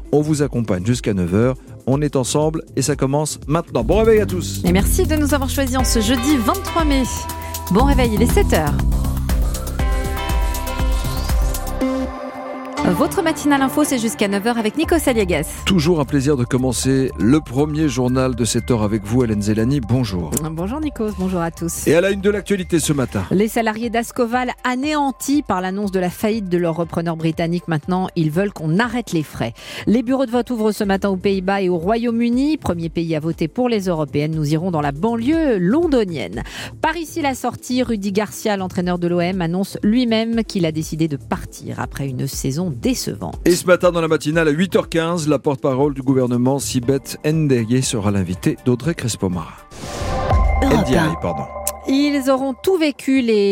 On vous accompagne jusqu'à 9h. On est ensemble et ça commence maintenant. Bon réveil à tous. Et merci de nous avoir choisis en ce jeudi 23 mai. Bon réveil, il est 7h. Votre matinale info, c'est jusqu'à 9h avec Nico Saliegas. Toujours un plaisir de commencer le premier journal de 7h avec vous, Hélène Zellani. Bonjour. Bonjour Nico, bonjour à tous. Et à la une de l'actualité ce matin. Les salariés d'Ascoval anéantis par l'annonce de la faillite de leur repreneur britannique. Maintenant, ils veulent qu'on arrête les frais. Les bureaux de vote ouvrent ce matin aux Pays-Bas et au Royaume-Uni. Premier pays à voter pour les européennes. Nous irons dans la banlieue londonienne. Par ici, la sortie. Rudy Garcia, l'entraîneur de l'OM, annonce lui-même qu'il a décidé de partir après une saison décevant. Et ce matin dans la matinale à 8h15, la porte-parole du gouvernement Sibeth Ndiaye sera l'invité d'Audrey Crespo-Mara. Ndiaye, pardon. Ils auront tout vécu, les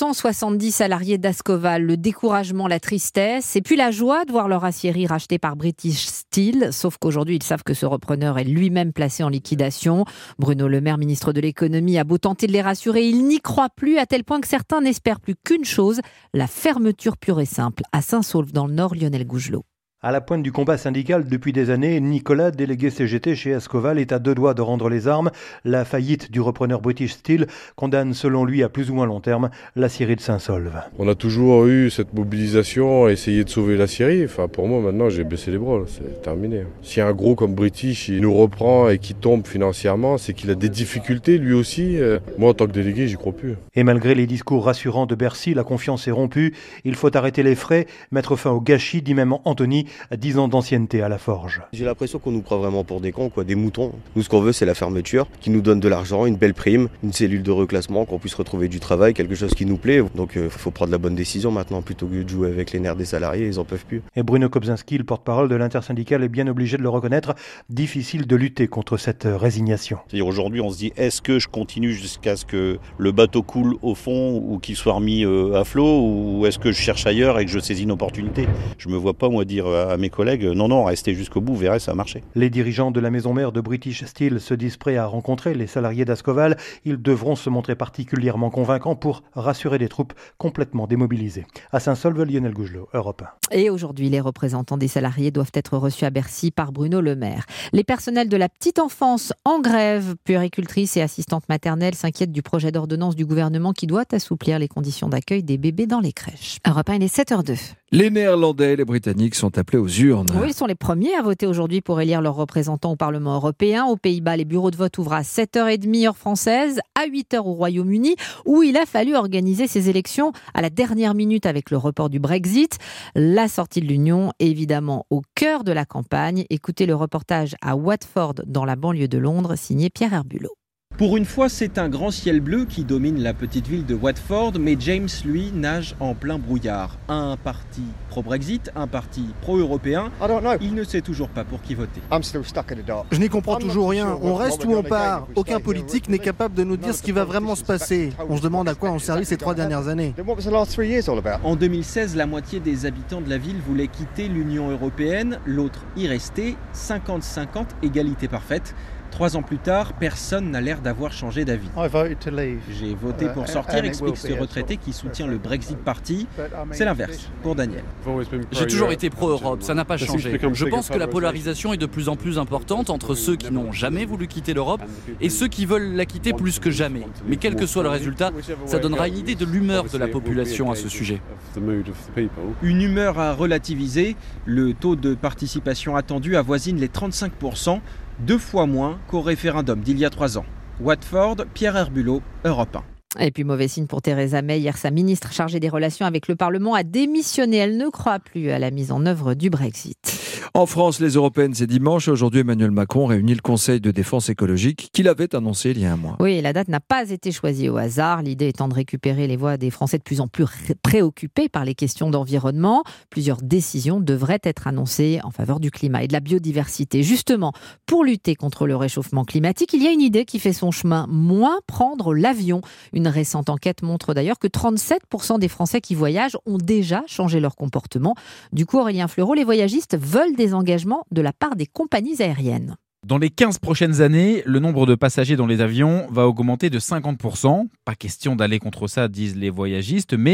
270 salariés d'Ascoval, le découragement, la tristesse et puis la joie de voir leur aciérie rachetée par British Steel. Sauf qu'aujourd'hui, ils savent que ce repreneur est lui-même placé en liquidation. Bruno Le Maire, ministre de l'économie, a beau tenter de les rassurer, il n'y croit plus, à tel point que certains n'espèrent plus qu'une chose, la fermeture pure et simple. À Saint-Saulve, dans le Nord, Lionel Gougelot. À la pointe du combat syndical depuis des années, Nicolas, délégué CGT chez Ascoval, est à deux doigts de rendre les armes. La faillite du repreneur British Steel condamne selon lui à plus ou moins long terme l'aciérie de Saint-Saulve. On a toujours eu cette mobilisation à essayer de sauver l'aciérie. Enfin, pour moi, maintenant, j'ai baissé les bras. C'est terminé. Si un gros comme British il nous reprend et qu'il tombe financièrement, c'est qu'il a des difficultés lui aussi. Moi, en tant que délégué, j'y crois plus. Et malgré les discours rassurants de Bercy, la confiance est rompue. Il faut arrêter les frais, mettre fin au gâchis, dit même Anthony, 10 ans d'ancienneté à la forge. J'ai l'impression qu'on nous prend vraiment pour des cons, des moutons. Nous, ce qu'on veut, c'est la fermeture, qui nous donne de l'argent, une belle prime, une cellule de reclassement, qu'on puisse retrouver du travail, quelque chose qui nous plaît. Donc, il faut prendre la bonne décision maintenant, plutôt que de jouer avec les nerfs des salariés, ils en peuvent plus. Et Bruno Kobzinski, le porte-parole de l'intersyndicale, est bien obligé de le reconnaître. Difficile de lutter contre cette résignation. C'est-à-dire aujourd'hui, on se dit, est-ce que je continue jusqu'à ce que le bateau coule au fond ou qu'il soit remis à flot, ou est-ce que je cherche ailleurs et que je saisis une opportunité? Je me vois pas, moi, dire à mes collègues, non, restez jusqu'au bout, vous verrez, ça a marché. Les dirigeants de la maison mère de British Steel se disent prêts à rencontrer les salariés d'Ascoval. Ils devront se montrer particulièrement convaincants pour rassurer des troupes complètement démobilisées. À Saint-Saulve, Lionel Gougelot, Europe 1. Et aujourd'hui, les représentants des salariés doivent être reçus à Bercy par Bruno Le Maire. Les personnels de la petite enfance en grève, puéricultrices et assistantes maternelles s'inquiètent du projet d'ordonnance du gouvernement qui doit assouplir les conditions d'accueil des bébés dans les crèches. Europe 1, il est 7h02. Les Néerlandais et les Britanniques sont appelés aux urnes. Oui, ils sont les premiers à voter aujourd'hui pour élire leurs représentants au Parlement européen. Aux Pays-Bas, les bureaux de vote ouvrent à 7h30 heure française, à 8h au Royaume-Uni, où il a fallu organiser ces élections à la dernière minute avec le report du Brexit. La sortie de l'Union, évidemment, au cœur de la campagne. Écoutez le reportage à Watford, dans la banlieue de Londres, signé Pierre Herbulot. Pour une fois, c'est un grand ciel bleu qui domine la petite ville de Watford, mais James, lui, nage en plein brouillard. Un parti pro-Brexit, un parti pro-européen. Il ne sait toujours pas pour qui voter. Je n'y comprends toujours rien. On reste ou on part. Aucun politique n'est capable de nous dire ce qui va vraiment se passer. On se demande à quoi ont servi ces 3 dernières années. En 2016, la moitié des habitants de la ville voulaient quitter l'Union européenne, l'autre y rester. 50-50, égalité parfaite. 3 ans plus tard, personne n'a l'air d'avoir changé d'avis. J'ai voté pour sortir, explique ce retraité qui soutient le Brexit Party. C'est l'inverse pour Daniel. J'ai toujours été pro-Europe, ça n'a pas changé. Je pense que la polarisation est de plus en plus importante entre ceux qui n'ont jamais voulu quitter l'Europe et ceux qui veulent la quitter plus que jamais. Mais quel que soit le résultat, ça donnera une idée de l'humeur de la population à ce sujet. Une humeur à relativiser. Le taux de participation attendu avoisine les 35%. 2 fois moins qu'au référendum d'il y a 3 ans. Watford, Pierre Herbulot, Europe 1. Et puis mauvais signe pour Theresa May. Hier, sa ministre chargée des relations avec le Parlement a démissionné. Elle ne croit plus à la mise en œuvre du Brexit. En France, les européennes, c'est dimanche. Aujourd'hui, Emmanuel Macron réunit le Conseil de défense écologique qu'il avait annoncé il y a un mois. Oui, et la date n'a pas été choisie au hasard. L'idée étant de récupérer les voix des Français de plus en plus préoccupés par les questions d'environnement. Plusieurs décisions devraient être annoncées en faveur du climat et de la biodiversité. Justement, pour lutter contre le réchauffement climatique, il y a une idée qui fait son chemin. Moins prendre l'avion. Une récente enquête montre d'ailleurs que 37% des Français qui voyagent ont déjà changé leur comportement. Du coup, Aurélien Fleureau, les voyagistes veulent des engagements de la part des compagnies aériennes. Dans les 15 prochaines années, le nombre de passagers dans les avions va augmenter de 50%. Pas question d'aller contre ça, disent les voyagistes, mais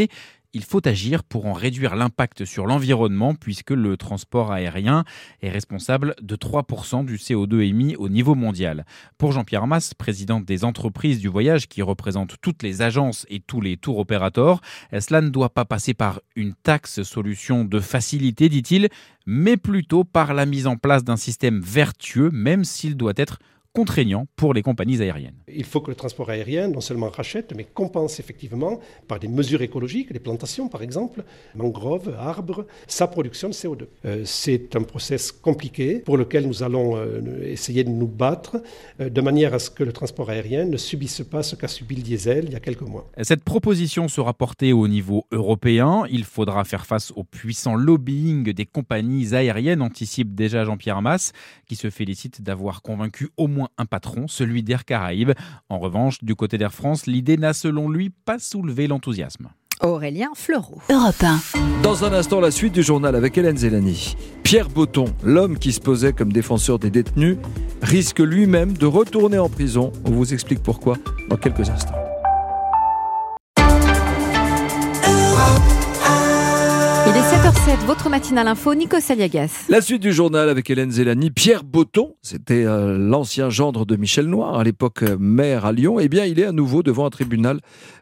il faut agir pour en réduire l'impact sur l'environnement puisque le transport aérien est responsable de 3% du CO2 émis au niveau mondial. Pour Jean-Pierre Mas, président des entreprises du voyage qui représente toutes les agences et tous les tours opérateurs, cela ne doit pas passer par une taxe, solution de facilité, dit-il, mais plutôt par la mise en place d'un système vertueux, même s'il doit être contraignant pour les compagnies aériennes. Il faut que le transport aérien non seulement rachète, mais compense effectivement par des mesures écologiques, les plantations par exemple, mangroves, arbres, sa production de CO2. C'est un process compliqué pour lequel nous allons essayer de nous battre de manière à ce que le transport aérien ne subisse pas ce qu'a subi le diesel il y a quelques mois. Cette proposition sera portée au niveau européen. Il faudra faire face au puissant lobbying des compagnies aériennes, anticipe déjà Jean-Pierre Mas, qui se félicite d'avoir convaincu au moins un patron, celui d'Air Caraïbes. En revanche, du côté d'Air France, l'idée n'a selon lui pas soulevé l'enthousiasme. Aurélien Fleureau. Europe 1. Dans un instant, la suite du journal avec Hélène Zélani. Pierre Botton, l'homme qui se posait comme défenseur des détenus, risque lui-même de retourner en prison. On vous explique pourquoi dans quelques instants. Il est 7h07, votre matinale info, Nico Saliagas. La suite du journal avec Hélène Zélani. Pierre Botton, c'était l'ancien gendre de Michel Noir, à l'époque maire à Lyon. Eh bien, il est à nouveau devant un tribunal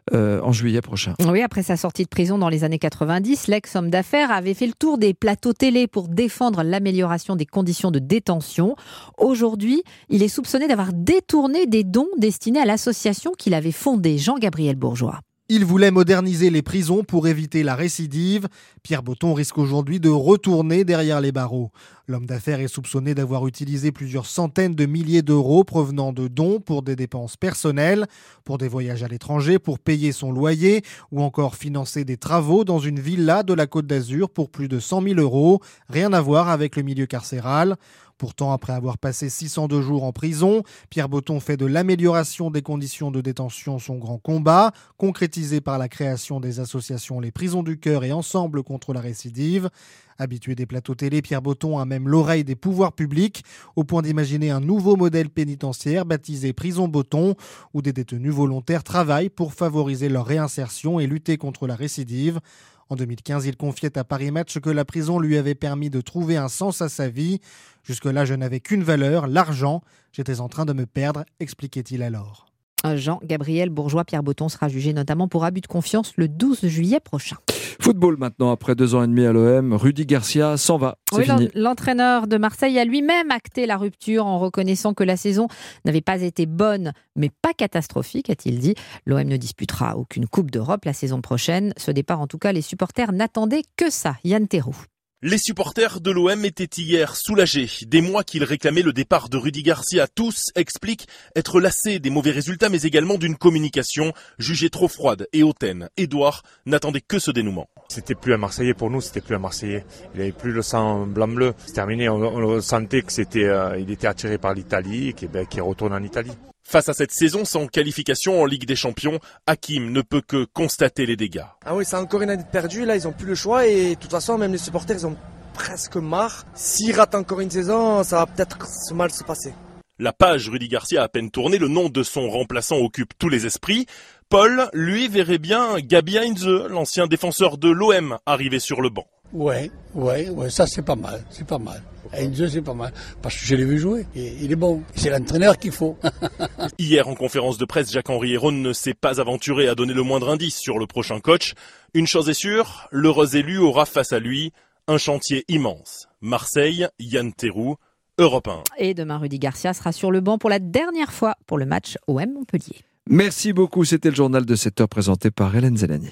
en juillet prochain. Oui, après sa sortie de prison dans les années 90, l'ex-homme d'affaires avait fait le tour des plateaux télé pour défendre l'amélioration des conditions de détention. Aujourd'hui, il est soupçonné d'avoir détourné des dons destinés à l'association qu'il avait fondée, Jean-Gabriel Bourgeois. Il voulait moderniser les prisons pour éviter la récidive. Pierre Botton risque aujourd'hui de retourner derrière les barreaux. L'homme d'affaires est soupçonné d'avoir utilisé plusieurs centaines de milliers d'euros provenant de dons pour des dépenses personnelles, pour des voyages à l'étranger, pour payer son loyer ou encore financer des travaux dans une villa de la Côte d'Azur pour plus de 100 000 euros. Rien à voir avec le milieu carcéral. Pourtant, après avoir passé 602 jours en prison, Pierre Botton fait de l'amélioration des conditions de détention son grand combat, concrétisé par la création des associations Les Prisons du Cœur et Ensemble contre la récidive. Habitué des plateaux télé, Pierre Botton a même l'oreille des pouvoirs publics, au point d'imaginer un nouveau modèle pénitentiaire baptisé Prison Botton, où des détenus volontaires travaillent pour favoriser leur réinsertion et lutter contre la récidive. En 2015, il confiait à Paris Match que la prison lui avait permis de trouver un sens à sa vie. Jusque-là, je n'avais qu'une valeur, l'argent. J'étais en train de me perdre, expliquait-il alors. Jean-Gabriel Bourgeois, Pierre Botton sera jugé notamment pour abus de confiance le 12 juillet prochain. Football maintenant, après 2 ans et demi à l'OM, Rudy Garcia s'en va, c'est fini. L'entraîneur de Marseille a lui-même acté la rupture en reconnaissant que la saison n'avait pas été bonne, mais pas catastrophique, a-t-il dit. L'OM ne disputera aucune Coupe d'Europe la saison prochaine. Ce départ, en tout cas, les supporters n'attendaient que ça. Yann Théroux. Les supporters de l'OM étaient hier soulagés. Des mois qu'ils réclamaient le départ de Rudy Garcia. Tous expliquent être lassés des mauvais résultats, mais également d'une communication jugée trop froide et hautaine. Édouard n'attendait que ce dénouement. C'était plus un Marseillais pour nous, c'était plus un Marseillais. Il avait plus le sang blanc-bleu. C'est terminé, on sentait que il était attiré par l'Italie et qu'il retourne en Italie. Face à cette saison sans qualification en Ligue des Champions, Hakim ne peut que constater les dégâts. Ah oui, c'est encore une année de perdu, là ils n'ont plus le choix et de toute façon même les supporters ils ont presque marre. S'ils ratent encore une saison, ça va peut-être mal se passer. La page Rudy Garcia a à peine tourné, le nom de son remplaçant occupe tous les esprits. Paul, lui, verrait bien Gabi Heinze, l'ancien défenseur de l'OM, arriver sur le banc. Ouais, ça c'est pas mal. Heinze c'est pas mal, parce que je l'ai vu jouer, et il est bon, c'est l'entraîneur qu'il faut. Hier en conférence de presse, Jacques-Henri Hérault ne s'est pas aventuré à donner le moindre indice sur le prochain coach. Une chose est sûre, l'heureux élu aura face à lui un chantier immense. Marseille, Yann Théroux, Europe 1. Et demain, Rudy Garcia sera sur le banc pour la dernière fois pour le match OM Montpellier. Merci beaucoup, c'était le journal de 7h présenté par Hélène Zélani.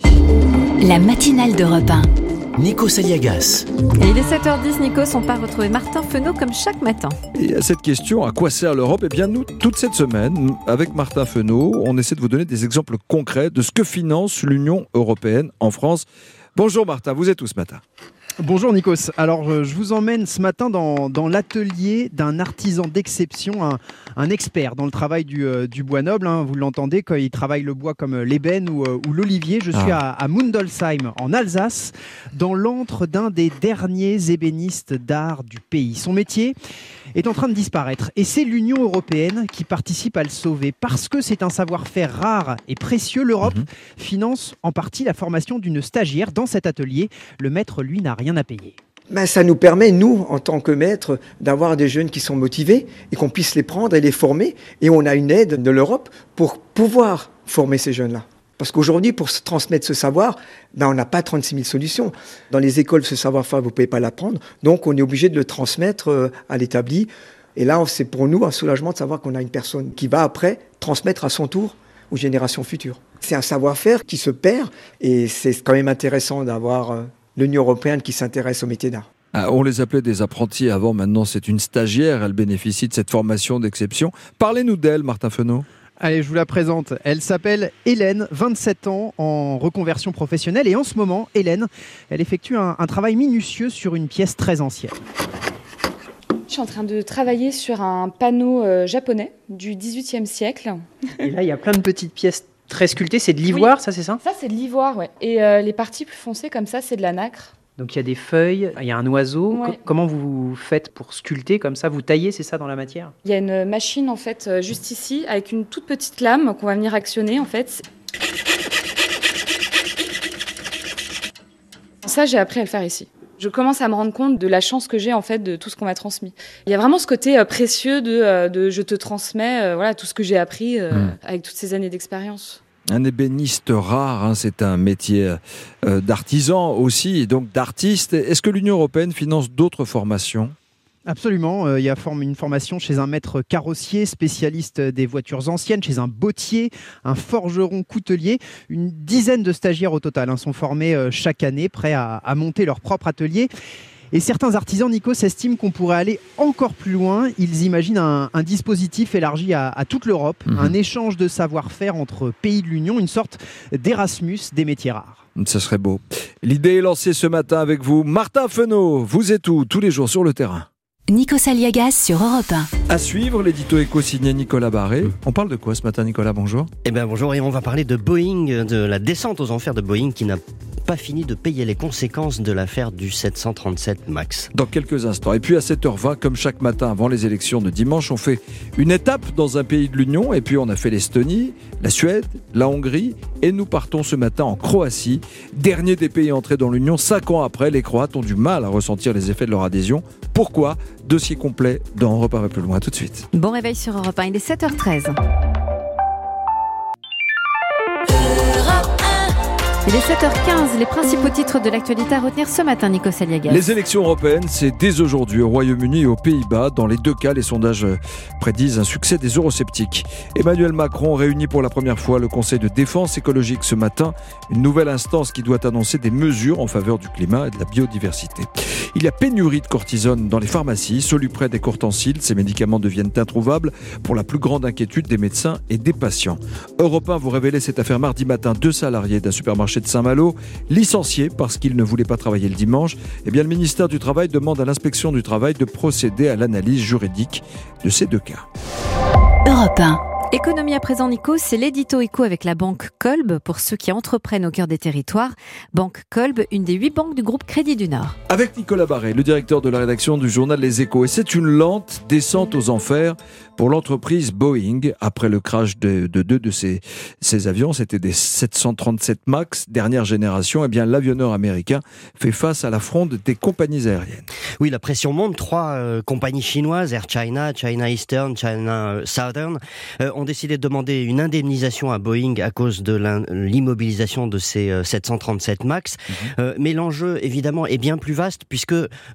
La matinale d'Europe 1. Nico Saliagas. Et il est 7h10, Nikos, on part retrouver Martin Fenot comme chaque matin. Et à cette question, à quoi sert l'Europe ? Eh bien, nous, toute cette semaine, avec Martin Fenot, on essaie de vous donner des exemples concrets de ce que finance l'Union européenne en France. Bonjour Martin, vous êtes où ce matin ? Bonjour Nikos, alors je vous emmène ce matin dans l'atelier d'un artisan d'exception, un expert dans le travail du bois noble, hein, vous l'entendez quand il travaille le bois comme l'ébène ou l'olivier. Je suis à Mundolsheim en Alsace, dans l'antre d'un des derniers ébénistes d'art du pays. Son métier, est en train de disparaître. Et c'est l'Union européenne qui participe à le sauver. Parce que c'est un savoir-faire rare et précieux, l'Europe finance en partie la formation d'une stagiaire dans cet atelier. Le maître, lui, n'a rien à payer. Ça nous permet, nous, en tant que maîtres, d'avoir des jeunes qui sont motivés et qu'on puisse les prendre et les former. Et on a une aide de l'Europe pour pouvoir former ces jeunes-là. Parce qu'aujourd'hui, pour se transmettre ce savoir, on n'a pas 36 000 solutions. Dans les écoles, ce savoir-faire, vous ne pouvez pas l'apprendre. Donc, on est obligé de le transmettre à l'établi. Et là, c'est pour nous un soulagement de savoir qu'on a une personne qui va après transmettre à son tour aux générations futures. C'est un savoir-faire qui se perd et c'est quand même intéressant d'avoir l'Union européenne qui s'intéresse au métier d'art. On les appelait des apprentis avant, maintenant c'est une stagiaire. Elle bénéficie de cette formation d'exception. Parlez-nous d'elle, Martin Fesneau. Allez, je vous la présente. Elle s'appelle Hélène, 27 ans, en reconversion professionnelle. Et en ce moment, Hélène, elle effectue un travail minutieux sur une pièce très ancienne. Je suis en train de travailler sur un panneau japonais du XVIIIe siècle. Et là, il y a plein de petites pièces très sculptées. C'est de l'ivoire, ça, c'est ça ? Ça, c'est de l'ivoire, ouais. Et les parties plus foncées comme ça, c'est de la nacre. Donc il y a des feuilles, il y a un oiseau. Ouais. Comment vous faites pour sculpter comme ça ? Vous taillez, c'est ça, dans la matière ? Il y a une machine en fait juste ici avec une toute petite lame qu'on va venir actionner en fait. Ça, j'ai appris à le faire ici. Je commence à me rendre compte de la chance que j'ai en fait de tout ce qu'on m'a transmis. Il y a vraiment ce côté précieux de je te transmets voilà tout ce que j'ai appris avec toutes ces années d'expérience. Un ébéniste rare, c'est un métier d'artisan aussi, et donc d'artiste. Est-ce que l'Union européenne finance d'autres formations ? Absolument, il y a une formation chez un maître carrossier, spécialiste des voitures anciennes, chez un bottier, un forgeron coutelier. Une dizaine de stagiaires au total sont formés chaque année, prêts à monter leur propre atelier. Et certains artisans, Nikos, estiment qu'on pourrait aller encore plus loin. Ils imaginent un dispositif élargi à toute l'Europe, un échange de savoir-faire entre pays de l'Union, une sorte d'Erasmus des métiers rares. Ce serait beau. L'idée est lancée ce matin avec vous. Martin Fesneau, vous êtes où tous les jours sur le terrain ? Nikos Aliagas sur Europe 1. À suivre, l'édito éco signé Nicolas Barré. On parle de quoi ce matin, Nicolas ? Bonjour. Bonjour, et on va parler de Boeing, de la descente aux enfers de Boeing qui n'a pas fini de payer les conséquences de l'affaire du 737 MAX. Dans quelques instants. Et puis à 7h20, comme chaque matin avant les élections de dimanche, on fait une étape dans un pays de l'Union. Et puis on a fait l'Estonie, la Suède, la Hongrie. Et nous partons ce matin en Croatie. Dernier des pays entrés dans l'Union. 5 ans après, les Croates ont du mal à ressentir les effets de leur adhésion. Pourquoi ? Dossier complet dans Europe 1 va plus loin. Tout de suite. Bon réveil sur Europe 1, il est 7h13. Il est 7h15, les principaux titres de l'actualité à retenir ce matin, Nikos Aliagas. Les élections européennes, c'est dès aujourd'hui au Royaume-Uni et aux Pays-Bas. Dans les deux cas, les sondages prédisent un succès des eurosceptiques. Emmanuel Macron réunit pour la première fois le Conseil de défense écologique ce matin, une nouvelle instance qui doit annoncer des mesures en faveur du climat et de la biodiversité. Il y a pénurie de cortisone dans les pharmacies. Soluprès et Courtensil, ces médicaments deviennent introuvables pour la plus grande inquiétude des médecins et des patients. Europe 1 vous révélait cette affaire mardi matin. 2 salariés d'un supermarché de Saint-Malo, licenciés parce qu'ils ne voulaient pas travailler le dimanche. Le ministère du Travail demande à l'inspection du travail de procéder à l'analyse juridique de ces 2 cas. Europe 1. Économie à présent, Nico, c'est l'édito éco avec la banque Kolb pour ceux qui entreprennent au cœur des territoires. Banque Kolb, une des 8 banques du groupe Crédit du Nord. Avec Nicolas Barré, le directeur de la rédaction du journal Les Échos. Et c'est une lente descente aux enfers pour l'entreprise Boeing après le crash de 2 de ces avions. C'était des 737 MAX, dernière génération. L'avionneur américain fait face à la fronde des compagnies aériennes. Oui, la pression monte. 3 compagnies chinoises, Air China, China Eastern, China Southern, ont décidé de demander une indemnisation à Boeing à cause de l'immobilisation de ces 737 MAX. Mais l'enjeu, évidemment, est bien plus vaste puisque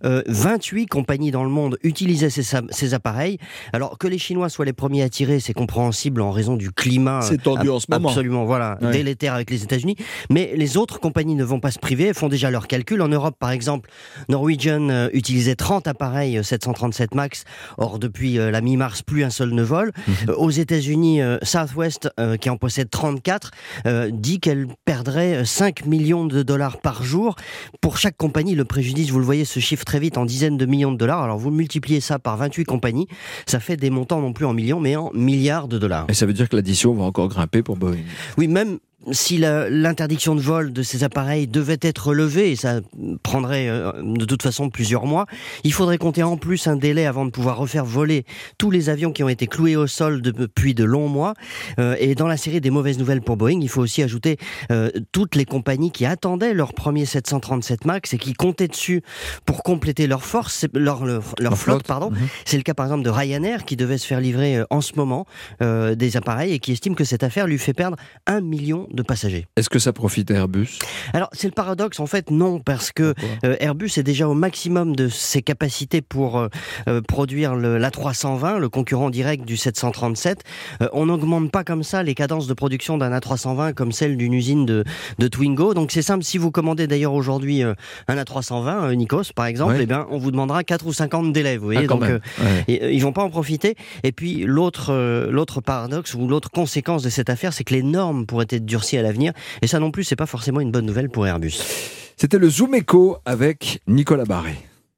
28 compagnies dans le monde utilisaient ces appareils. Alors que les Chinois soient les premiers à tirer, c'est compréhensible en raison du climat. C'est tendu en ce moment. Absolument, voilà, délétère avec les États-Unis. Mais les autres compagnies ne vont pas se priver, elles font déjà leurs calculs. En Europe, par exemple, Norwegian utilisait 30 appareils 737 MAX. Or, depuis la mi-mars, plus un seul ne vole. Aux États-Unis, Southwest, qui en possède 34, dit qu'elle perdrait 5 millions de dollars par jour. Pour chaque compagnie, le préjudice, vous le voyez, se chiffre très vite en dizaines de millions de dollars. Alors vous multipliez ça par 28 compagnies, ça fait des montants non plus en millions, mais en milliards de dollars. Et ça veut dire que l'addition va encore grimper pour Boeing. Oui, même si l'interdiction de vol de ces appareils devait être levée, et ça prendrait de toute façon plusieurs mois, il faudrait compter en plus un délai avant de pouvoir refaire voler tous les avions qui ont été cloués au sol depuis de longs mois. Et dans la série des mauvaises nouvelles pour Boeing, il faut aussi ajouter toutes les compagnies qui attendaient leur premier 737 MAX et qui comptaient dessus pour compléter leur force, leur flotte. C'est le cas par exemple de Ryanair qui devait se faire livrer en ce moment des appareils et qui estime que cette affaire lui fait perdre 1 million de passagers. Est-ce que ça profite à Airbus ? Alors c'est le paradoxe, en fait non, parce que Airbus est déjà au maximum de ses capacités pour produire l'A320, le concurrent direct du 737. On n'augmente pas comme ça les cadences de production d'un A320 comme celle d'une usine de Twingo. Donc c'est simple, si vous commandez d'ailleurs aujourd'hui un A320, Nikos par exemple, eh bien, on vous demandera 4 ou 5 ans de délai, vous voyez, donc ils vont pas en profiter. Et puis l'autre paradoxe ou l'autre conséquence de cette affaire, c'est que les normes pourraient être durcies à l'avenir, et ça non plus, c'est pas forcément une bonne nouvelle pour Airbus. C'était le Zoom Echo avec Nicolas Barré.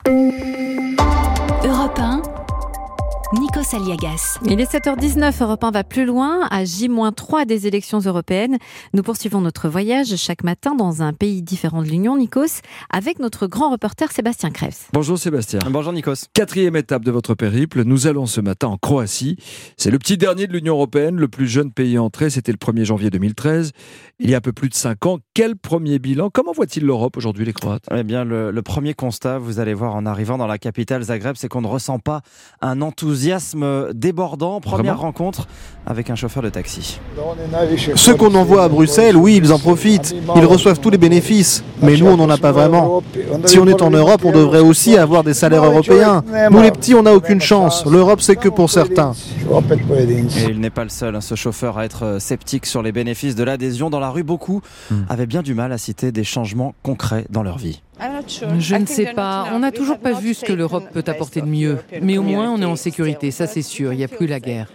Europe 1, Nikos Aliagas. Il est 7h19, Europe 1 va plus loin. À J-3 des élections européennes, nous poursuivons notre voyage chaque matin dans un pays différent de l'Union, Nikos, avec notre grand reporter Sébastien Krebs. Bonjour Sébastien. Bonjour Nikos. 4e étape de votre périple, nous allons ce matin en Croatie. C'est le petit dernier de l'Union européenne, le plus jeune pays entré, c'était le 1er janvier 2013. Il y a un peu plus de 5 ans. Quel premier bilan ? Comment voit-il l'Europe aujourd'hui, les Croates ? Eh bien, le premier constat, vous allez voir en arrivant dans la capitale Zagreb, c'est qu'on ne ressent pas un enthousiasme débordant. Première rencontre avec un chauffeur de taxi. Ceux qu'on envoie à Bruxelles, oui, ils en profitent. Ils reçoivent tous les bénéfices. Mais nous, on n'en a pas vraiment. Si on est en Europe, on devrait aussi avoir des salaires européens. Nous, les petits, on n'a aucune chance. L'Europe, c'est que pour certains. Et il n'est pas le seul, ce chauffeur, à être sceptique sur les bénéfices de l'adhésion. Dans la rue, beaucoup avaient bien du mal à citer des changements concrets dans leur vie. Je ne sais pas. On n'a toujours pas vu ce que l'Europe peut apporter de mieux. Mais au moins, on est en sécurité, ça c'est sûr. Il n'y a plus la guerre.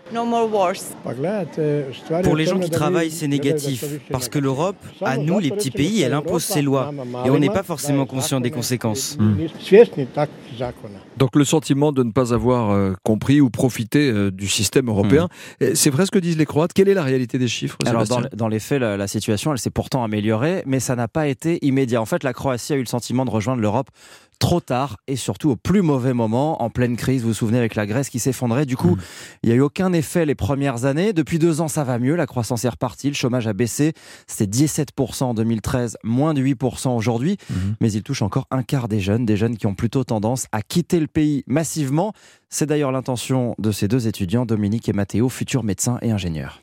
Pour les gens qui travaillent, c'est négatif. Parce que l'Europe, à nous, les petits pays, elle impose ses lois. Et on n'est pas forcément conscient des conséquences. Donc le sentiment de ne pas avoir compris ou profité du système européen. C'est vrai ce que disent les Croates. Quelle est la réalité des chiffres, Sébastien ? Alors dans les faits, la situation, elle s'est pourtant améliorée, mais ça n'a pas été immédiat. En fait, la Croatie a eu le sentiment de rejoindre l'Europe trop tard et surtout au plus mauvais moment, en pleine crise, vous vous souvenez, avec la Grèce qui s'effondrait. Du coup, il n'y a eu aucun effet les premières années. Depuis 2 ans, ça va mieux, la croissance est repartie, le chômage a baissé. C'était 17% en 2013, moins de 8% aujourd'hui. Mais il touche encore un quart des jeunes qui ont plutôt tendance à quitter le pays massivement. C'est d'ailleurs l'intention de ces 2 étudiants, Dominique et Matteo, futurs médecins et ingénieurs.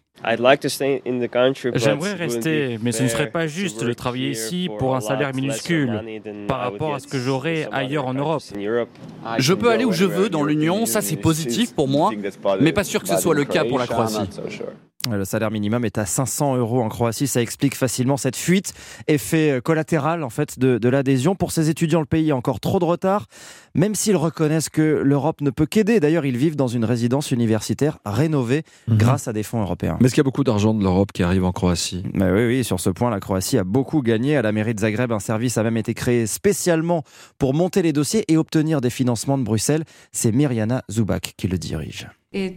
J'aimerais rester, mais ce ne serait pas juste de travailler ici pour un salaire minuscule par rapport à ce que j'aurais ailleurs en Europe. Je peux aller où je veux dans l'Union, ça c'est positif pour moi, mais pas sûr que ce soit le cas pour la Croatie. Le salaire minimum est à 500 € en Croatie, ça explique facilement cette fuite, effet collatéral en fait de l'adhésion. Pour ces étudiants, le pays a encore trop de retard, même s'ils reconnaissent que l'Europe ne peut qu'aider. D'ailleurs, ils vivent dans une résidence universitaire rénovée grâce à des fonds européens. Mais est-ce qu'il y a beaucoup d'argent de l'Europe qui arrive en Croatie ? Oui, sur ce point, la Croatie a beaucoup gagné. À la mairie de Zagreb, un service a même été créé spécialement pour monter les dossiers et obtenir des financements de Bruxelles. C'est Mirjana Zubac qui le dirige.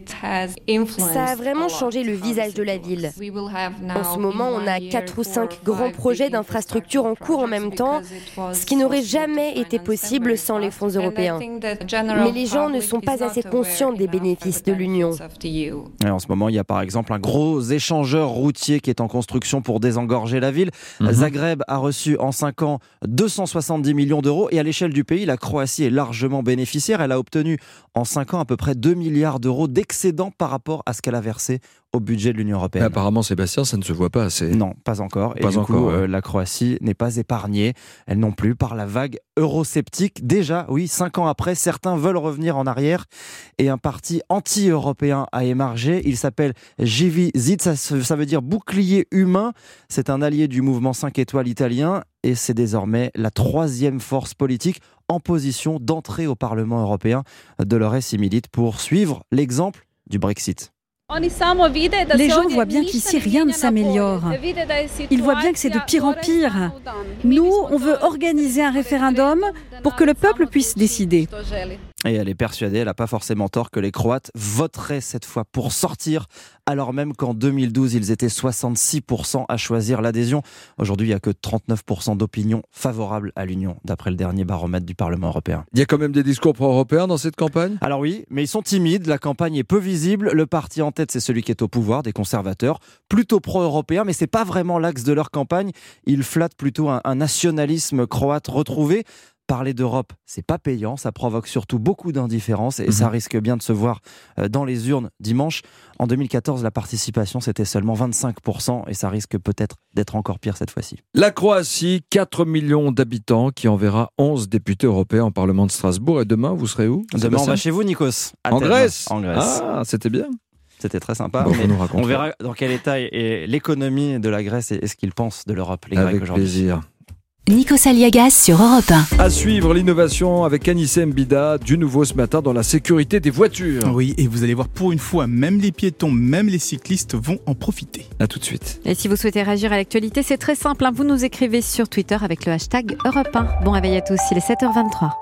Ça a vraiment changé le visage de la ville. En ce moment, on a 4 ou 5 grands projets d'infrastructures en cours en même temps, ce qui n'aurait jamais été possible sans les fonds européens. Mais les gens ne sont pas assez conscients des bénéfices de l'Union. Et en ce moment, il y a par exemple un gros échangeur routier qui est en construction pour désengorger la ville. Zagreb a reçu en 5 ans 270 millions d'euros et à l'échelle du pays, la Croatie est largement bénéficiaire. Elle a obtenu en 5 ans à peu près 2 milliards d'euros d'excédent par rapport à ce qu'elle a versé au budget de l'Union européenne. Apparemment, Sébastien, ça ne se voit pas assez. Non, pas encore. Et du coup, la Croatie n'est pas épargnée, elle non plus, par la vague eurosceptique. Déjà, 5 ans après, certains veulent revenir en arrière et un parti anti-européen a émergé. Il s'appelle Živi Zid, ça veut dire bouclier humain. C'est un allié du mouvement 5 étoiles italien et c'est désormais la 3e force politique en position d'entrer au Parlement européen. Dolores y milite pour suivre l'exemple du Brexit. Les gens voient bien qu'ici rien ne s'améliore. Ils voient bien que c'est de pire en pire. Nous, on veut organiser un référendum pour que le peuple puisse décider. Et elle est persuadée, elle n'a pas forcément tort, que les Croates voteraient cette fois pour sortir, alors même qu'en 2012, ils étaient 66% à choisir l'adhésion. Aujourd'hui, il n'y a que 39% d'opinion favorable à l'Union, d'après le dernier baromètre du Parlement européen. Il y a quand même des discours pro-européens dans cette campagne ? Alors oui, mais ils sont timides, la campagne est peu visible. Le parti en tête, c'est celui qui est au pouvoir, des conservateurs, plutôt pro-européens, mais c'est pas vraiment l'axe de leur campagne. Ils flattent plutôt un nationalisme croate retrouvé. Parler d'Europe, c'est pas payant, ça provoque surtout beaucoup d'indifférence et ça risque bien de se voir dans les urnes dimanche. En 2014, la participation, c'était seulement 25% et ça risque peut-être d'être encore pire cette fois-ci. La Croatie, 4 millions d'habitants, qui enverra 11 députés européens au Parlement de Strasbourg. Et demain, vous serez où ? Demain, on va chez vous, Nikos. En Grèce ? En Grèce. Ah, c'était bien. C'était très sympa. Bon, mais on verra dans quel état est l'économie de la Grèce et ce qu'ils pensent de l'Europe, les Grecs aujourd'hui. Avec plaisir. Nikos Aliagas sur Europe 1. À suivre l'innovation avec Anissé Mbida, du nouveau ce matin dans la sécurité des voitures. Oui, et vous allez voir, pour une fois, même les piétons, même les cyclistes vont en profiter. À tout de suite. Et si vous souhaitez réagir à l'actualité, c'est très simple. Vous nous écrivez sur Twitter avec le hashtag Europe 1. Bon réveil à tous, il est 7h23.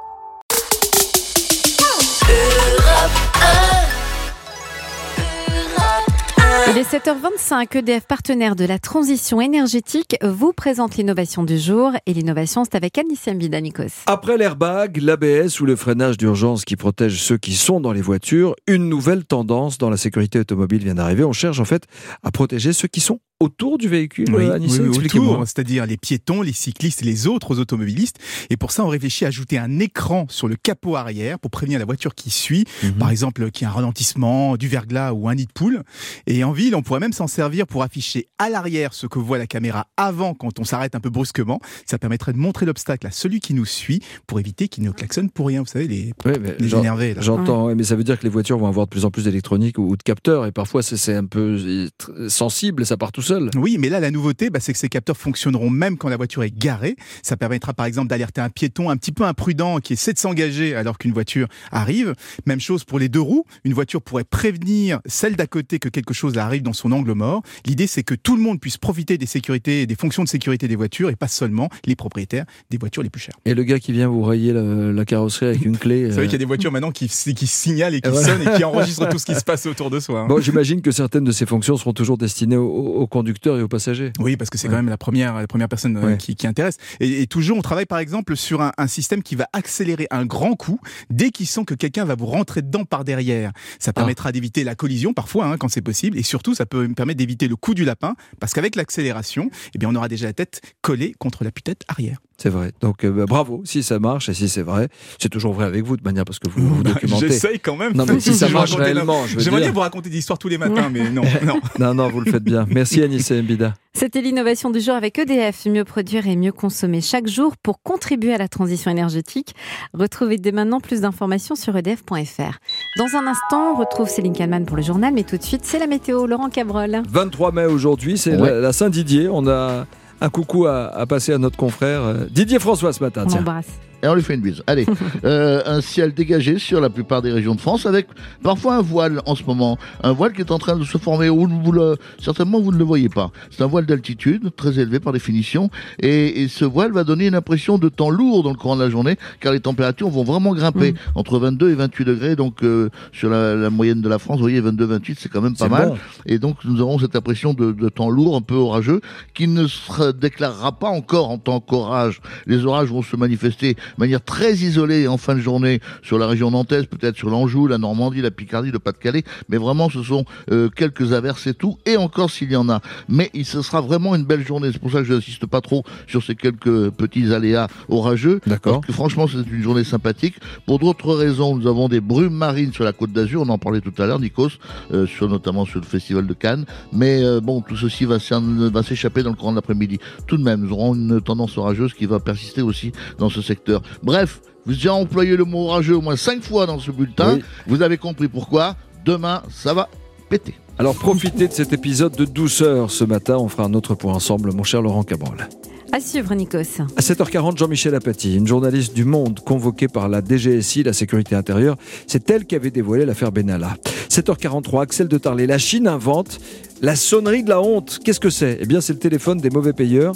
Il est 7h25, EDF, partenaire de la transition énergétique, vous présente l'innovation du jour. Et l'innovation, c'est avec Anissé Mbida, Nikos. Après l'airbag, l'ABS ou le freinage d'urgence qui protège ceux qui sont dans les voitures, une nouvelle tendance dans la sécurité automobile vient d'arriver. On cherche en fait à protéger ceux qui sont autour du véhicule, Anissé, expliquez-moi. Autour, c'est-à-dire les piétons, les cyclistes et les autres automobilistes. Et pour ça, on réfléchit à ajouter un écran sur le capot arrière pour prévenir la voiture qui suit, par exemple, qu'il y a un ralentissement, du verglas ou un nid de poule. Et en ville, on pourrait même s'en servir pour afficher à l'arrière ce que voit la caméra avant quand on s'arrête un peu brusquement. Ça permettrait de montrer l'obstacle à celui qui nous suit pour éviter qu'il ne klaxonne pour rien. Vous savez, les énervés. Là. J'entends, mais ça veut dire que les voitures vont avoir de plus en plus d'électronique ou de capteurs et parfois c'est un peu sensible et ça part tout seul. Oui, mais là, la nouveauté, c'est que ces capteurs fonctionneront même quand la voiture est garée. Ça permettra par exemple d'alerter un piéton un petit peu imprudent qui essaie de s'engager alors qu'une voiture arrive. Même chose pour les deux roues. Une voiture pourrait prévenir celle d'à côté que quelque chose arrive dans son angle mort. L'idée, c'est que tout le monde puisse profiter des sécurités et des fonctions de sécurité des voitures et pas seulement les propriétaires des voitures les plus chères. Et le gars qui vient vous rayer la carrosserie avec une clé... Vous savez qu'il y a des voitures maintenant qui signalent et qui sonnent et qui enregistrent tout ce qui se passe autour de soi. Bon, j'imagine que certaines de ces fonctions seront toujours destinées aux conducteurs et aux passagers. Oui, parce que c'est quand même la première personne qui intéresse. Et toujours, on travaille par exemple sur un système qui va accélérer un grand coup dès qu'il sent que quelqu'un va vous rentrer dedans par derrière. Ça permettra d'éviter la collision parfois, quand c'est possible. Et surtout, ça peut permettre d'éviter le coup du lapin, parce qu'avec l'accélération, on aura déjà la tête collée contre la tête arrière. C'est vrai. Donc bravo, si ça marche et si c'est vrai. C'est toujours vrai avec vous de manière parce que vous documentez. J'essaye quand même. Non, mais si ça marche réellement, j'aimerais bien vous raconter des histoires tous les matins, mais non. non, vous le faites bien. Merci Anissé Mbida. C'était l'innovation du jour avec EDF. Mieux produire et mieux consommer chaque jour pour contribuer à la transition énergétique. Retrouvez dès maintenant plus d'informations sur edf.fr. Dans un instant, on retrouve Céline Kallmann pour le journal, mais tout de suite, c'est la météo. Laurent Cabrol. 23 mai aujourd'hui, c'est la Saint-Didier. On a un coucou à passer à notre confrère Didier François ce matin. On l'embrasse. Et on lui fait une bise. Allez, un ciel dégagé sur la plupart des régions de France avec parfois un voile en ce moment. Un voile qui est en train de se former où certainement vous ne le voyez pas. C'est un voile d'altitude, très élevé par définition. Et ce voile va donner une impression de temps lourd dans le courant de la journée car les températures vont vraiment grimper entre 22 et 28 degrés. Donc sur la moyenne de la France, vous voyez 22-28, c'est quand même pas mal. Bon. Et donc nous aurons cette impression de temps lourd, un peu orageux, qui ne se déclarera pas encore en tant qu'orage. Les orages vont se manifester de manière très isolée en fin de journée sur la région nantaise, peut-être sur l'Anjou, la Normandie, la Picardie, le Pas-de-Calais, mais vraiment ce sont quelques averses et tout, et encore s'il y en a. Mais ce sera vraiment une belle journée, c'est pour ça que je n'insiste pas trop sur ces quelques petits aléas orageux. D'accord. Parce que franchement c'est une journée sympathique. Pour d'autres raisons, nous avons des brumes marines sur la Côte d'Azur, on en parlait tout à l'heure, Nikos, notamment sur le Festival de Cannes, mais tout ceci va s'échapper dans le courant de l'après-midi. Tout de même, nous aurons une tendance orageuse qui va persister aussi dans ce secteur. Bref, vous avez employé le mot orageux au moins 5 fois dans ce bulletin. Oui. Vous avez compris pourquoi. Demain, ça va péter. Alors profitez de cet épisode de douceur ce matin. On fera un autre point ensemble, mon cher Laurent Cabrol. À suivre, Nikos. À 7h40, Jean-Michel Apathy, une journaliste du Monde convoquée par la DGSI, la sécurité intérieure. C'est elle qui avait dévoilé l'affaire Benalla. 7h43, Axel de Tarlé. La Chine invente La sonnerie de la honte, qu'est-ce que c'est ? Eh bien, c'est le téléphone des mauvais payeurs.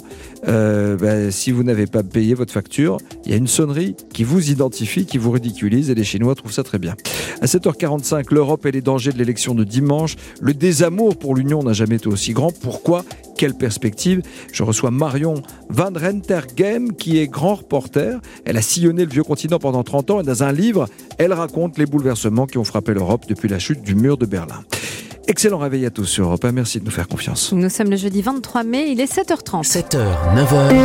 Si vous n'avez pas payé votre facture, il y a une sonnerie qui vous identifie, qui vous ridiculise, et les Chinois trouvent ça très bien. À 7h45, l'Europe et les dangers de l'élection de dimanche. Le désamour pour l'Union n'a jamais été aussi grand. Pourquoi ? Quelle perspective ? Je reçois Marion Van Rentergem, qui est grand reporter. Elle a sillonné le vieux continent pendant 30 ans et dans un livre, elle raconte les bouleversements qui ont frappé l'Europe depuis la chute du mur de Berlin. Excellent réveil à tous sur Europe 1. Merci de nous faire confiance. Nous sommes le jeudi 23 mai, il est 7h30. 7h, 9h.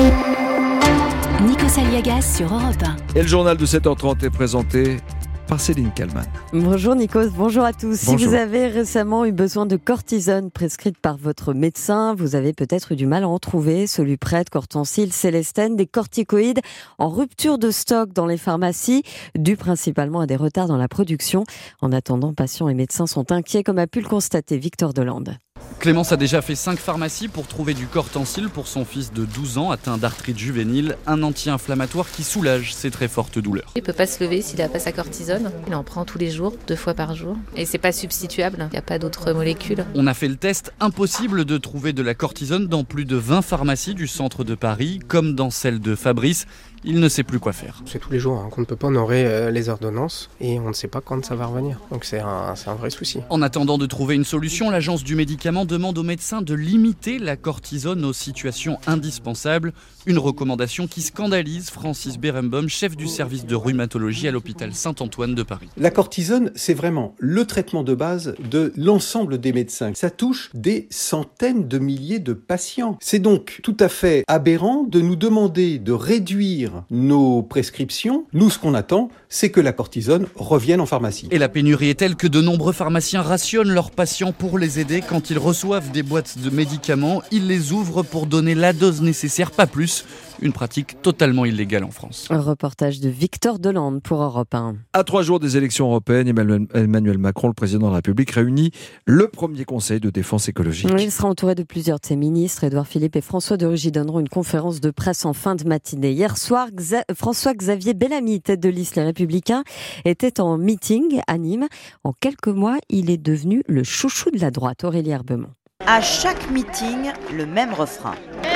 Nikos Aliagas sur Europe 1. Et le journal de 7h30 est présenté par Céline Kallmann. Bonjour Nikos, bonjour à tous. Bonjour. Si vous avez récemment eu besoin de cortisone prescrite par votre médecin, vous avez peut-être eu du mal à en trouver. Soluprède, Cortencil, Célestène, des corticoïdes en rupture de stock dans les pharmacies, dû principalement à des retards dans la production. En attendant, patients et médecins sont inquiets, comme a pu le constater Victor Delande. Clémence a déjà fait 5 pharmacies pour trouver du Cortencil pour son fils de 12 ans atteint d'arthrite juvénile, un anti-inflammatoire qui soulage ses très fortes douleurs. Il ne peut pas se lever s'il n'a pas sa cortisone. Il en prend tous les jours, 2 fois par jour. Et c'est pas substituable, il n'y a pas d'autres molécules. On a fait le test, impossible de trouver de la cortisone dans plus de 20 pharmacies du centre de Paris, comme dans celle de Fabrice. Il ne sait plus quoi faire. C'est tous les jours qu'on ne peut pas honorer les ordonnances et on ne sait pas quand ça va revenir. Donc c'est un vrai souci. En attendant de trouver une solution, l'agence du médicament demande aux médecins de limiter la cortisone aux situations indispensables. Une recommandation qui scandalise Francis Berenbaum, chef du service de rhumatologie à l'hôpital Saint-Antoine de Paris. La cortisone, c'est vraiment le traitement de base de l'ensemble des médecins. Ça touche des centaines de milliers de patients. C'est donc tout à fait aberrant de nous demander de réduire nos prescriptions. Nous, ce qu'on attend, c'est que la cortisone revienne en pharmacie. Et la pénurie est telle que de nombreux pharmaciens rationnent leurs patients pour les aider. Quand ils reçoivent des boîtes de médicaments, ils les ouvrent pour donner la dose nécessaire, pas plus. Une pratique totalement illégale en France. Un reportage de Victor Delande pour Europe 1. À 3 jours des élections européennes, Emmanuel Macron, le président de la République, réunit le premier conseil de défense écologique. Il sera entouré de plusieurs de ses ministres. Édouard Philippe et François de Rugy donneront une conférence de presse en fin de matinée. Hier soir, François-Xavier Bellamy, tête de liste Les Républicains, était en meeting à Nîmes. En quelques mois, il est devenu le chouchou de la droite. Aurélie Herbemont. À chaque meeting, le même refrain.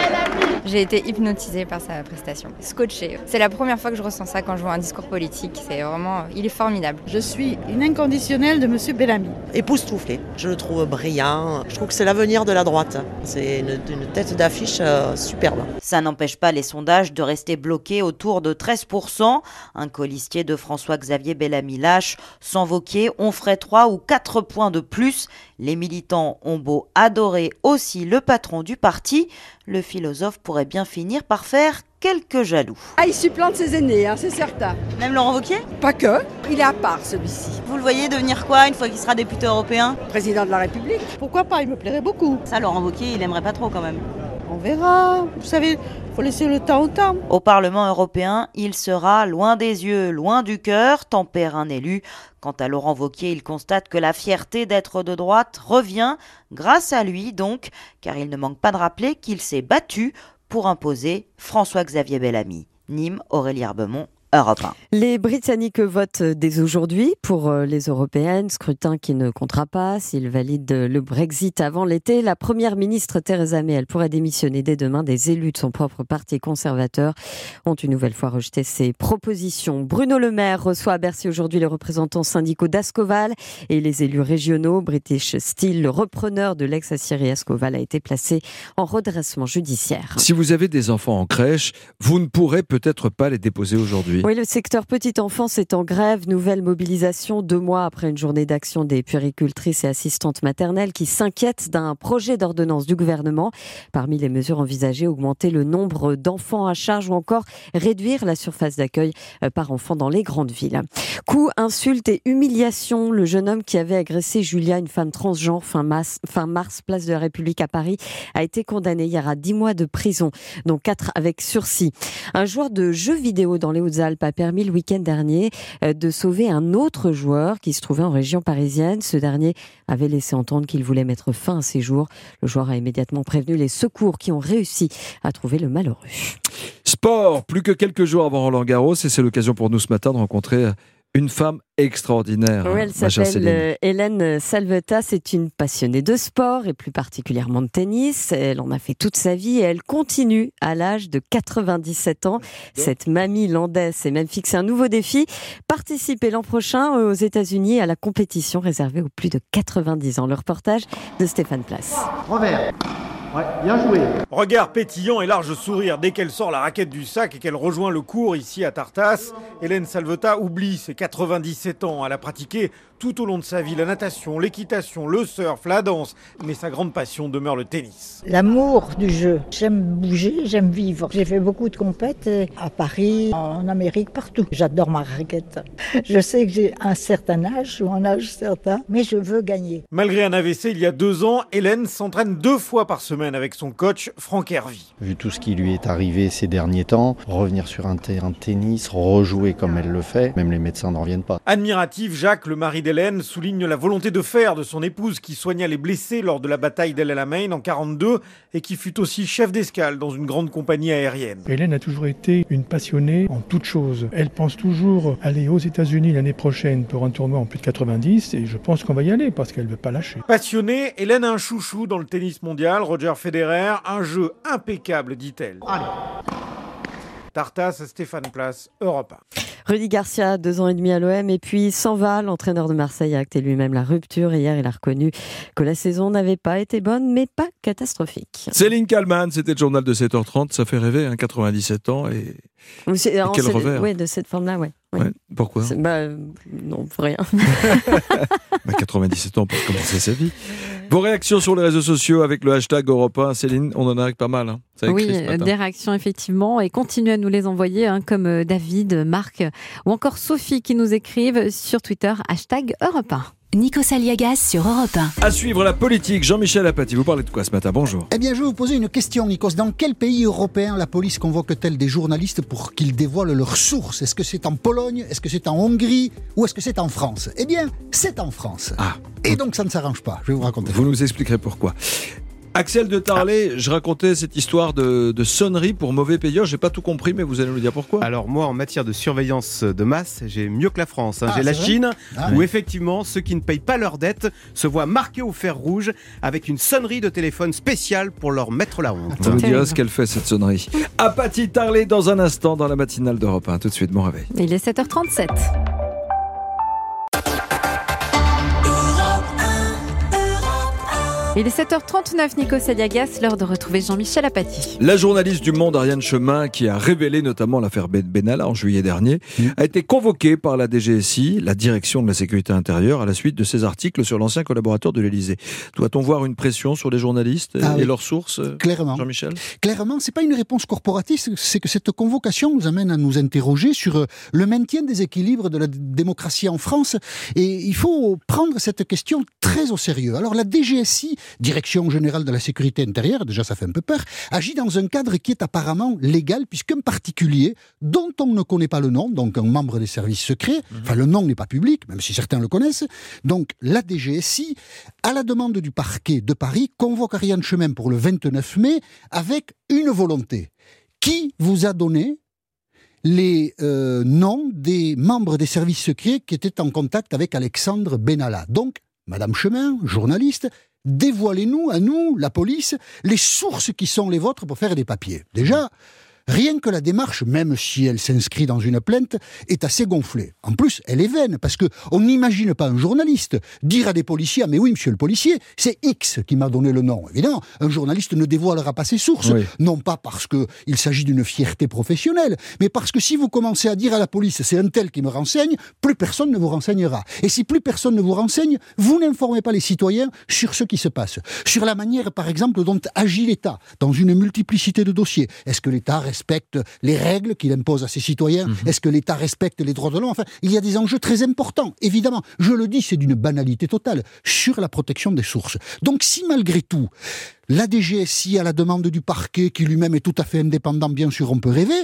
J'ai été hypnotisée par sa prestation, scotchée. C'est la première fois que je ressens ça quand je vois un discours politique. C'est vraiment, il est formidable. Je suis une inconditionnelle de Monsieur Bellamy. Époustouflé, je le trouve brillant. Je trouve que c'est l'avenir de la droite. C'est une tête d'affiche superbe. Ça n'empêche pas les sondages de rester bloqués autour de 13%. Un colistier de François-Xavier Bellamy lâche. Sans Wauquiez, on ferait 3 ou 4 points de plus. Les militants ont beau adorer aussi le patron du parti, le philosophe pourrait bien finir par faire quelques jaloux. Ah, il supplante ses aînés, c'est certain. Même Laurent Wauquiez ? Pas que, il est à part celui-ci. Vous le voyez devenir quoi une fois qu'il sera député européen ? Président de la République. Pourquoi pas, il me plairait beaucoup. Ça, Laurent Wauquiez, il aimerait pas trop quand même. On verra, vous savez, faut laisser le temps au temps. Au Parlement européen, il sera loin des yeux, loin du cœur, tempère un élu. Quant à Laurent Wauquiez, il constate que la fierté d'être de droite revient, grâce à lui donc, car il ne manque pas de rappeler qu'il s'est battu pour imposer François-Xavier Bellamy. Nîmes, Aurélie Herbemont, Europe 1. Les Britanniques votent dès aujourd'hui pour les européennes, scrutin qui ne comptera pas s'ils valident le Brexit avant l'été. La première ministre Theresa May, elle pourrait démissionner dès demain. Des élus de son propre parti conservateur ont une nouvelle fois rejeté ses propositions. Bruno Le Maire reçoit à Bercy aujourd'hui les représentants syndicaux d'Ascoval et les élus régionaux. British Steel, le repreneur de l'ex-aciérie Ascoval, a été placé en redressement judiciaire. Si vous avez des enfants en crèche, vous ne pourrez peut-être pas les déposer aujourd'hui. Oui, le secteur petite enfance est en grève. Nouvelle mobilisation 2 mois après une journée d'action des puéricultrices et assistantes maternelles qui s'inquiètent d'un projet d'ordonnance du gouvernement. Parmi les mesures envisagées, augmenter le nombre d'enfants à charge ou encore réduire la surface d'accueil par enfant dans les grandes villes. Coups, insultes et humiliations. Le jeune homme qui avait agressé Julia, une femme transgenre, fin mars, place de la République à Paris, a été condamné hier à 10 mois de prison, dont 4 avec sursis. Un joueur de jeux vidéo dans les Hautes-Alpes a permis le week-end dernier de sauver un autre joueur qui se trouvait en région parisienne. Ce dernier avait laissé entendre qu'il voulait mettre fin à ses jours. Le joueur a immédiatement prévenu les secours qui ont réussi à trouver le malheureux. Sport, plus que quelques jours avant Roland-Garros, et c'est l'occasion pour nous ce matin de rencontrer Une femme extraordinaire. Oui, elle s'appelle Hélène Salvetta. C'est une passionnée de sport et plus particulièrement de tennis. Elle en a fait toute sa vie et elle continue à l'âge de 97 ans. Cette mamie landaise s'est même fixé un nouveau défi, participer l'an prochain aux États-Unis à la compétition réservée aux plus de 90 ans. Le reportage de Stéphane Place. Revers. Ouais, bien joué. Regard pétillant et large sourire dès qu'elle sort la raquette du sac et qu'elle rejoint le court ici à Tartas. Hélène Salvetta oublie ses 97 ans. Elle a pratiqué tout au long de sa vie la natation, l'équitation, le surf, la danse. Mais sa grande passion demeure le tennis. L'amour du jeu. J'aime bouger, j'aime vivre. J'ai fait beaucoup de compètes à Paris, en Amérique, partout. J'adore ma raquette. Je sais que j'ai un certain âge ou un âge certain, mais je veux gagner. Malgré un AVC il y a 2 ans, Hélène s'entraîne 2 fois par semaine avec son coach Franck Hervy. Vu tout ce qui lui est arrivé ces derniers temps, revenir sur un terrain de tennis, rejouer comme elle le fait, même les médecins n'en reviennent pas. Admiratif, Jacques, le mari d'Hélène, souligne la volonté de fer de son épouse qui soigna les blessés lors de la bataille d'El Alamein en 1942 et qui fut aussi chef d'escale dans une grande compagnie aérienne. Hélène a toujours été une passionnée en toutes choses. Elle pense toujours aller aux États-Unis l'année prochaine pour un tournoi en plus de 90 et je pense qu'on va y aller parce qu'elle ne veut pas lâcher. Passionnée, Hélène a un chouchou dans le tennis mondial, Roger Federer, un jeu impeccable, dit-elle. Allez. Tartas, Stéphane Place, Europe 1. Rudy Garcia, 2 ans et demi à l'OM, et puis s'en va. L'entraîneur de Marseille a acté lui-même la rupture. Hier, il a reconnu que la saison n'avait pas été bonne, mais pas catastrophique. Céline Kallmann, c'était le journal de 7h30. Ça fait rêver, 97 ans et quel revers. Oui, de cette forme-là, oui. Ouais, pourquoi non, rien. 97 ans pour commencer sa vie. Vos réactions sur les réseaux sociaux avec le hashtag Europe 1, Céline, on en a pas mal. Oui, des réactions effectivement, et continuez à nous les envoyer, comme David, Marc ou encore Sophie qui nous écrivent sur Twitter, hashtag Europe 1. Nikos Aliagas sur Europe 1. À suivre la politique, Jean-Michel Apathy, vous parlez de quoi ce matin? Bonjour. Eh bien, je vais vous poser une question, Nikos. Dans quel pays européen la police convoque-t-elle des journalistes pour qu'ils dévoilent leurs sources? Est-ce que c'est en Pologne? Est-ce que c'est en Hongrie? Ou est-ce que c'est en France? Eh bien, c'est en France. Et donc, ça ne s'arrange pas. Je vais vous raconter. Vous nous expliquerez pourquoi. Axel de Tarlet, je racontais cette histoire de sonnerie pour mauvais payeurs. J'ai pas tout compris, mais vous allez nous dire pourquoi. Alors moi, en matière de surveillance de masse, j'ai mieux que la France. J'ai la Chine, où effectivement, ceux qui ne payent pas leurs dettes se voient marqués au fer rouge avec une sonnerie de téléphone spéciale pour leur mettre la honte. Vous nous direz ce qu'elle fait, cette sonnerie. Apathy Tarlet, dans un instant, dans la matinale d'Europe 1. Tout de suite, bon réveil. Il est 7h37. Il est 7h39, Nikos Aliagas, l'heure de retrouver Jean-Michel Apathy. La journaliste du Monde, Ariane Chemin, qui a révélé notamment l'affaire Benalla en juillet dernier, a été convoquée par la DGSI, la direction de la sécurité intérieure, à la suite de ses articles sur l'ancien collaborateur de l'Élysée. Doit-on voir une pression sur les journalistes et leurs sources, clairement. Jean-Michel? Clairement, c'est pas une réponse corporatiste, c'est que cette convocation nous amène à nous interroger sur le maintien des équilibres de la démocratie en France. Et il faut prendre cette question très au sérieux. Alors la DGSI, Direction Générale de la Sécurité Intérieure, déjà ça fait un peu peur, agit dans un cadre qui est apparemment légal, puisqu'un particulier, dont on ne connaît pas le nom, donc un membre des services secrets, enfin le nom n'est pas public, même si certains le connaissent, donc la DGSI, à la demande du parquet de Paris, convoque Ariane Chemin pour le 29 mai avec une volonté. Qui vous a donné les noms des membres des services secrets qui étaient en contact avec Alexandre Benalla? Donc, Madame Chemin, journaliste, dévoilez-nous, à nous, la police, les sources qui sont les vôtres pour faire des papiers. Déjà, rien que la démarche, même si elle s'inscrit dans une plainte, est assez gonflée. En plus, elle est vaine, parce qu'on n'imagine pas un journaliste dire à des policiers « Ah mais oui, monsieur le policier, c'est X qui m'a donné le nom ». Évidemment, un journaliste ne dévoilera pas ses sources, non pas parce qu'il s'agit d'une fierté professionnelle, mais parce que si vous commencez à dire à la police « C'est un tel qui me renseigne », plus personne ne vous renseignera. Et si plus personne ne vous renseigne, vous n'informez pas les citoyens sur ce qui se passe. Sur la manière, par exemple, dont agit l'État dans une multiplicité de dossiers. Est-ce que l'État respecte les règles qu'il impose à ses citoyens? Est-ce que l'État respecte les droits de l'homme? Enfin, il y a des enjeux très importants, évidemment. Je le dis, c'est d'une banalité totale, sur la protection des sources. Donc si malgré tout, la DGSI, à la demande du parquet, qui lui-même est tout à fait indépendant, bien sûr, on peut rêver,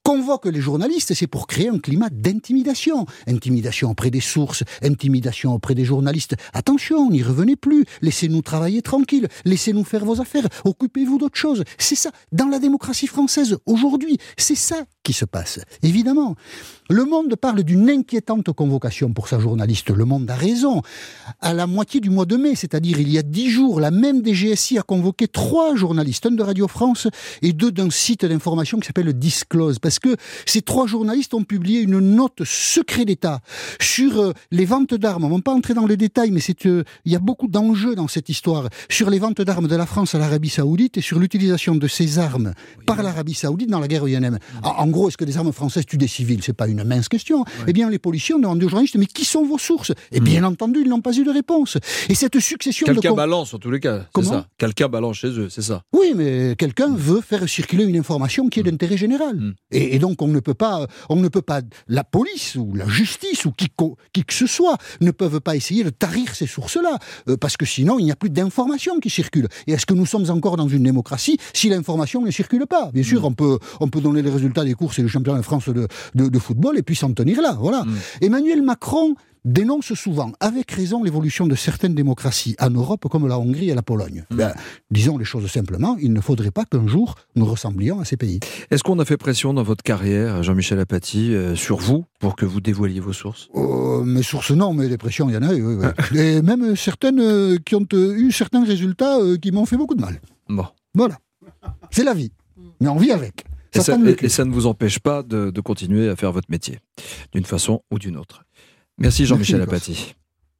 convoque les journalistes, c'est pour créer un climat d'intimidation. Intimidation auprès des sources, intimidation auprès des journalistes. Attention, n'y revenez plus, laissez-nous travailler tranquille, laissez-nous faire vos affaires, occupez-vous d'autre chose. C'est ça, dans la démocratie française, aujourd'hui, c'est ça qui se passe. Évidemment, Le Monde parle d'une inquiétante convocation pour sa journaliste. Le Monde a raison. À la moitié du mois de mai, c'est-à-dire il y a 10 jours, la même DGSI a convoqué 3 journalistes, un de Radio France et 2 d'un site d'information qui s'appelle Disclose. Parce que ces 3 journalistes ont publié une note secret d'État sur les ventes d'armes. On ne va pas entrer dans les détails, mais il y a beaucoup d'enjeux dans cette histoire. Sur les ventes d'armes de la France à l'Arabie Saoudite et sur l'utilisation de ces armes par l'Arabie Saoudite dans la guerre au Yémen. En gros, est-ce que des armes françaises tuent des civils ? C'est pas une mince question. Ouais. Eh bien, les policiers ont demandé aux journalistes, mais qui sont vos sources ? Et bien entendu, ils n'ont pas eu de réponse. Et cette succession quelqu'un balance en tous les cas, c'est ça. Quelqu'un balance chez eux, c'est ça. Oui, mais quelqu'un veut faire circuler une information qui est d'intérêt général. Et donc, on ne peut pas, la police ou la justice ou qui que ce soit ne peuvent pas essayer de tarir ces sources-là, parce que sinon, il n'y a plus d'informations qui circulent. Et est-ce que nous sommes encore dans une démocratie si l'information ne circule pas ? Bien sûr, on peut donner les résultats des courses et le championnat de France de football et puis s'en tenir là, voilà. Emmanuel Macron dénonce souvent, avec raison, l'évolution de certaines démocraties en Europe, comme la Hongrie et la Pologne. Disons les choses simplement, il ne faudrait pas qu'un jour nous ressemblions à ces pays. Est-ce qu'on a fait pression dans votre carrière, Jean-Michel Apathy, sur vous, pour que vous dévoiliez vos sources ? Mes sources non, mais des pressions, il y en a, oui. Et même certaines qui ont eu certains résultats qui m'ont fait beaucoup de mal. Bon. Voilà. C'est la vie. Mais on vit avec. Et ça ne vous empêche pas de continuer à faire votre métier, d'une façon ou d'une autre. Merci Jean-Michel Apathy.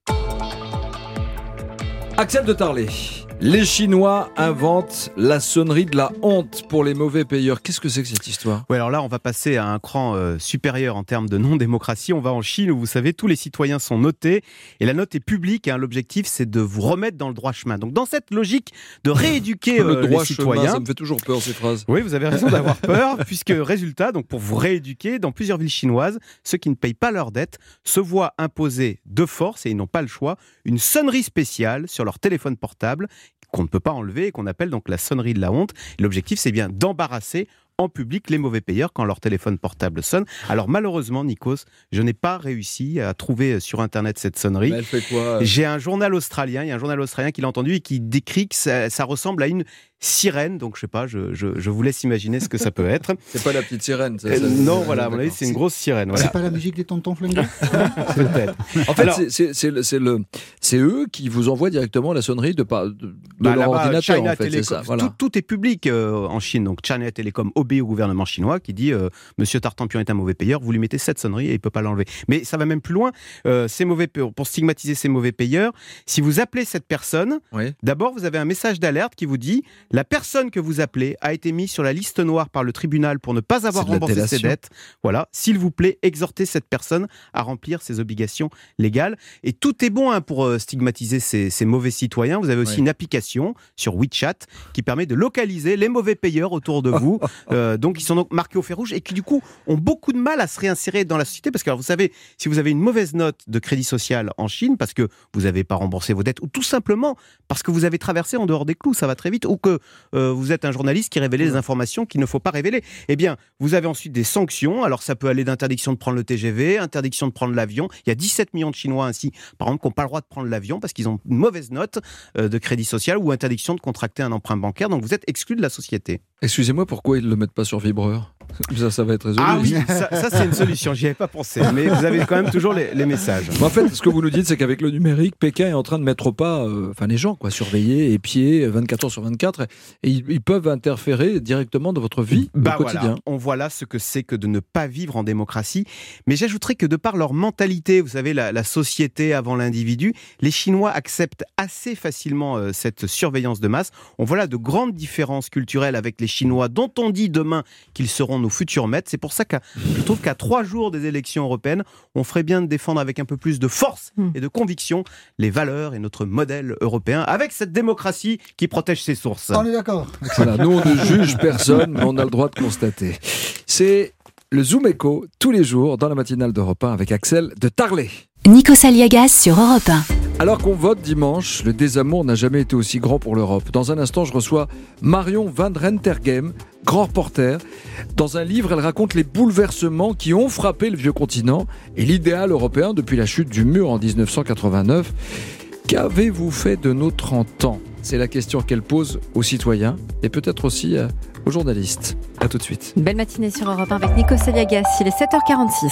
Axel de Tarlet. Les Chinois inventent la sonnerie de la honte pour les mauvais payeurs. Qu'est-ce que c'est que cette histoire ? Oui, alors là, on va passer à un cran supérieur en termes de non-démocratie. On va en Chine où, vous savez, tous les citoyens sont notés et la note est publique. L'objectif, c'est de vous remettre dans le droit chemin. Donc, dans cette logique de rééduquer les citoyens... Chemin, ça me fait toujours peur, ces phrases. Oui, vous avez raison d'avoir peur, puisque, résultat, donc pour vous rééduquer, dans plusieurs villes chinoises, ceux qui ne payent pas leurs dettes se voient imposer de force, et ils n'ont pas le choix, une sonnerie spéciale sur leur téléphone portable qu'on ne peut pas enlever et qu'on appelle donc la sonnerie de la honte. L'objectif, c'est bien d'embarrasser en public les mauvais payeurs quand leur téléphone portable sonne. Alors malheureusement, Nikos, je n'ai pas réussi à trouver sur Internet cette sonnerie. Mais elle fait quoi ? J'ai un journal australien, il y a un journal australien qui l'a entendu et qui décrit que ça ressemble à une sirène, donc je sais pas, je vous laisse imaginer ce que ça peut être. C'est pas la petite sirène. Non, voilà, à mon avis, c'est une grosse sirène. Voilà. C'est pas la musique des tontons flingués ? Peut-être. En fait, alors, c'est eux qui vous envoient directement la sonnerie de leur ordinateur. China en fait, Telecom, c'est ça, voilà. tout est public en Chine. Donc China Telecom obéit au gouvernement chinois qui dit Monsieur Tartampion est un mauvais payeur, vous lui mettez cette sonnerie et il peut pas l'enlever. Mais ça va même plus loin. Pour stigmatiser ces mauvais payeurs, si vous appelez cette personne, d'abord vous avez un message d'alerte qui vous dit la personne que vous appelez a été mise sur la liste noire par le tribunal pour ne pas avoir remboursé ses dettes. Voilà, s'il vous plaît, exhortez cette personne à remplir ses obligations légales. Et tout est bon pour stigmatiser ces mauvais citoyens. Vous avez aussi une application sur WeChat qui permet de localiser les mauvais payeurs autour de vous. Donc, ils sont donc marqués au fer rouge et qui, du coup, ont beaucoup de mal à se réinsérer dans la société. Parce que, alors, vous savez, si vous avez une mauvaise note de crédit social en Chine, parce que vous n'avez pas remboursé vos dettes, ou tout simplement parce que vous avez traversé en dehors des clous, ça va très vite, ou que vous êtes un journaliste qui révélait des informations qu'il ne faut pas révéler, eh bien, vous avez ensuite des sanctions. Alors, ça peut aller d'interdiction de prendre le TGV, interdiction de prendre l'avion. Il y a 17 millions de Chinois, ainsi, par exemple, qui n'ont pas le droit de prendre l'avion parce qu'ils ont une mauvaise note de crédit social ou interdiction de contracter un emprunt bancaire. Donc, vous êtes exclu de la société. Excusez-moi, pourquoi ils ne le mettent pas sur vibreur ? Ça va être résolu. Ah oui, ça c'est une solution, j'y avais pas pensé. Mais vous avez quand même toujours les messages. En fait, ce que vous nous dites, c'est qu'avec le numérique, Pékin est en train de mettre au pas les gens, surveiller, épier 24 heures sur 24. Et ils peuvent interférer directement dans votre vie au quotidien. Voilà. On voit là ce que c'est que de ne pas vivre en démocratie. Mais j'ajouterais que de par leur mentalité, vous savez, la société avant l'individu, les Chinois acceptent assez facilement cette surveillance de masse. On voit là de grandes différences culturelles avec les Chinois, dont on dit demain qu'ils seront nos futurs maîtres. C'est pour ça que je trouve qu'à 3 jours des élections européennes, on ferait bien de défendre avec un peu plus de force et de conviction les valeurs et notre modèle européen, avec cette démocratie qui protège ses sources. On est d'accord. Voilà, nous, on ne juge personne, mais on a le droit de constater. C'est le Zoom Echo, tous les jours, dans la matinale d'Europe 1, avec Axel de Tarlet. Nikos Aliagas sur Europe 1. Alors qu'on vote dimanche, le désamour n'a jamais été aussi grand pour l'Europe. Dans un instant, je reçois Marion van Rentergem, grand reporter. Dans un livre, elle raconte les bouleversements qui ont frappé le vieux continent et l'idéal européen depuis la chute du mur en 1989. Qu'avez-vous fait de nos 30 ans ? C'est la question qu'elle pose aux citoyens et peut-être aussi aux journalistes. A tout de suite. Une belle matinée sur Europe 1 avec Nico Saliagas. Il est 7h46.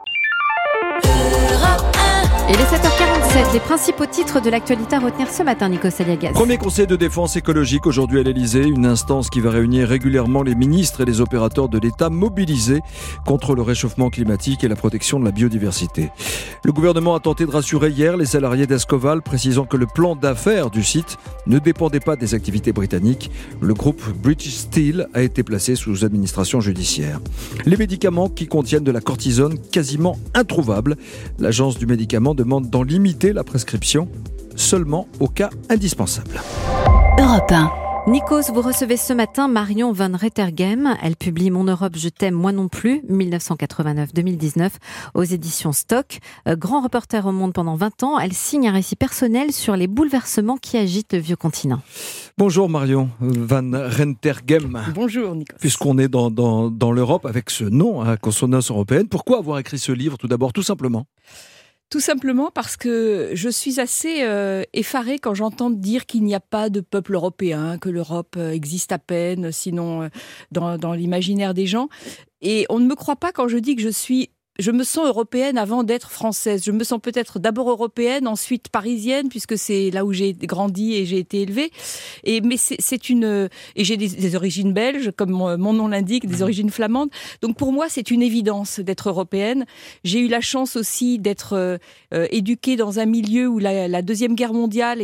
Et les 7h47, les principaux titres de l'actualité à retenir ce matin, Nico Saliagas. Premier conseil de défense écologique aujourd'hui à l'Elysée, une instance qui va réunir régulièrement les ministres et les opérateurs de l'État mobilisés contre le réchauffement climatique et la protection de la biodiversité. Le gouvernement a tenté de rassurer hier les salariés d'Escoval, précisant que le plan d'affaires du site ne dépendait pas des activités britanniques. Le groupe British Steel a été placé sous administration judiciaire. Les médicaments qui contiennent de la cortisone quasiment introuvable. L'agence du médicament demande d'en limiter la prescription seulement aux cas indispensables. Europe 1. Nikos, vous recevez ce matin Marion van Rentergem. Elle publie Mon Europe, je t'aime, moi non plus, 1989-2019, aux éditions Stock. Grand reporter au Monde pendant 20 ans, elle signe un récit personnel sur les bouleversements qui agitent le vieux continent. Bonjour Marion van Rentergem. Bonjour Nikos. Puisqu'on est dans l'Europe avec ce nom à consonance européenne, pourquoi avoir écrit ce livre tout d'abord, tout simplement ? Tout simplement parce que je suis assez effarée quand j'entends dire qu'il n'y a pas de peuple européen, que l'Europe existe à peine, sinon dans l'imaginaire des gens. Et on ne me croit pas quand je dis que je me sens européenne avant d'être française. Je me sens peut-être d'abord européenne, ensuite parisienne, puisque c'est là où j'ai grandi et j'ai été élevée. Mais et j'ai des origines belges, comme mon nom l'indique, des origines flamandes. Donc pour moi, c'est une évidence d'être européenne. J'ai eu la chance aussi d'être éduquée dans un milieu où la Deuxième Guerre mondiale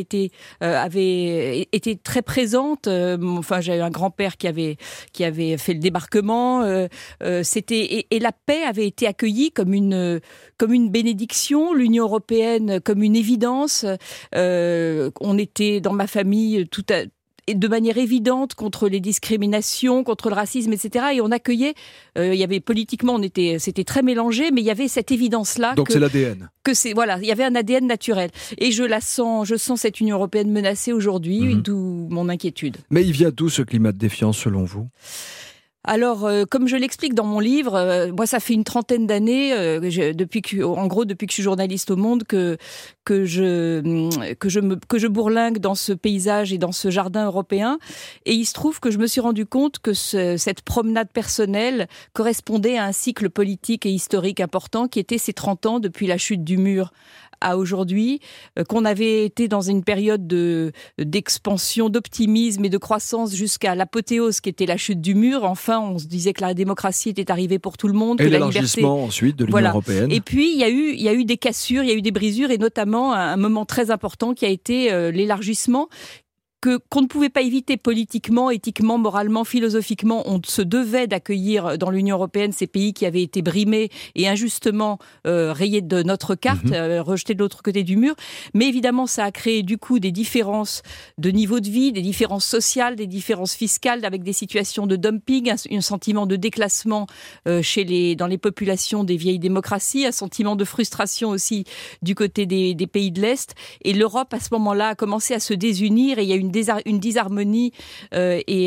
avait été très présente. Enfin, j'ai eu un grand-père qui avait fait le débarquement. Et la paix avait été accueillie comme une bénédiction, l'Union européenne comme une évidence. On était dans ma famille de manière évidente contre les discriminations, contre le racisme, etc. Et on accueillait, il y avait politiquement, c'était très mélangé, mais il y avait cette évidence-là. Donc c'est l'ADN. Il y avait un ADN naturel. Et je sens cette Union européenne menacée aujourd'hui, d'où mon inquiétude. Mais il vient d'où ce climat de défiance selon vous ? Alors, comme je l'explique dans mon livre, moi, ça fait une trentaine d'années, depuis que je suis journaliste au Monde, que je bourlingue dans ce paysage et dans ce jardin européen. Et il se trouve que je me suis rendu compte que cette promenade personnelle correspondait à un cycle politique et historique important qui était ces 30 ans depuis la chute du mur à aujourd'hui, qu'on avait été dans une période d'expansion, d'optimisme et de croissance jusqu'à l'apothéose qui était la chute du mur. Enfin, on se disait que la démocratie était arrivée pour tout le monde. Et que l'élargissement ensuite de l'Union européenne. Et puis, il y a eu des cassures, il y a eu des brisures et notamment un moment très important qui a été l'élargissement qu'on ne pouvait pas éviter politiquement, éthiquement, moralement, philosophiquement. On se devait d'accueillir dans l'Union européenne ces pays qui avaient été brimés et injustement rayés de notre carte, rejetés de l'autre côté du mur. Mais évidemment, ça a créé du coup des différences de niveau de vie, des différences sociales, des différences fiscales, avec des situations de dumping, un sentiment de déclassement dans les populations des vieilles démocraties, un sentiment de frustration aussi du côté des pays de l'Est. Et l'Europe, à ce moment-là, a commencé à se désunir et il y a une disharmonie et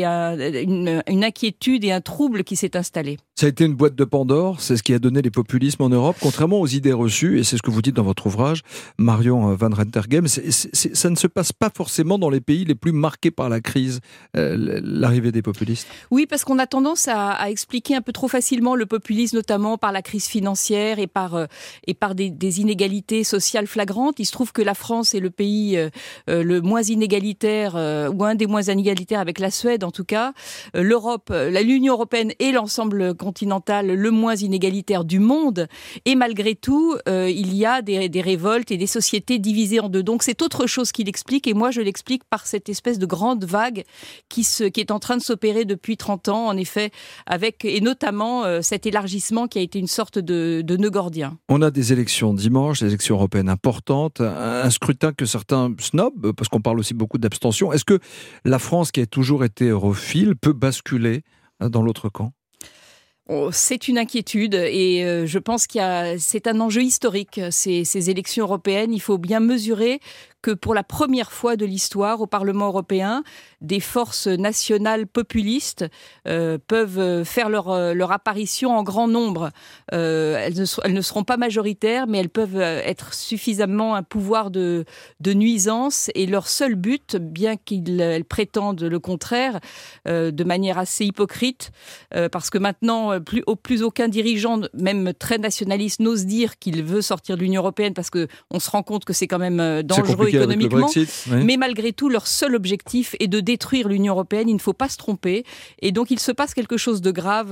une inquiétude et un trouble qui s'est installé. Ça a été une boîte de Pandore, c'est ce qui a donné les populismes en Europe, contrairement aux idées reçues, et c'est ce que vous dites dans votre ouvrage, Marion van Rentergem, ça ne se passe pas forcément dans les pays les plus marqués par la crise, l'arrivée des populistes. Oui, parce qu'on a tendance à expliquer un peu trop facilement le populisme, notamment par la crise financière et par des inégalités sociales flagrantes. Il se trouve que la France est le pays le moins inégalitaire, ou un des moins inégalitaires avec la Suède en tout cas. L'Europe, l'Union européenne et l'ensemble continental le moins inégalitaire du monde. Et malgré tout, il y a des révoltes et des sociétés divisées en deux. Donc c'est autre chose qui l'explique, et moi je l'explique par cette espèce de grande vague qui est en train de s'opérer depuis 30 ans, en effet, et notamment cet élargissement qui a été une sorte de nœud gordien. On a des élections dimanche, des élections européennes importantes, un scrutin que certains snobent, parce qu'on parle aussi beaucoup d'abstention. Est-ce que la France, qui a toujours été europhile, peut basculer dans l'autre camp ? C'est une inquiétude et je pense c'est un enjeu historique, ces élections européennes. Il faut bien mesurer que pour la première fois de l'histoire au Parlement européen, des forces nationales populistes peuvent faire leur apparition en grand nombre. Elles ne seront pas majoritaires, mais elles peuvent être suffisamment un pouvoir de nuisance. Et leur seul but, bien qu'elles prétendent le contraire, de manière assez hypocrite, parce que maintenant, plus aucun dirigeant, même très nationaliste, n'ose dire qu'il veut sortir de l'Union européenne, parce qu'on se rend compte que c'est quand même dangereux économiquement, Brexit, oui. Mais malgré tout, leur seul objectif est de détruire l'Union européenne. Il ne faut pas se tromper. Et donc, il se passe quelque chose de grave.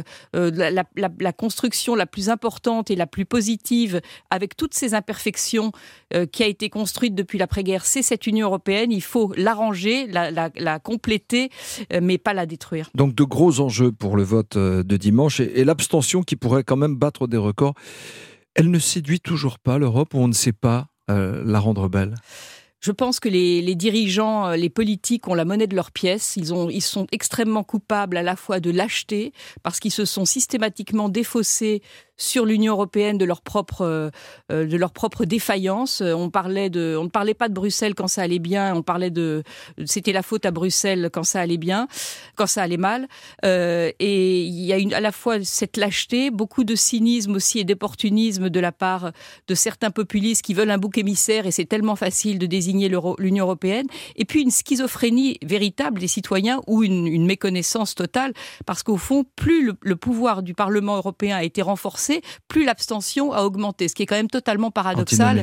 La construction la plus importante et la plus positive, avec toutes ces imperfections qui a été construite depuis l'après-guerre, c'est cette Union européenne. Il faut l'arranger, la compléter, mais pas la détruire. Donc, de gros enjeux pour le vote de dimanche et l'abstention qui pourrait quand même battre des records. Elle ne séduit toujours pas l'Europe, ou on ne sait pas la rendre belle? Je pense que les dirigeants, les politiques ont la monnaie de leurs pièces. Ils sont extrêmement coupables à la fois de lâcheté, parce qu'ils se sont systématiquement défaussés sur l'Union européenne de leur propre défaillance. On ne parlait pas de Bruxelles quand ça allait bien. C'était la faute à Bruxelles quand ça allait bien, quand ça allait mal. Et il y a à la fois cette lâcheté, beaucoup de cynisme aussi et d'opportunisme de la part de certains populistes qui veulent un bouc émissaire, et c'est tellement facile de désigner l'Union européenne. Et puis une schizophrénie véritable des citoyens, ou une méconnaissance totale, parce qu'au fond, plus le pouvoir du Parlement européen a été renforcé, plus l'abstention a augmenté, ce qui est quand même totalement paradoxal.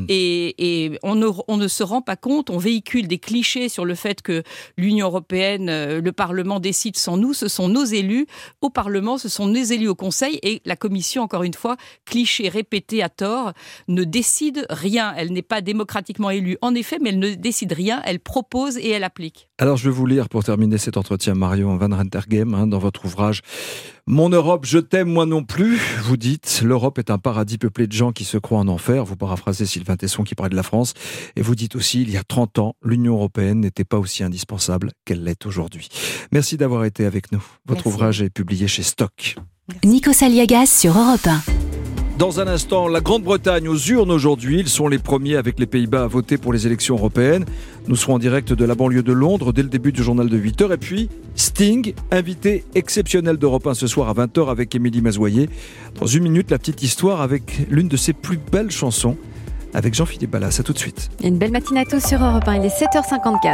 Et on ne se rend pas compte, on véhicule des clichés sur le fait que l'Union européenne, le Parlement décide sans nous, ce sont nos élus au Parlement, ce sont nos élus au Conseil, et la Commission, encore une fois, cliché répété à tort, ne décide rien. Elle n'est pas démocratiquement élue, en effet, mais elle ne décide rien, elle propose et elle applique. Alors je vais vous lire pour terminer cet entretien, Marion Van Rentergem, dans votre ouvrage « Mon Europe, je t'aime, moi non plus ». Vous dites « L'Europe est un paradis peuplé de gens qui se croient en enfer ». Vous paraphrasez Sylvain Tesson qui parlait de la France. Et vous dites aussi « Il y a 30 ans, l'Union européenne n'était pas aussi indispensable qu'elle l'est aujourd'hui ». Merci d'avoir été avec nous. Votre ouvrage est publié chez Stock. Nikos Aliagas sur Europe 1. Dans un instant, la Grande-Bretagne aux urnes aujourd'hui. Ils sont les premiers avec les Pays-Bas à voter pour les élections européennes. Nous serons en direct de la banlieue de Londres dès le début du journal de 8h. Et puis, Sting, invité exceptionnel d'Europe 1 ce soir à 20h avec Émilie Mazoyer. Dans une minute, la petite histoire avec l'une de ses plus belles chansons avec Jean-Philippe Ballas. À tout de suite. Une belle matinée à tous sur Europe 1. Il est 7h54.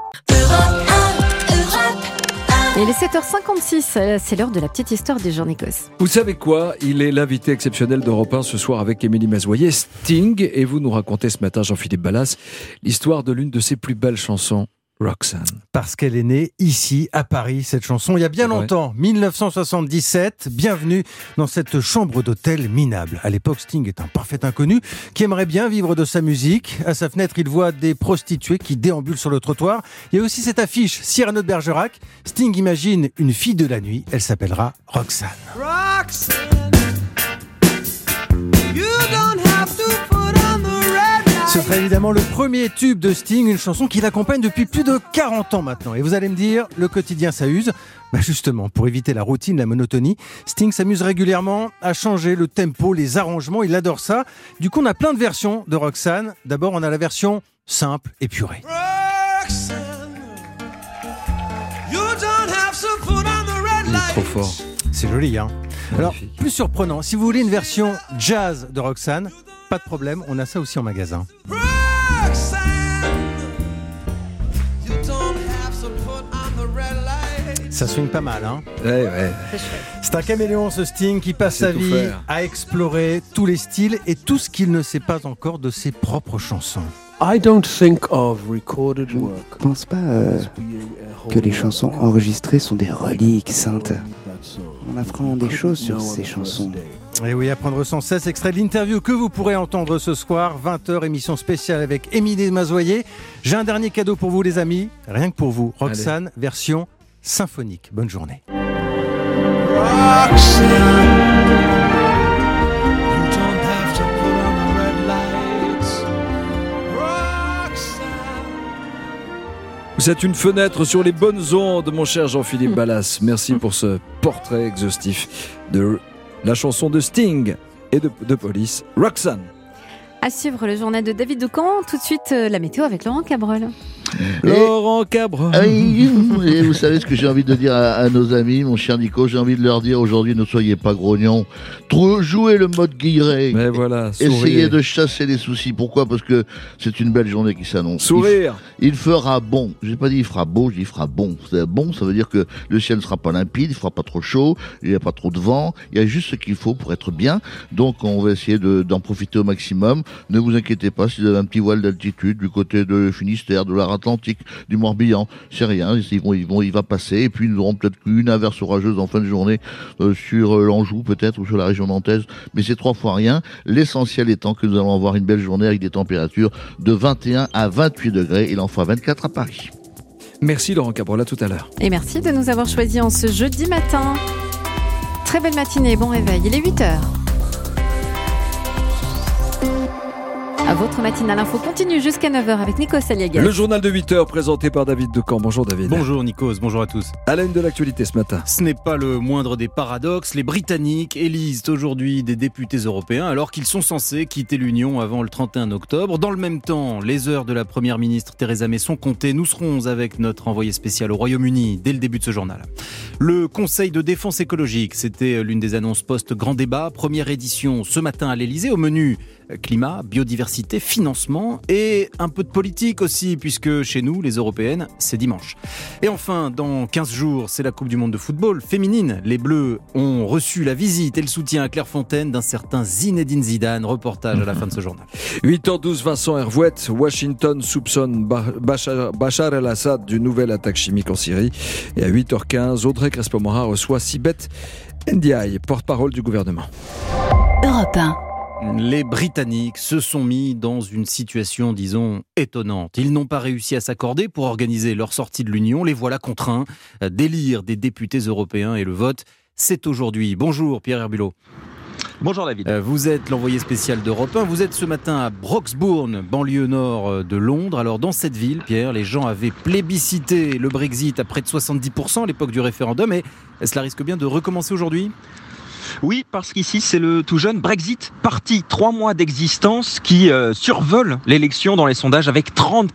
Et il est 7h56, c'est l'heure de la petite histoire des jours, Nikos. Vous savez quoi ? Il est l'invité exceptionnel d'Europe 1 ce soir avec Émilie Mazoyer, Sting, et vous nous racontez ce matin, Jean-Philippe Ballas, l'histoire de l'une de ses plus belles chansons, Roxanne. Parce qu'elle est née ici, à Paris, cette chanson, il y a bien longtemps, 1977. Bienvenue dans cette chambre d'hôtel minable. À l'époque, Sting est un parfait inconnu qui aimerait bien vivre de sa musique. À sa fenêtre, il voit des prostituées qui déambulent sur le trottoir. Il y a aussi cette affiche, Cyrano de Bergerac. Sting imagine une fille de la nuit. Elle s'appellera Roxanne. Roxanne, you don't have to put on the red light. Ce serait évidemment le premier tube de Sting, une chanson qui l'accompagne depuis plus de 40 ans maintenant. Et vous allez me dire, le quotidien ça use. Justement, pour éviter la routine, la monotonie, Sting s'amuse régulièrement à changer le tempo, les arrangements, il adore ça. Du coup, on a plein de versions de Roxanne. D'abord, on a la version simple, épurée. Roxanne, you don't have to put on the red light. Trop fort. C'est joli, hein ? Alors, plus surprenant, si vous voulez une version jazz de Roxanne, pas de problème, on a ça aussi en magasin. Roxanne, you don't have to put on the red light. Ça swing pas mal, hein ? Ouais. C'est un caméléon, ce Sting, qui passe sa vie à explorer tous les styles et tout ce qu'il ne sait pas encore de ses propres chansons. Je ne pense pas que les chansons enregistrées sont des reliques saintes. On apprend des choses sur ces chansons. Et oui, apprendre sans cesse, extrait de l'interview que vous pourrez entendre ce soir, 20h, émission spéciale avec Émilie Mazoyer. J'ai un dernier cadeau pour vous, les amis, rien que pour vous. Roxanne, version symphonique. Bonne journée. Vous êtes une fenêtre sur les bonnes ondes, mon cher Jean-Philippe Ballas. Merci pour ce portrait exhaustif de la chanson de Sting et de Police, Roxanne. À suivre le journal de David Doucan. Tout de suite, la météo avec Laurent Cabrol. Laurent Cabrol. Et vous savez ce que j'ai envie de dire à nos amis, mon cher Nico, j'ai envie de leur dire aujourd'hui, ne soyez pas grognons. Jouez le mode guilleret. Mais voilà, essayez de chasser les soucis. Pourquoi ? Parce que c'est une belle journée qui s'annonce. Sourire. Il fera bon. J'ai pas dit il fera beau, j'ai dit il fera bon. Bon, ça veut dire que le ciel ne sera pas limpide, il fera pas trop chaud, il n'y a pas trop de vent, il y a juste ce qu'il faut pour être bien. Donc on va essayer d'en profiter au maximum. Ne vous inquiétez pas si vous avez un petit voile d'altitude du côté de Finistère, de la Atlantique, du Morbihan, c'est rien, il va passer, et puis nous aurons peut-être une averse orageuse en fin de journée sur l'Anjou peut-être, ou sur la région nantaise, mais c'est 3 fois rien. L'essentiel étant que nous allons avoir une belle journée avec des températures de 21 à 28 degrés, il en fera 24 à Paris. Merci Laurent Cabrol, à tout à l'heure. Et merci de nous avoir choisis en ce jeudi matin. Très belle matinée, bon réveil, il est 8h. À votre matinale info continue jusqu'à 9h avec Nikos Aliagas. Le journal de 8h présenté par David Decamp. Bonjour David. Bonjour Nikos, bonjour à tous. À la une de l'actualité ce matin. Ce n'est pas le moindre des paradoxes. Les Britanniques élisent aujourd'hui des députés européens alors qu'ils sont censés quitter l'Union avant le 31 octobre. Dans le même temps, les heures de la première ministre Theresa May sont comptées. Nous serons avec notre envoyé spécial au Royaume-Uni dès le début de ce journal. Le Conseil de défense écologique, c'était l'une des annonces post-grand débat. Première édition ce matin à l'Elysée. Au menu, climat, biodiversité, financement et un peu de politique aussi, puisque chez nous, les Européennes, c'est dimanche. Et enfin, dans 15 jours, c'est la Coupe du Monde de football féminine. Les Bleus ont reçu la visite et le soutien à Clairefontaine d'un certain Zinedine Zidane. Reportage à la fin de ce journal. 8h12, Vincent Hervouette. Washington soupçonne Bachar el-Assad d'une nouvelle attaque chimique en Syrie. Et à 8h15, Audrey Crespo-Morin reçoit Sibeth Ndiaye, porte-parole du gouvernement. Europe 1. Les Britanniques se sont mis dans une situation, disons, étonnante. Ils n'ont pas réussi à s'accorder pour organiser leur sortie de l'Union. Les voilà contraints d'élire des députés européens et le vote, c'est aujourd'hui. Bonjour Pierre Herbulot. Bonjour David. Vous êtes l'envoyé spécial d'Europe 1. Vous êtes ce matin à Broxbourne, banlieue nord de Londres. Alors dans cette ville, Pierre, les gens avaient plébiscité le Brexit à près de 70% à l'époque du référendum. Et cela risque bien de recommencer aujourd'hui ? Oui, parce qu'ici, c'est le tout jeune Brexit Party, 3 mois d'existence, qui survole l'élection dans les sondages avec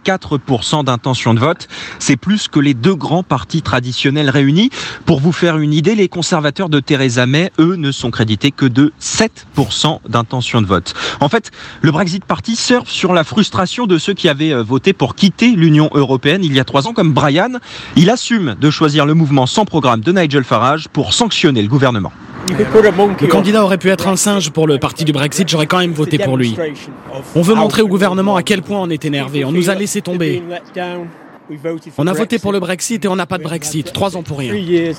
34% d'intention de vote. C'est plus que les 2 grands partis traditionnels réunis. Pour vous faire une idée, les conservateurs de Theresa May, eux, ne sont crédités que de 7% d'intention de vote. En fait, le Brexit Party surfe sur la frustration de ceux qui avaient voté pour quitter l'Union européenne il y a 3 ans, comme Brian. Il assume de choisir le mouvement sans programme de Nigel Farage pour sanctionner le gouvernement. Le candidat aurait pu être un singe pour le parti du Brexit, j'aurais quand même voté pour lui. On veut montrer au gouvernement à quel point on est énervé, on nous a laissé tomber. On a voté pour le Brexit et on n'a pas de Brexit, 3 ans pour rien.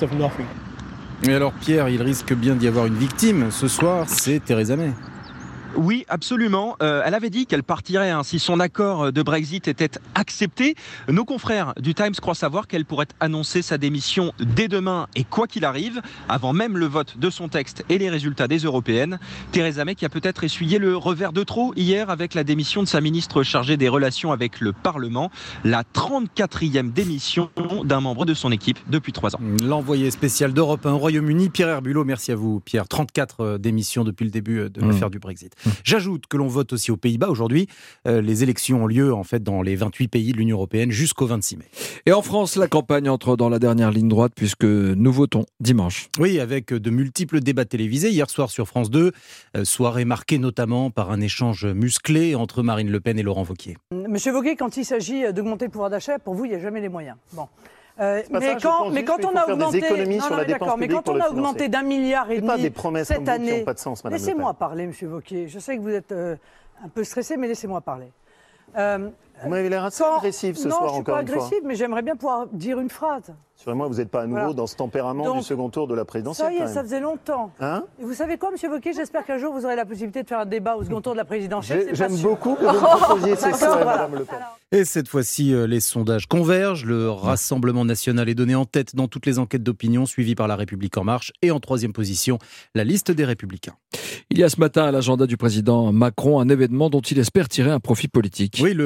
Et alors Pierre, il risque bien d'y avoir une victime. Ce soir, c'est Theresa May. Oui, absolument. Elle avait dit qu'elle partirait si son accord de Brexit était accepté. Nos confrères du Times croient savoir qu'elle pourrait annoncer sa démission dès demain et quoi qu'il arrive, avant même le vote de son texte et les résultats des européennes. Theresa May qui a peut-être essuyé le revers de trop hier avec la démission de sa ministre chargée des relations avec le Parlement, la 34e démission d'un membre de son équipe depuis 3 ans. L'envoyé spécial d'Europe 1 au Royaume-Uni, Pierre Herbulot, merci à vous Pierre. 34 démissions depuis le début de l'affaire du Brexit. J'ajoute que l'on vote aussi aux Pays-Bas aujourd'hui. Les élections ont lieu en fait dans les 28 pays de l'Union européenne jusqu'au 26 mai. Et en France, la campagne entre dans la dernière ligne droite puisque nous votons dimanche. Oui, avec de multiples débats télévisés. Hier soir sur France 2, soirée marquée notamment par un échange musclé entre Marine Le Pen et Laurent Wauquiez. Monsieur Wauquiez, quand il s'agit d'augmenter le pouvoir d'achat, pour vous, il n'y a jamais les moyens. Bon. Mais quand on a augmenté d'1,5 milliard cette année, laissez-moi parler, Monsieur Wauquiez. Je sais que vous êtes un peu stressé, mais laissez-moi parler. Vous m'avez l'air assez agressif ce soir, encore une fois. Non, je ne suis pas agressif, mais j'aimerais bien pouvoir dire une phrase. Sûrement, vous n'êtes pas à nouveau dans ce tempérament du second tour de la présidentielle. Ça y est, ça faisait longtemps. Et vous savez quoi, Monsieur Wauquiez, j'espère qu'un jour vous aurez la possibilité de faire un débat au second tour de la présidentielle. J'aime beaucoup que vous me proposiez ces souhaits, Madame Le Pen. Et cette fois-ci, les sondages convergent. Le Rassemblement national est donné en tête dans toutes les enquêtes d'opinion, suivi par La République En Marche. Et en 3e position, la liste des Républicains. Il y a ce matin à l'agenda du président Macron un événement dont il espère tirer un profit politique. Oui, le Conseil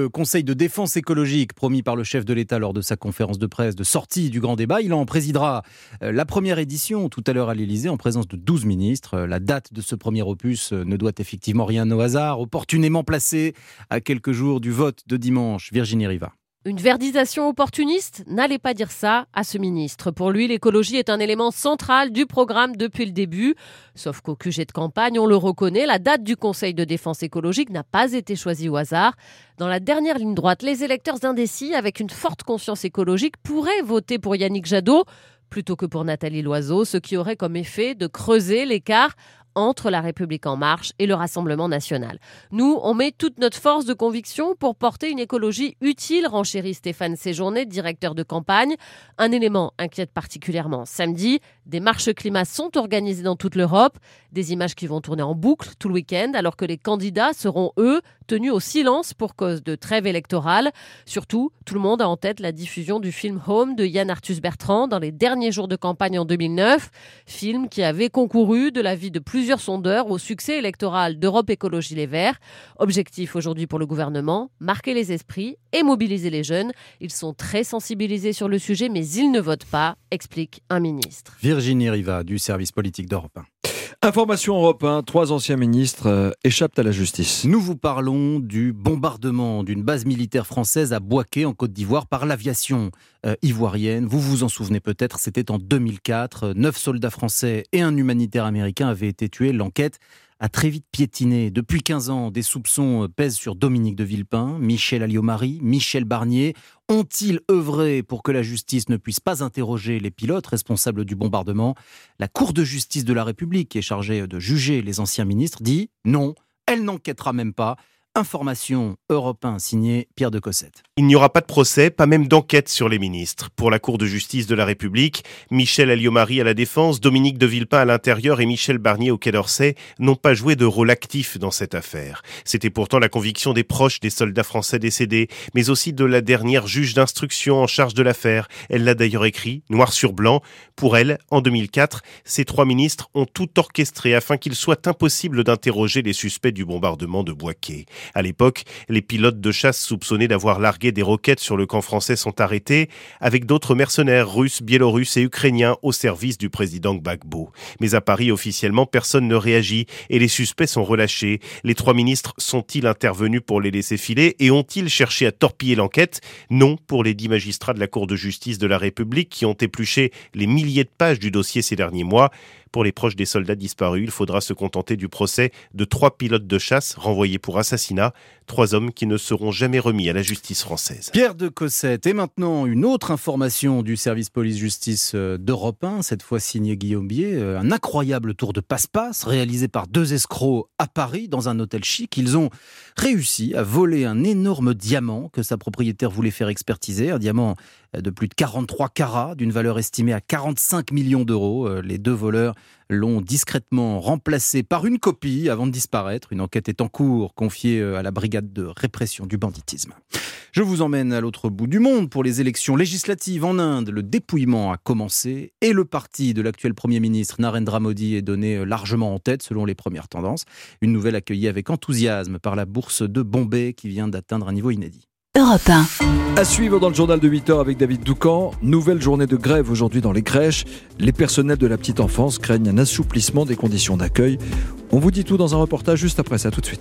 de défense écologique promis par le chef de l'État lors de sa conférence de presse de sortie du grand débat. Il en présidera la première édition tout à l'heure à l'Élysée en présence de 12 ministres. La date de ce premier opus ne doit effectivement rien au hasard, opportunément placée à quelques jours du vote de dimanche. Virginie Riva. Une verdisation opportuniste? N'allez pas dire ça à ce ministre. Pour lui, l'écologie est un élément central du programme depuis le début. Sauf qu'au QG de campagne, on le reconnaît, la date du Conseil de défense écologique n'a pas été choisie au hasard. Dans la dernière ligne droite, les électeurs indécis avec une forte conscience écologique pourraient voter pour Yannick Jadot plutôt que pour Nathalie Loiseau, ce qui aurait comme effet de creuser l'écart entre La République En Marche et le Rassemblement National. Nous, on met toute notre force de conviction pour porter une écologie utile, renchérit Stéphane Séjourné, directeur de campagne. Un élément inquiète particulièrement samedi. Des marches climat sont organisées dans toute l'Europe. Des images qui vont tourner en boucle tout le week-end, alors que les candidats seront, eux, tenus au silence pour cause de trêve électorale. Surtout, tout le monde a en tête la diffusion du film Home de Yann Arthus Bertrand dans les derniers jours de campagne en 2009. Film qui avait concouru de l'avis de plusieurs sondeurs au succès électoral d'Europe Écologie Les Verts. Objectif aujourd'hui pour le gouvernement, marquer les esprits et mobiliser les jeunes. Ils sont très sensibilisés sur le sujet, mais ils ne votent pas, explique un ministre. Virginie Riva du service politique d'Europe 1. Information Europe 1, 3 anciens ministres échappent à la justice. Nous vous parlons du bombardement d'une base militaire française à Bouaké en Côte d'Ivoire par l'aviation ivoirienne. Vous vous en souvenez peut-être, c'était en 2004. 9 soldats français et un humanitaire américain avaient été tués. L'enquête a très vite piétiné. Depuis 15 ans, des soupçons pèsent sur Dominique de Villepin, Michel Alliot-Marie, Michel Barnier. Ont-ils œuvré pour que la justice ne puisse pas interroger les pilotes responsables du bombardement ? La Cour de justice de la République, qui est chargée de juger les anciens ministres, dit non, elle n'enquêtera même pas. Information Europe 1 signée Pierre de Cossette. Il n'y aura pas de procès, pas même d'enquête sur les ministres. Pour la Cour de justice de la République, Michel Alliot-Marie à la Défense, Dominique de Villepin à l'Intérieur et Michel Barnier au Quai d'Orsay n'ont pas joué de rôle actif dans cette affaire. C'était pourtant la conviction des proches des soldats français décédés, mais aussi de la dernière juge d'instruction en charge de l'affaire. Elle l'a d'ailleurs écrit, noir sur blanc. Pour elle, en 2004, ces 3 ministres ont tout orchestré afin qu'il soit impossible d'interroger les suspects du bombardement de Bouaké. À l'époque, les pilotes de chasse soupçonnés d'avoir largué des roquettes sur le camp français sont arrêtés, avec d'autres mercenaires russes, biélorusses et ukrainiens au service du président Gbagbo. Mais à Paris, officiellement, personne ne réagit et les suspects sont relâchés. Les 3 ministres sont-ils intervenus pour les laisser filer et ont-ils cherché à torpiller l'enquête ? Non, pour les 10 magistrats de la Cour de justice de la République qui ont épluché les milliers de pages du dossier ces derniers mois. Pour les proches des soldats disparus, il faudra se contenter du procès de 3 pilotes de chasse renvoyés pour assassinat, 3 hommes qui ne seront jamais remis à la justice française. Pierre de Cossette. Et maintenant, une autre information du service police-justice d'Europe 1, cette fois signé Guillaume Bier. Un incroyable tour de passe-passe réalisé par 2 escrocs à Paris, dans un hôtel chic. Ils ont réussi à voler un énorme diamant que sa propriétaire voulait faire expertiser. Un diamant de plus de 43 carats, d'une valeur estimée à 45 millions d'euros. Les 2 voleurs l'ont discrètement remplacé par une copie avant de disparaître. Une enquête est en cours, confiée à la brigade de répression du banditisme. Je vous emmène à l'autre bout du monde pour les élections législatives en Inde. Le dépouillement a commencé et le parti de l'actuel Premier ministre Narendra Modi est donné largement en tête selon les premières tendances. Une nouvelle accueillie avec enthousiasme par la bourse de Bombay qui vient d'atteindre un niveau inédit. Europe 1. À suivre dans le journal de 8h avec David Doucan. Nouvelle journée de grève aujourd'hui dans les crèches. Les personnels de la petite enfance craignent un assouplissement des conditions d'accueil. On vous dit tout dans un reportage juste après ça, tout de suite.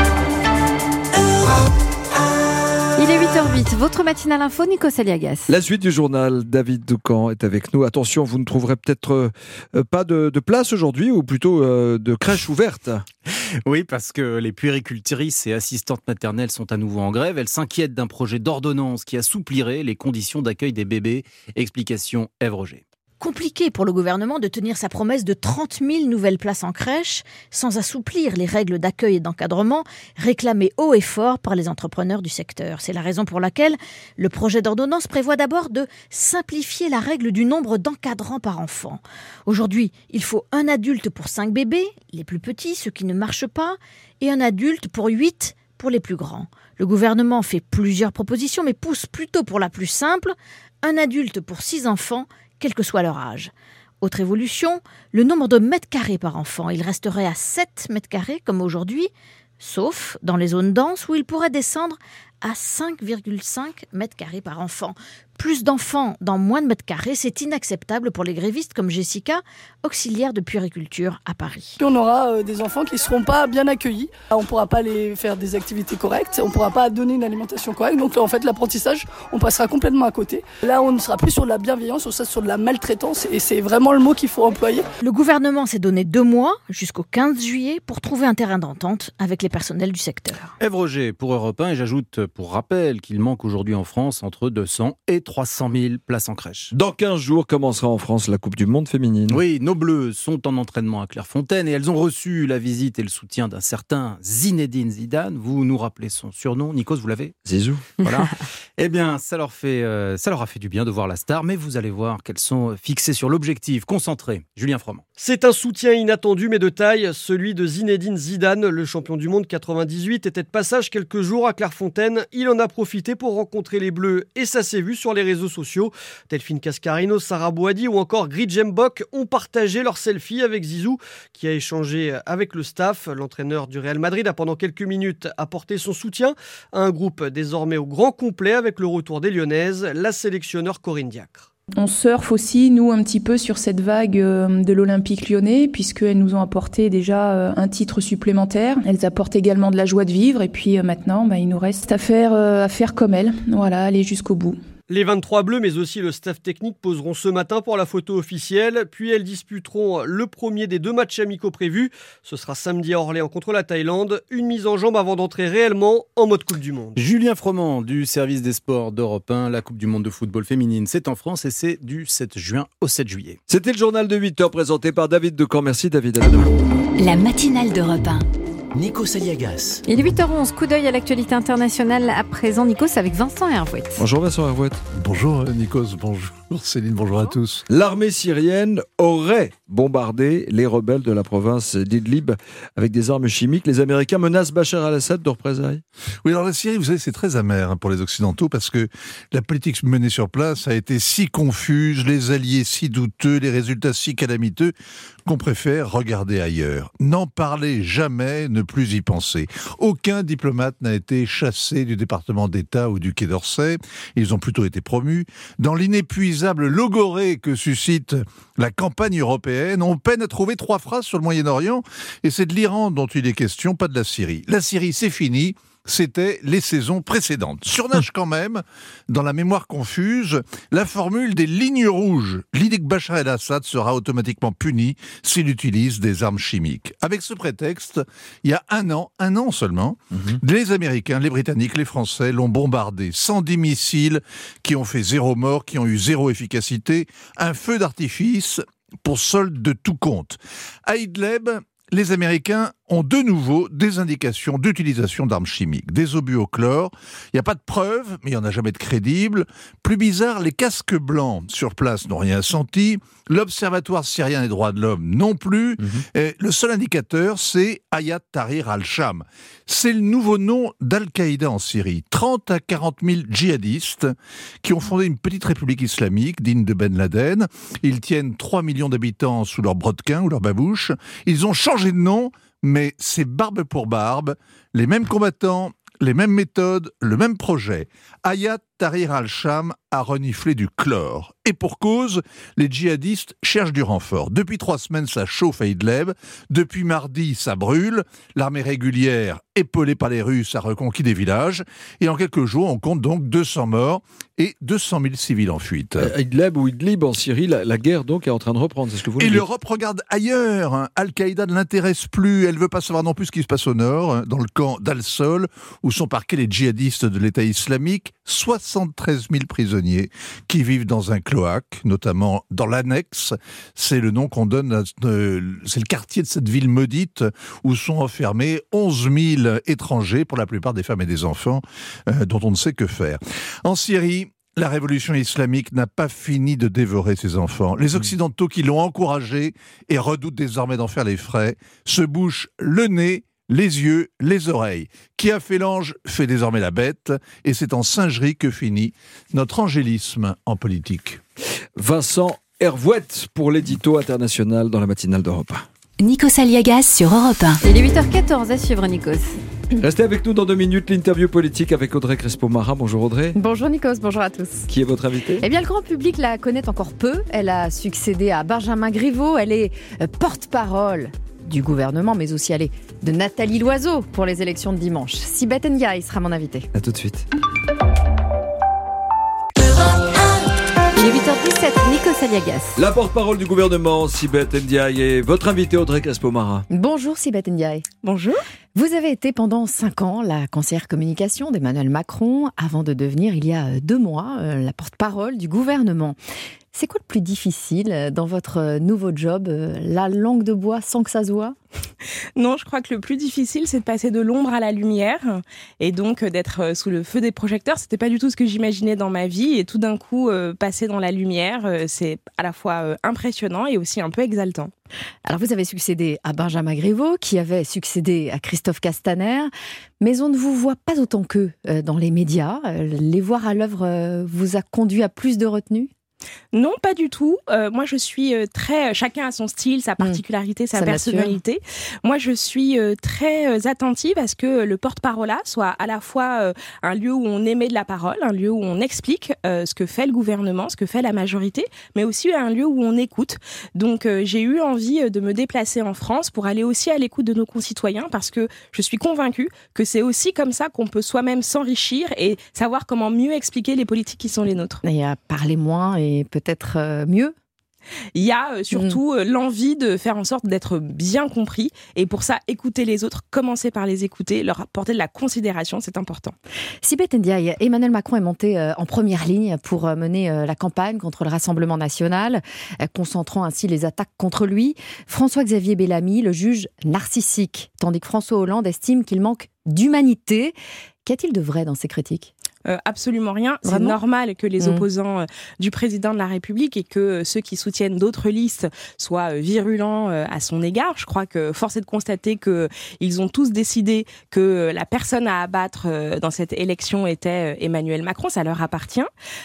Il est 8h08, votre matinale info, Nico Saliagas. La suite du journal, David Doucan est avec nous. Attention, vous ne trouverez peut-être pas de place aujourd'hui, ou plutôt de crèche ouverte. Oui, parce que les puéricultrices et assistantes maternelles sont à nouveau en grève. Elles s'inquiètent d'un projet d'ordonnance qui assouplirait les conditions d'accueil des bébés. Explication Ève Roger. Compliqué pour le gouvernement de tenir sa promesse de 30 000 nouvelles places en crèche sans assouplir les règles d'accueil et d'encadrement réclamées haut et fort par les entrepreneurs du secteur. C'est la raison pour laquelle le projet d'ordonnance prévoit d'abord de simplifier la règle du nombre d'encadrants par enfant. Aujourd'hui, il faut un adulte pour 5 bébés, les plus petits, ceux qui ne marchent pas, et un adulte pour 8 pour les plus grands. Le gouvernement fait plusieurs propositions mais pousse plutôt pour la plus simple, un adulte pour 6 enfants, quel que soit leur âge. Autre évolution, le nombre de mètres carrés par enfant. Il resterait à 7 mètres carrés comme aujourd'hui, sauf dans les zones denses où il pourrait descendre à 5,5 mètres carrés par enfant. Plus d'enfants dans moins de mètres carrés, c'est inacceptable pour les grévistes comme Jessica, auxiliaire de puériculture à Paris. On aura des enfants qui ne seront pas bien accueillis. On ne pourra pas les faire des activités correctes, on ne pourra pas donner une alimentation correcte. Donc là, en fait, l'apprentissage, on passera complètement à côté. Là, on ne sera plus sur de la bienveillance, on sera sur de la maltraitance et c'est vraiment le mot qu'il faut employer. Le gouvernement s'est donné 2 mois, jusqu'au 15 juillet, pour trouver un terrain d'entente avec les personnels du secteur. Ève Roger pour Europe 1 et j'ajoute pour rappel qu'il manque aujourd'hui en France entre 200 et 300 000 places en crèche. Dans 15 jours commencera en France la Coupe du Monde féminine. Oui, nos Bleus sont en entraînement à Clairefontaine et elles ont reçu la visite et le soutien d'un certain Zinedine Zidane. Vous nous rappelez son surnom, Nikos, vous l'avez ? Zizou. Voilà. Eh bien, ça leur a fait du bien de voir la star, mais vous allez voir qu'elles sont fixées sur l'objectif, concentrées. Julien Froment. C'est un soutien inattendu mais de taille, celui de Zinedine Zidane, le champion du monde 98, était de passage quelques jours à Clairefontaine. Il en a profité pour rencontrer les Bleus et ça s'est vu sur les réseaux sociaux. Delphine Cascarino, Sarah Boadi ou encore Gridjem Mbok ont partagé leur selfie avec Zizou qui a échangé avec le staff. L'entraîneur du Real Madrid a pendant quelques minutes apporté son soutien à un groupe désormais au grand complet avec le retour des Lyonnaises, la sélectionneur Corinne Diacre. On surfe aussi, nous, un petit peu sur cette vague de l'Olympique lyonnais, puisqu'elles nous ont apporté déjà un titre supplémentaire. Elles apportent également de la joie de vivre, et puis maintenant, il nous reste à faire comme elles. Voilà, aller jusqu'au bout. Les 23 Bleus, mais aussi le staff technique, poseront ce matin pour la photo officielle. Puis elles disputeront le premier des 2 matchs amicaux prévus. Ce sera samedi à Orléans contre la Thaïlande. Une mise en jambe avant d'entrer réellement en mode Coupe du Monde. Julien Froment du service des sports d'Europe 1. La Coupe du Monde de football féminine, c'est en France et c'est du 7 juin au 7 juillet. C'était le journal de 8h présenté par David Decamp. Merci David. La matinale d'Europe 1. Nikos Aliagas. Il est 8h11, coup d'œil à l'actualité internationale à présent, Nikos, avec Vincent Hervouet. Bonjour Vincent Hervouet. Bonjour Nikos, bonjour Céline, bonjour à tous. L'armée syrienne aurait bombardé les rebelles de la province d'Idlib avec des armes chimiques. Les Américains menacent Bachar al-Assad de représailles. Oui, alors la Syrie, vous savez, c'est très amer pour les Occidentaux parce que la politique menée sur place a été si confuse, les alliés si douteux, les résultats si calamiteux qu'on préfère regarder ailleurs. N'en parler jamais, ne plus y penser. Aucun diplomate n'a été chassé du département d'État ou du Quai d'Orsay. Ils ont plutôt été promus. Dans l'inépuisable logorée que suscite la campagne européenne, on peine à trouver 3 phrases sur le Moyen-Orient, et c'est de l'Iran dont il est question, pas de la Syrie. La Syrie, c'est fini. C'était les saisons précédentes. Surnage quand même, dans la mémoire confuse, la formule des lignes rouges. L'idée que Bachar el-Assad sera automatiquement puni s'il utilise des armes chimiques. Avec ce prétexte, il y a un an seulement, les Américains, les Britanniques, les Français l'ont bombardé. 110 missiles qui ont fait 0 mort, qui ont eu 0 efficacité. Un feu d'artifice pour solde de tout compte. À Idlib, les Américains ont de nouveau des indications d'utilisation d'armes chimiques, des obus au chlore. Il n'y a pas de preuves, mais il n'y en a jamais de crédibles. Plus bizarre, les casques blancs sur place n'ont rien senti. L'Observatoire syrien des droits de l'homme non plus. Et le seul indicateur, c'est Hayat Tahrir al-Sham. C'est le nouveau nom d'Al-Qaïda en Syrie. 30 à 40 000 djihadistes qui ont fondé une petite république islamique digne de Ben Laden. Ils tiennent 3 millions d'habitants sous leur brodequin ou leur babouche. Ils ont changé de nom, mais c'est barbe pour barbe, les mêmes combattants, les mêmes méthodes, le même projet. Hayat Tahrir al-Sham a reniflé du chlore. Et pour cause, les djihadistes cherchent du renfort. Depuis 3 semaines, ça chauffe à Idlib. Depuis mardi, ça brûle. L'armée régulière, épaulée par les Russes, a reconquis des villages. Et en quelques jours, on compte donc 200 morts et 200 000 civils en fuite. Idlib ou Idlib en Syrie, la guerre donc est en train de reprendre. C'est ce que vous et dites. l'Europe regarde ailleurs. Al-Qaïda ne l'intéresse plus. Elle ne veut pas savoir non plus ce qui se passe au nord, dans le camp d'Al-Sol, où sont parqués les djihadistes de l'État islamique. 73 000 prisonniers qui vivent dans un cloaque, notamment dans l'annexe. C'est le nom qu'on donne, c'est le quartier de cette ville maudite où sont enfermés 11 000 étrangers, pour la plupart des femmes et des enfants, dont on ne sait que faire. En Syrie, la révolution islamique n'a pas fini de dévorer ses enfants. Les Occidentaux qui l'ont encouragé et redoutent désormais d'en faire les frais se bouchent le nez, les yeux, les oreilles. Qui a fait l'ange fait désormais la bête, et c'est en singerie que finit notre angélisme en politique. Vincent Hervouet pour l'édito international dans la matinale d'Europe 1. Nikos Aliagas sur Europe 1. Il est 8h14 à suivre, Nikos. Restez avec nous dans 2 minutes, l'interview politique avec Audrey Crespo-Mara. Bonjour Audrey. Bonjour Nikos, bonjour à tous. Qui est votre invitée ? Eh bien, le grand public la connaît encore peu. Elle a succédé à Benjamin Griveaux. Elle est porte-parole du gouvernement, mais aussi elle est de Nathalie Loiseau pour les élections de dimanche. Sibeth Ndiaye sera mon invitée. À tout de suite. Il est 8h17, Nikos Aliagas. La porte-parole du gouvernement, Sibeth Ndiaye, et votre invité Audrey Crespo-Mara. Bonjour Sibeth Ndiaye. Bonjour. Vous avez été pendant 5 ans la conseillère communication d'Emmanuel Macron, avant de devenir, il y a 2 mois, la porte-parole du gouvernement. C'est quoi le plus difficile dans votre nouveau job ? La langue de bois sans que ça se voit ? Non, je crois que le plus difficile, c'est de passer de l'ombre à la lumière et donc d'être sous le feu des projecteurs. C'était pas du tout ce que j'imaginais dans ma vie et tout d'un coup, passer dans la lumière, c'est à la fois impressionnant et aussi un peu exaltant. Alors vous avez succédé à Benjamin Griveaux, qui avait succédé à Christophe Castaner, mais on ne vous voit pas autant qu'eux dans les médias. Les voir à l'œuvre vous a conduit à plus de retenue ? Non, pas du tout. Moi, je suis très... Chacun a son style, sa particularité, sa personnalité. Moi, je suis très attentive à ce que le porte-parole soit à la fois un lieu où on émet de la parole, un lieu où on explique ce que fait le gouvernement, ce que fait la majorité, mais aussi un lieu où on écoute. Donc, j'ai eu envie de me déplacer en France pour aller aussi à l'écoute de nos concitoyens, parce que je suis convaincue que c'est aussi comme ça qu'on peut soi-même s'enrichir et savoir comment mieux expliquer les politiques qui sont les nôtres. Et à parler moins et peut-être mieux ? Il y a surtout l'envie de faire en sorte d'être bien compris. Et pour ça, écouter les autres, commencer par les écouter, leur apporter de la considération, c'est important. Sibeth Ndiaye, Emmanuel Macron est monté en première ligne pour mener la campagne contre le Rassemblement national, concentrant ainsi les attaques contre lui. François-Xavier Bellamy le juge narcissique, tandis que François Hollande estime qu'il manque d'humanité. Qu'y a-t-il de vrai dans ces critiques ? Absolument rien. Vraiment ? C'est normal que les opposants du président de la République et que ceux qui soutiennent d'autres listes soient virulents à son égard. Je crois que force est de constater qu'ils ont tous décidé que la personne à abattre dans cette élection était Emmanuel Macron. Ça leur appartient.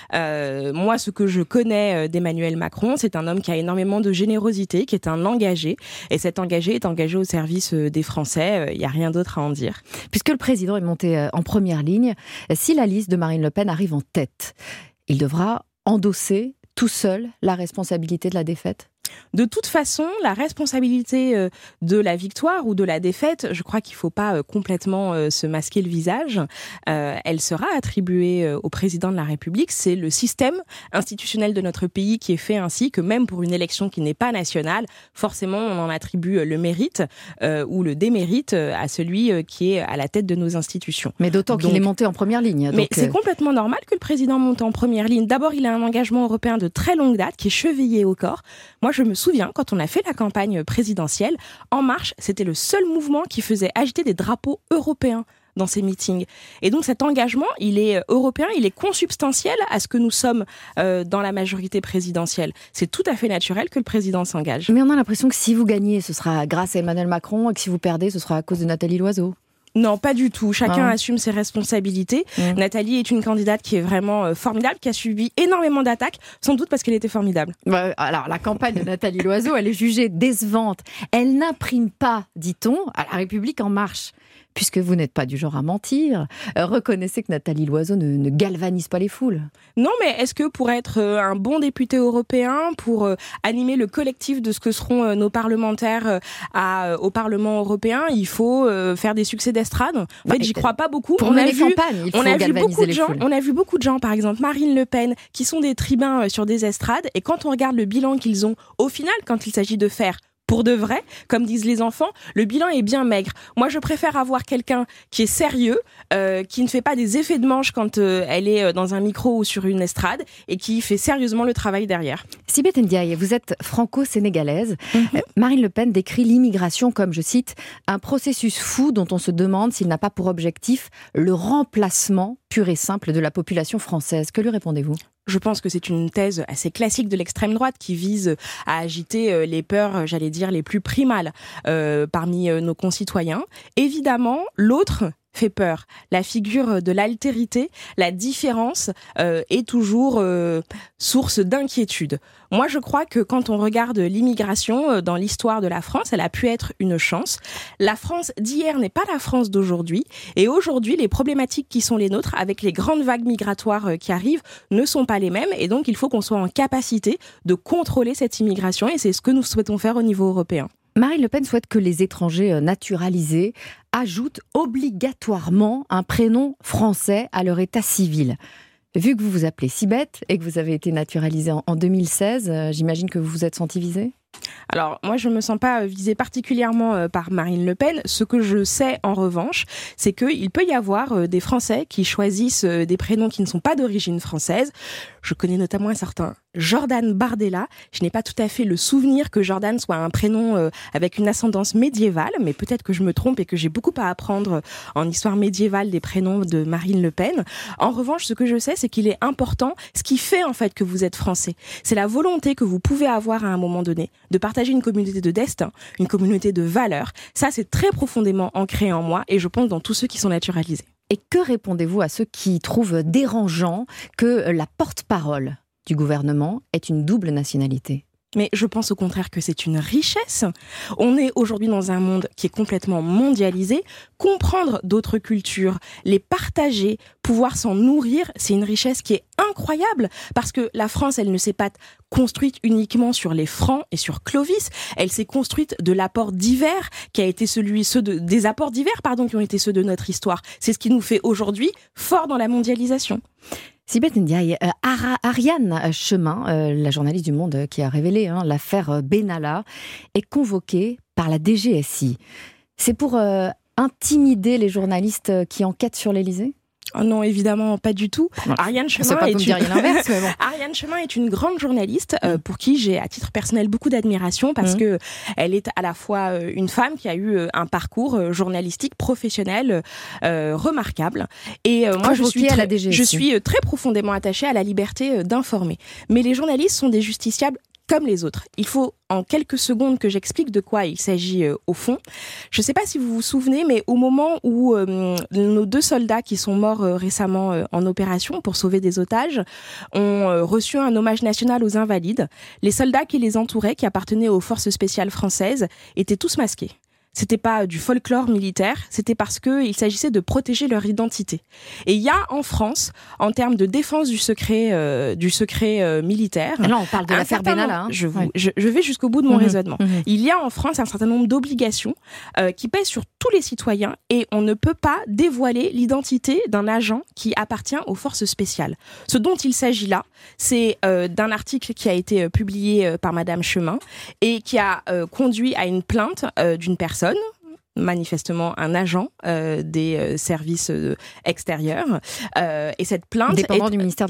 Moi, ce que je connais d'Emmanuel Macron, c'est un homme qui a énormément de générosité, qui est un engagé. Et cet engagé est engagé au service des Français. Il n'y a rien d'autre à en dire. Puisque le président est monté en première ligne, si la liste de Marine Le Pen arrive en tête, il devra endosser tout seul la responsabilité de la défaite ? De toute façon, la responsabilité de la victoire ou de la défaite, je crois qu'il ne faut pas complètement se masquer le visage. Elle sera attribuée au président de la République. C'est le système institutionnel de notre pays qui est fait ainsi que même pour une élection qui n'est pas nationale, forcément on en attribue le mérite ou le démérite à celui qui est à la tête de nos institutions. Mais d'autant qu'il est monté en première ligne. Mais c'est complètement normal que le président monte en première ligne. D'abord, il a un engagement européen de très longue date qui est chevillé au corps. Moi, je me souviens, quand on a fait la campagne présidentielle, En Marche, c'était le seul mouvement qui faisait agiter des drapeaux européens dans ses meetings. Et donc cet engagement, il est européen, il est consubstantiel à ce que nous sommes dans la majorité présidentielle. C'est tout à fait naturel que le président s'engage. Mais on a l'impression que si vous gagnez, ce sera grâce à Emmanuel Macron, et que si vous perdez, ce sera à cause de Nathalie Loiseau. Non, pas du tout. Chacun assume ses responsabilités. Nathalie est une candidate qui est vraiment formidable, qui a subi énormément d'attaques, sans doute parce qu'elle était formidable. Alors, la campagne de Nathalie Loiseau, elle est jugée décevante. Elle n'imprime pas, dit-on, à La République En Marche. Puisque vous n'êtes pas du genre à mentir, reconnaissez que Nathalie Loiseau ne galvanise pas les foules. Non, mais est-ce que pour être un bon député européen, pour animer le collectif de ce que seront nos parlementaires au Parlement européen, il faut faire des succès d'estrade ? En fait, j'y crois pas beaucoup. Pour mener campagne, il faut galvaniser les foules. On a vu beaucoup de gens, par exemple Marine Le Pen, qui sont des tribuns sur des estrades, et quand on regarde le bilan qu'ils ont, au final, quand il s'agit de faire pour de vrai, comme disent les enfants, le bilan est bien maigre. Moi, je préfère avoir quelqu'un qui est sérieux, qui ne fait pas des effets de manche quand elle est dans un micro ou sur une estrade, et qui fait sérieusement le travail derrière. Sibeth Ndiaye, vous êtes franco-sénégalaise. Marine Le Pen décrit l'immigration comme, je cite, un processus fou dont on se demande s'il n'a pas pour objectif le remplacement pur et simple de la population française. Que lui répondez-vous ? Je pense que c'est une thèse assez classique de l'extrême droite qui vise à agiter les peurs, j'allais dire, les plus primales parmi nos concitoyens. Évidemment, l'autre fait peur. La figure de l'altérité, la différence est toujours source d'inquiétude. Moi, je crois que quand on regarde l'immigration dans l'histoire de la France, elle a pu être une chance. La France d'hier n'est pas la France d'aujourd'hui. Et aujourd'hui, les problématiques qui sont les nôtres, avec les grandes vagues migratoires qui arrivent, ne sont pas les mêmes. Et donc, il faut qu'on soit en capacité de contrôler cette immigration. Et c'est ce que nous souhaitons faire au niveau européen. Marine Le Pen souhaite que les étrangers naturalisés ajoutent obligatoirement un prénom français à leur état civil. Vu que vous vous appelez Sibeth et que vous avez été naturalisée en 2016, j'imagine que vous vous êtes sentie visée ? Alors, moi, je ne me sens pas visée particulièrement par Marine Le Pen. Ce que je sais, en revanche, c'est qu'il peut y avoir des Français qui choisissent des prénoms qui ne sont pas d'origine française. Je connais notamment un certain Jordan Bardella. Je n'ai pas tout à fait le souvenir que Jordan soit un prénom avec une ascendance médiévale, mais peut-être que je me trompe et que j'ai beaucoup à apprendre en histoire médiévale des prénoms de Marine Le Pen. En revanche, ce que je sais, c'est qu'il est important, ce qui fait en fait que vous êtes français, c'est la volonté que vous pouvez avoir à un moment donné de partager une communauté de destin, une communauté de valeurs. Ça, c'est très profondément ancré en moi et je pense dans tous ceux qui sont naturalisés. Et que répondez-vous à ceux qui trouvent dérangeant que la porte-parole du gouvernement ait une double nationalité ? Mais je pense au contraire que c'est une richesse. On est aujourd'hui dans un monde qui est complètement mondialisé. Comprendre d'autres cultures, les partager, pouvoir s'en nourrir, c'est une richesse qui est incroyable. Parce que la France, elle ne s'est pas construite uniquement sur les Francs et sur Clovis. Elle s'est construite de l'apport divers qui a été des apports divers, qui ont été ceux de notre histoire. C'est ce qui nous fait aujourd'hui fort dans la mondialisation. Sibeth Ndiaye, Ariane Chemin, la journaliste du Monde qui a révélé l'affaire Benalla, est convoquée par la DGSI. C'est pour intimider les journalistes qui enquêtent sur l'Élysée ? Oh non, évidemment, pas du tout. Ariane Chemin est une grande journaliste pour qui j'ai, à titre personnel, beaucoup d'admiration parce que elle est à la fois une femme qui a eu un parcours journalistique professionnel remarquable. Et moi, je suis très profondément attachée à la liberté d'informer. Mais les journalistes sont des justiciables comme les autres. Il faut en quelques secondes que j'explique de quoi il s'agit au fond. Je ne sais pas si vous vous souvenez, mais au moment où nos 2 soldats qui sont morts récemment en opération pour sauver des otages ont reçu un hommage national aux Invalides, les soldats qui les entouraient, qui appartenaient aux forces spéciales françaises, étaient tous masqués. C'était pas du folklore militaire, c'était parce qu'il s'agissait de protéger leur identité. Et il y a en France, en termes de défense du secret militaire... Là, on parle de l'affaire Benalla. Je vais jusqu'au bout de mon raisonnement. Il y a en France un certain nombre d'obligations qui pèsent sur tous les citoyens et on ne peut pas dévoiler l'identité d'un agent qui appartient aux forces spéciales. Ce dont il s'agit là, c'est d'un article qui a été publié par Madame Chemin et qui a conduit à une plainte d'une personne, manifestement un agent des services extérieurs. Et cette plainte dépendant du ministère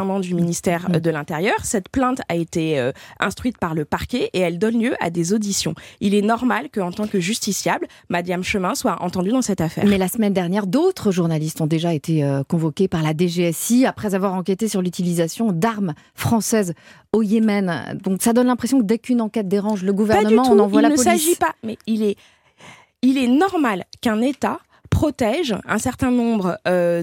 de l'Intérieur. Cette plainte a été instruite par le parquet et elle donne lieu à des auditions. Il est normal qu'en tant que justiciable, Madame Chemin soit entendue dans cette affaire. Mais la semaine dernière, d'autres journalistes ont déjà été convoqués par la DGSI après avoir enquêté sur l'utilisation d'armes françaises au Yémen. Donc ça donne l'impression que dès qu'une enquête dérange le gouvernement, on envoie la police. Il ne s'agit pas, mais il est normal qu'un État protège un certain nombre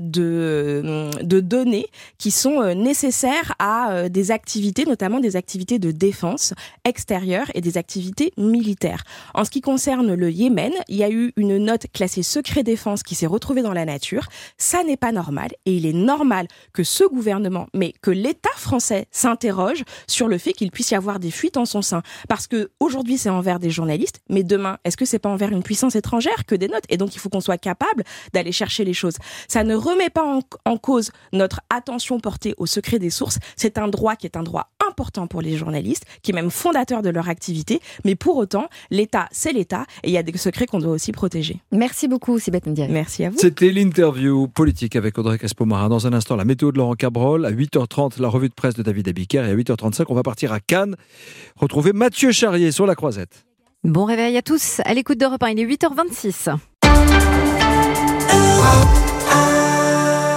de données qui sont nécessaires à des activités, notamment des activités de défense extérieure et des activités militaires. En ce qui concerne le Yémen, il y a eu une note classée secret défense qui s'est retrouvée dans la nature. Ça n'est pas normal et il est normal que ce gouvernement, mais que l'État français s'interroge sur le fait qu'il puisse y avoir des fuites en son sein. Parce que aujourd'hui c'est envers des journalistes, mais demain, est-ce que c'est pas envers une puissance étrangère que des notes ? Et donc il faut qu'on soit capable d'aller chercher les choses. Ça ne remet pas en cause notre attention portée au secret des sources. C'est un droit qui est un droit important pour les journalistes, qui est même fondateur de leur activité. Mais pour autant, l'État, c'est l'État et il y a des secrets qu'on doit aussi protéger. Merci beaucoup, Sibeth Ndiaye. Merci à vous. C'était l'interview politique avec Audrey Crespo-Marin. Dans un instant, la météo de Laurent Cabrol. À 8h30, la revue de presse de David Abiker. Et à 8h35, on va partir à Cannes. Retrouver Mathieu Charrier sur la Croisette. Bon réveil à tous. À l'écoute d'Europe 1, il est 8h26. À suivre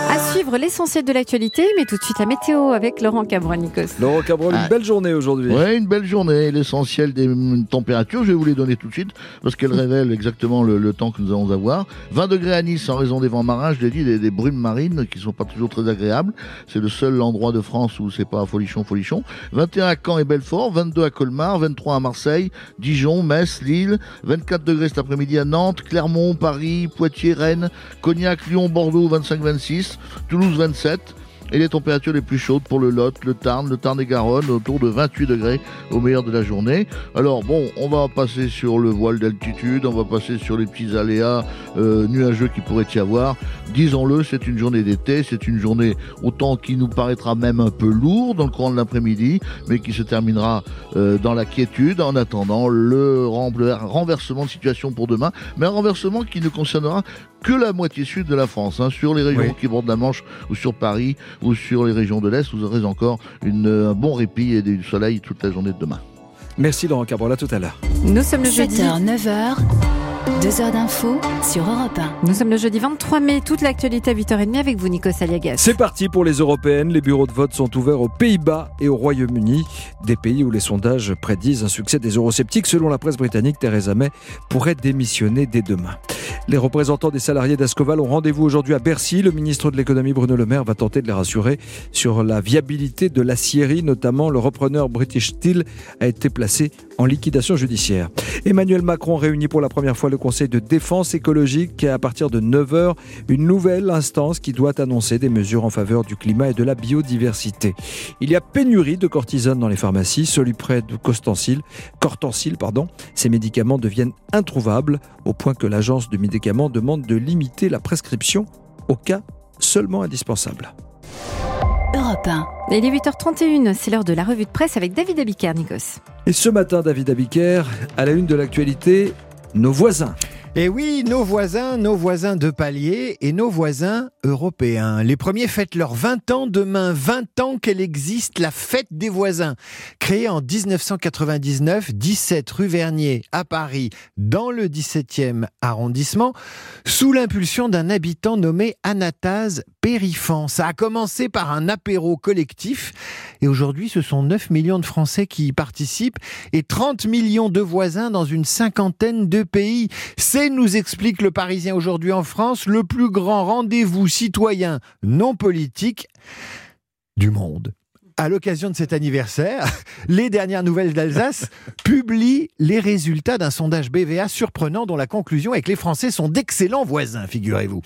suivre l'essentiel de l'actualité, mais tout de suite la météo avec Laurent Cabron, Nikos. Laurent Cabron, une belle journée aujourd'hui. Oui, une belle journée. L'essentiel des températures, je vais vous les donner tout de suite, parce qu'elles révèlent exactement le temps que nous allons avoir. 20 degrés à Nice en raison des vents marins, je l'ai dit, des brumes marines qui ne sont pas toujours très agréables. C'est le seul endroit de France où c'est pas folichon. 21 à Caen et Belfort, 22 à Colmar, 23 à Marseille, Dijon, Metz, Lille, 24 degrés cet après-midi à Nantes, Clermont, Paris, Poitiers, Rennes, Cognac, Lyon, Bordeaux, 25-26, Toulouse 27. Et les températures les plus chaudes pour le Lot, le Tarn et Garonne, autour de 28 degrés au meilleur de la journée. Alors bon, on va passer sur le voile d'altitude, on va passer sur les petits aléas nuageux qu'il pourrait y avoir. Disons-le, c'est une journée d'été, c'est une journée autant qui nous paraîtra même un peu lourde dans le courant de l'après-midi, mais qui se terminera dans la quiétude en attendant le renversement de situation pour demain, mais un renversement qui ne concernera que la moitié sud de la France, sur les régions qui bordent la Manche ou sur Paris ou sur les régions de l'Est, vous aurez encore un bon répit et du soleil toute la journée de demain. Merci Laurent Cabron, à tout à l'heure. Nous sommes le jeudi 7h, 9h, 2 heures d'info sur Europe 1. Nous sommes le jeudi 23 mai, toute l'actualité à 8h30 avec vous, Nikos Aliagas. C'est parti pour les européennes. Les bureaux de vote sont ouverts aux Pays-Bas et au Royaume-Uni, des pays où les sondages prédisent un succès des eurosceptiques. Selon la presse britannique, Theresa May pourrait démissionner dès demain. Les représentants des salariés d'Ascoval ont rendez-vous aujourd'hui à Bercy. Le ministre de l'économie Bruno Le Maire va tenter de les rassurer sur la viabilité de l'acierie, notamment le repreneur British Steel a été placé en liquidation judiciaire. Emmanuel Macron réunit pour la première fois le Conseil de défense écologique à partir de 9h, une nouvelle instance qui doit annoncer des mesures en faveur du climat et de la biodiversité. Il y a pénurie de cortisone dans les pharmacies, Solupred ou Cortensil, ces médicaments deviennent introuvables au point que l'agence du médicament demande de limiter la prescription aux cas seulement indispensables. Europe 1. Il est 8h31, c'est l'heure de la revue de presse avec David Abiker, Nikos. Et ce matin, David Abiker, à la une de l'actualité, nos voisins. Et oui, nos voisins de palier et nos voisins européens. Les premiers fêtent leurs 20 ans demain, 20 ans qu'elle existe, la fête des voisins. Créée en 1999, 17 rue Vernier à Paris, dans le 17e arrondissement, sous l'impulsion d'un habitant nommé Anatase Périfan. Ça a commencé par un apéro collectif et aujourd'hui ce sont 9 millions de Français qui y participent et 30 millions de voisins dans une cinquantaine de pays. C'est, nous explique le Parisien aujourd'hui en France, le plus grand rendez-vous citoyen non politique du monde. À l'occasion de cet anniversaire, les dernières nouvelles d'Alsace publient les résultats d'un sondage BVA surprenant dont la conclusion est que les Français sont d'excellents voisins, figurez-vous.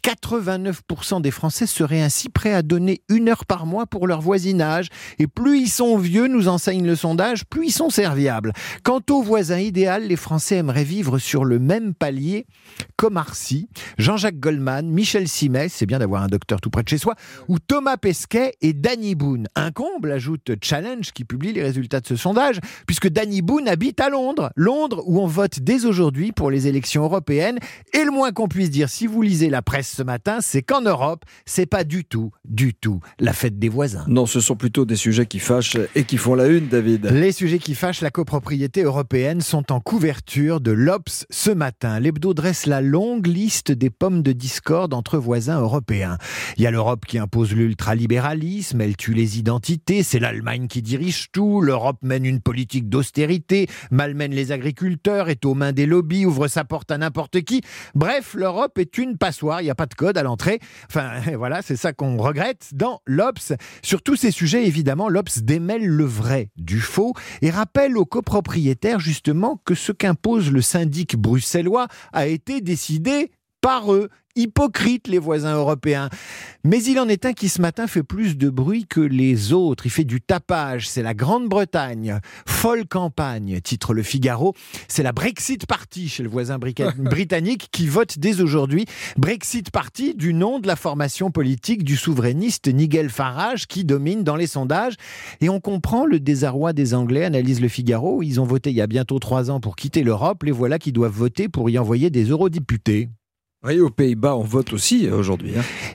89% des Français seraient ainsi prêts à donner 1 heure par mois pour leur voisinage. Et plus ils sont vieux, nous enseigne le sondage, plus ils sont serviables. Quant au voisin idéal, les Français aimeraient vivre sur le même palier qu'Omarcy, Jean-Jacques Goldman, Michel Simès, c'est bien d'avoir un docteur tout près de chez soi, ou Thomas Pesquet et Danny Boone. Un comble, ajoute Challenge qui publie les résultats de ce sondage, puisque Danny Boone habite à Londres. Londres où on vote dès aujourd'hui pour les élections européennes. Et le moins qu'on puisse dire, si vous lisez la presse ce matin, c'est qu'en Europe, c'est pas du tout la fête des voisins. Non, ce sont plutôt des sujets qui fâchent et qui font la une, David. Les sujets qui fâchent, la copropriété européenne, sont en couverture de l'Obs ce matin. L'hebdo dresse la longue liste des pommes de discorde entre voisins européens. Il y a l'Europe qui impose l'ultralibéralisme, elle tue les identités, c'est l'Allemagne qui dirige tout, l'Europe mène une politique d'austérité, malmène les agriculteurs, est aux mains des lobbies, ouvre sa porte à n'importe qui. Bref, l'Europe est une passoire, il n'y a pas de code à l'entrée. Enfin, voilà, c'est ça qu'on regrette dans l'Obs. Sur tous ces sujets, évidemment, l'Obs démêle le vrai du faux et rappelle aux copropriétaires, justement, que ce qu'impose le syndic bruxellois a été décidé par eux. Hypocrites, les voisins européens. Mais il en est un qui ce matin fait plus de bruit que les autres. Il fait du tapage. C'est la Grande-Bretagne. Folle campagne, titre Le Figaro. C'est la Brexit Party chez le voisin britannique qui vote dès aujourd'hui. Brexit Party, du nom de la formation politique du souverainiste Nigel Farage qui domine dans les sondages. Et on comprend le désarroi des Anglais, analyse Le Figaro. Ils ont voté il y a bientôt 3 ans pour quitter l'Europe. Les voilà qui doivent voter pour y envoyer des eurodéputés. Oui, aux Pays-Bas, on vote aussi aujourd'hui.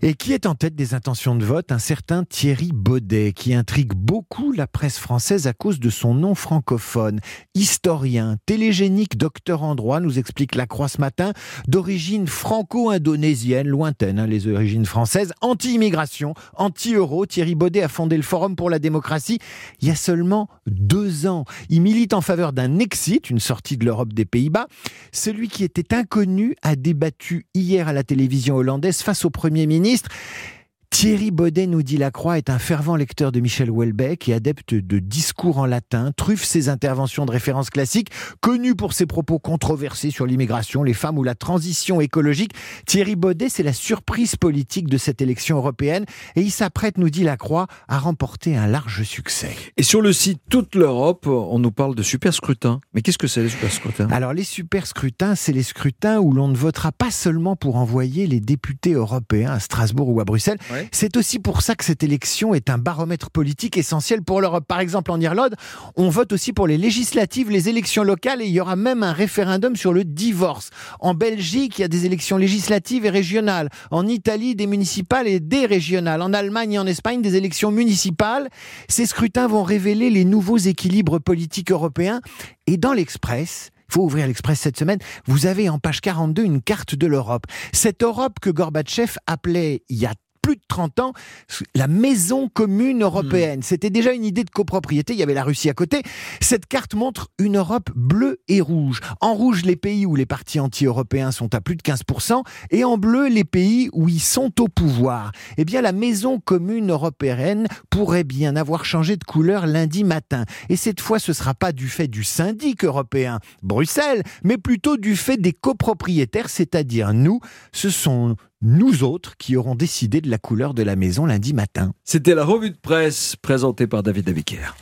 Et qui est en tête des intentions de vote? Un certain Thierry Baudet, qui intrigue beaucoup la presse française à cause de son nom francophone. Historien, télégénique, docteur en droit, nous explique La Croix ce matin, d'origine franco-indonésienne, lointaine, les origines françaises, anti-immigration, anti-euro. Thierry Baudet a fondé le Forum pour la démocratie il y a seulement 2 ans. Il milite en faveur d'un exit, une sortie de l'Europe des Pays-Bas. Celui qui était inconnu a débattu hier à la télévision hollandaise face au Premier ministre. Thierry Baudet, nous dit La Croix, est un fervent lecteur de Michel Houellebecq et adepte de discours en latin, truffe ses interventions de référence classiques, connu pour ses propos controversés sur l'immigration, les femmes ou la transition écologique. Thierry Baudet, c'est la surprise politique de cette élection européenne et il s'apprête, nous dit La Croix, à remporter un large succès. Et sur le site Toute l'Europe, on nous parle de super scrutin. Mais qu'est-ce que c'est les super scrutins? Alors les super scrutins, c'est les scrutins où l'on ne votera pas seulement pour envoyer les députés européens à Strasbourg ou à Bruxelles. Ouais. C'est aussi pour ça que cette élection est un baromètre politique essentiel pour l'Europe. Par exemple, en Irlande, on vote aussi pour les législatives, les élections locales et il y aura même un référendum sur le divorce. En Belgique, il y a des élections législatives et régionales. En Italie, des municipales et des régionales. En Allemagne et en Espagne, des élections municipales. Ces scrutins vont révéler les nouveaux équilibres politiques européens. Et dans l'Express, il faut ouvrir l'Express cette semaine, vous avez en page 42 une carte de l'Europe. Cette Europe que Gorbatchev appelait il y a plus de 30 ans, la maison commune européenne. C'était déjà une idée de copropriété, il y avait la Russie à côté. Cette carte montre une Europe bleue et rouge. En rouge, les pays où les partis anti-européens sont à plus de 15%, et en bleu, les pays où ils sont au pouvoir. Eh bien, la maison commune européenne pourrait bien avoir changé de couleur lundi matin. Et cette fois, ce ne sera pas du fait du syndic européen, Bruxelles, mais plutôt du fait des copropriétaires, c'est-à-dire nous. Ce sont nous autres qui aurons décidé de la couleur de la maison lundi matin. C'était la revue de presse présentée par David Abiker.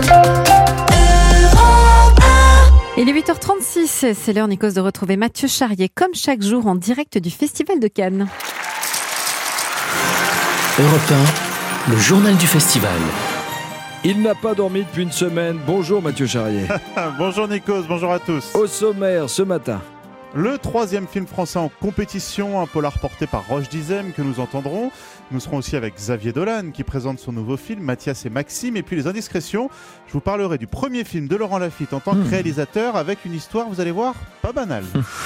Il est 8h36, c'est l'heure, Nikos, de retrouver Mathieu Charrier, comme chaque jour, en direct du Festival de Cannes. Europe 1, le journal du festival. Il n'a pas dormi depuis une semaine. Bonjour Mathieu Charrier. Bonjour Nikos, bonjour à tous. Au sommaire ce matin. Le 3e film français en compétition, un polar porté par Roche Dizem que nous entendrons. Nous serons aussi avec Xavier Dolan qui présente son nouveau film Mathias et Maxime. Et puis les indiscrétions, je vous parlerai du premier film de Laurent Lafitte en tant que réalisateur avec une histoire, vous allez voir, pas banale.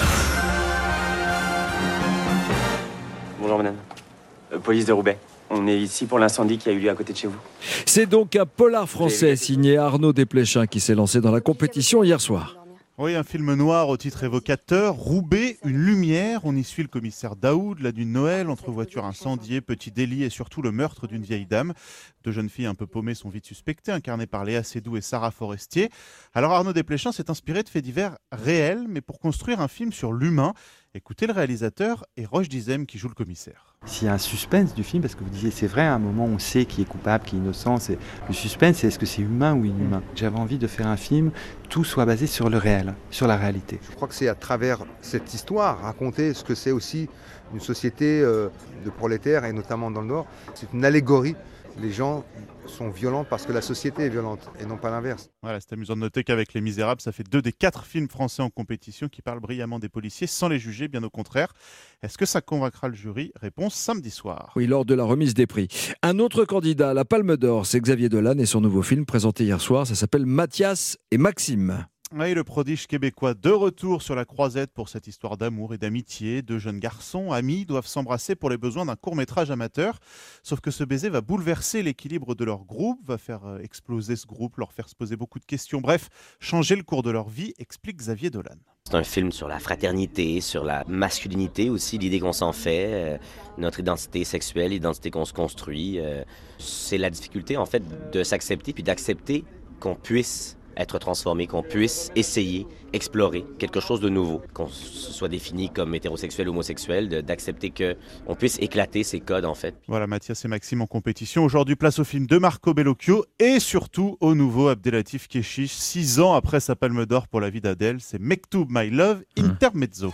Bonjour madame. Police de Roubaix. On est ici pour l'incendie qui a eu lieu à côté de chez vous. C'est donc un polar français signé Arnaud Desplechin qui s'est lancé dans la compétition hier soir. Oui, un film noir au titre évocateur, Roubaix, une lumière. On y suit le commissaire Daoud, la nuit de Noël, entre voitures incendiées, petits délits et surtout le meurtre d'une vieille dame. 2 jeunes filles un peu paumées sont vite suspectées, incarnées par Léa Seydoux et Sarah Forestier. Alors Arnaud Desplechin s'est inspiré de faits divers réels, mais pour construire un film sur l'humain. Écoutez le réalisateur et Roche Dizem qui joue le commissaire. S'il y a un suspense du film, parce que vous disiez c'est vrai, à un moment on sait qui est coupable, qui est innocent, le suspense c'est est-ce que c'est humain ou inhumain. J'avais envie de faire un film, tout soit basé sur le réel, sur la réalité. Je crois que c'est à travers cette histoire, raconter ce que c'est aussi une société de prolétaires et notamment dans le Nord. C'est une allégorie. Les gens sont violents parce que la société est violente et non pas l'inverse. Voilà, c'est amusant de noter qu'avec Les Misérables, ça fait 2 des 4 films français en compétition qui parlent brillamment des policiers sans les juger, bien au contraire. Est-ce que ça convaincra le jury? Réponse samedi soir. Oui, lors de la remise des prix. Un autre candidat à la Palme d'Or, c'est Xavier Dolan et son nouveau film présenté hier soir, ça s'appelle Mathias et Maxime. Oui, le prodige québécois de retour sur la croisette pour cette histoire d'amour et d'amitié. 2 jeunes garçons, amis, doivent s'embrasser pour les besoins d'un court-métrage amateur. Sauf que ce baiser va bouleverser l'équilibre de leur groupe, va faire exploser ce groupe, leur faire se poser beaucoup de questions. Bref, changer le cours de leur vie, explique Xavier Dolan. C'est un film sur la fraternité, sur la masculinité aussi, l'idée qu'on s'en fait, notre identité sexuelle, l'identité qu'on se construit. C'est la difficulté en fait de s'accepter puis d'accepter qu'on puisse être transformé, qu'on puisse essayer, explorer quelque chose de nouveau, qu'on soit défini comme hétérosexuel ou homosexuel, d'accepter qu'on puisse éclater ces codes en fait. Voilà, Mathias et Maxime en compétition. Aujourd'hui, place au film de Marco Bellocchio et surtout au nouveau Abdelatif Kechiche. 6 ans après sa Palme d'Or pour la vie d'Adèle, c'est Mektoub My Love Intermezzo.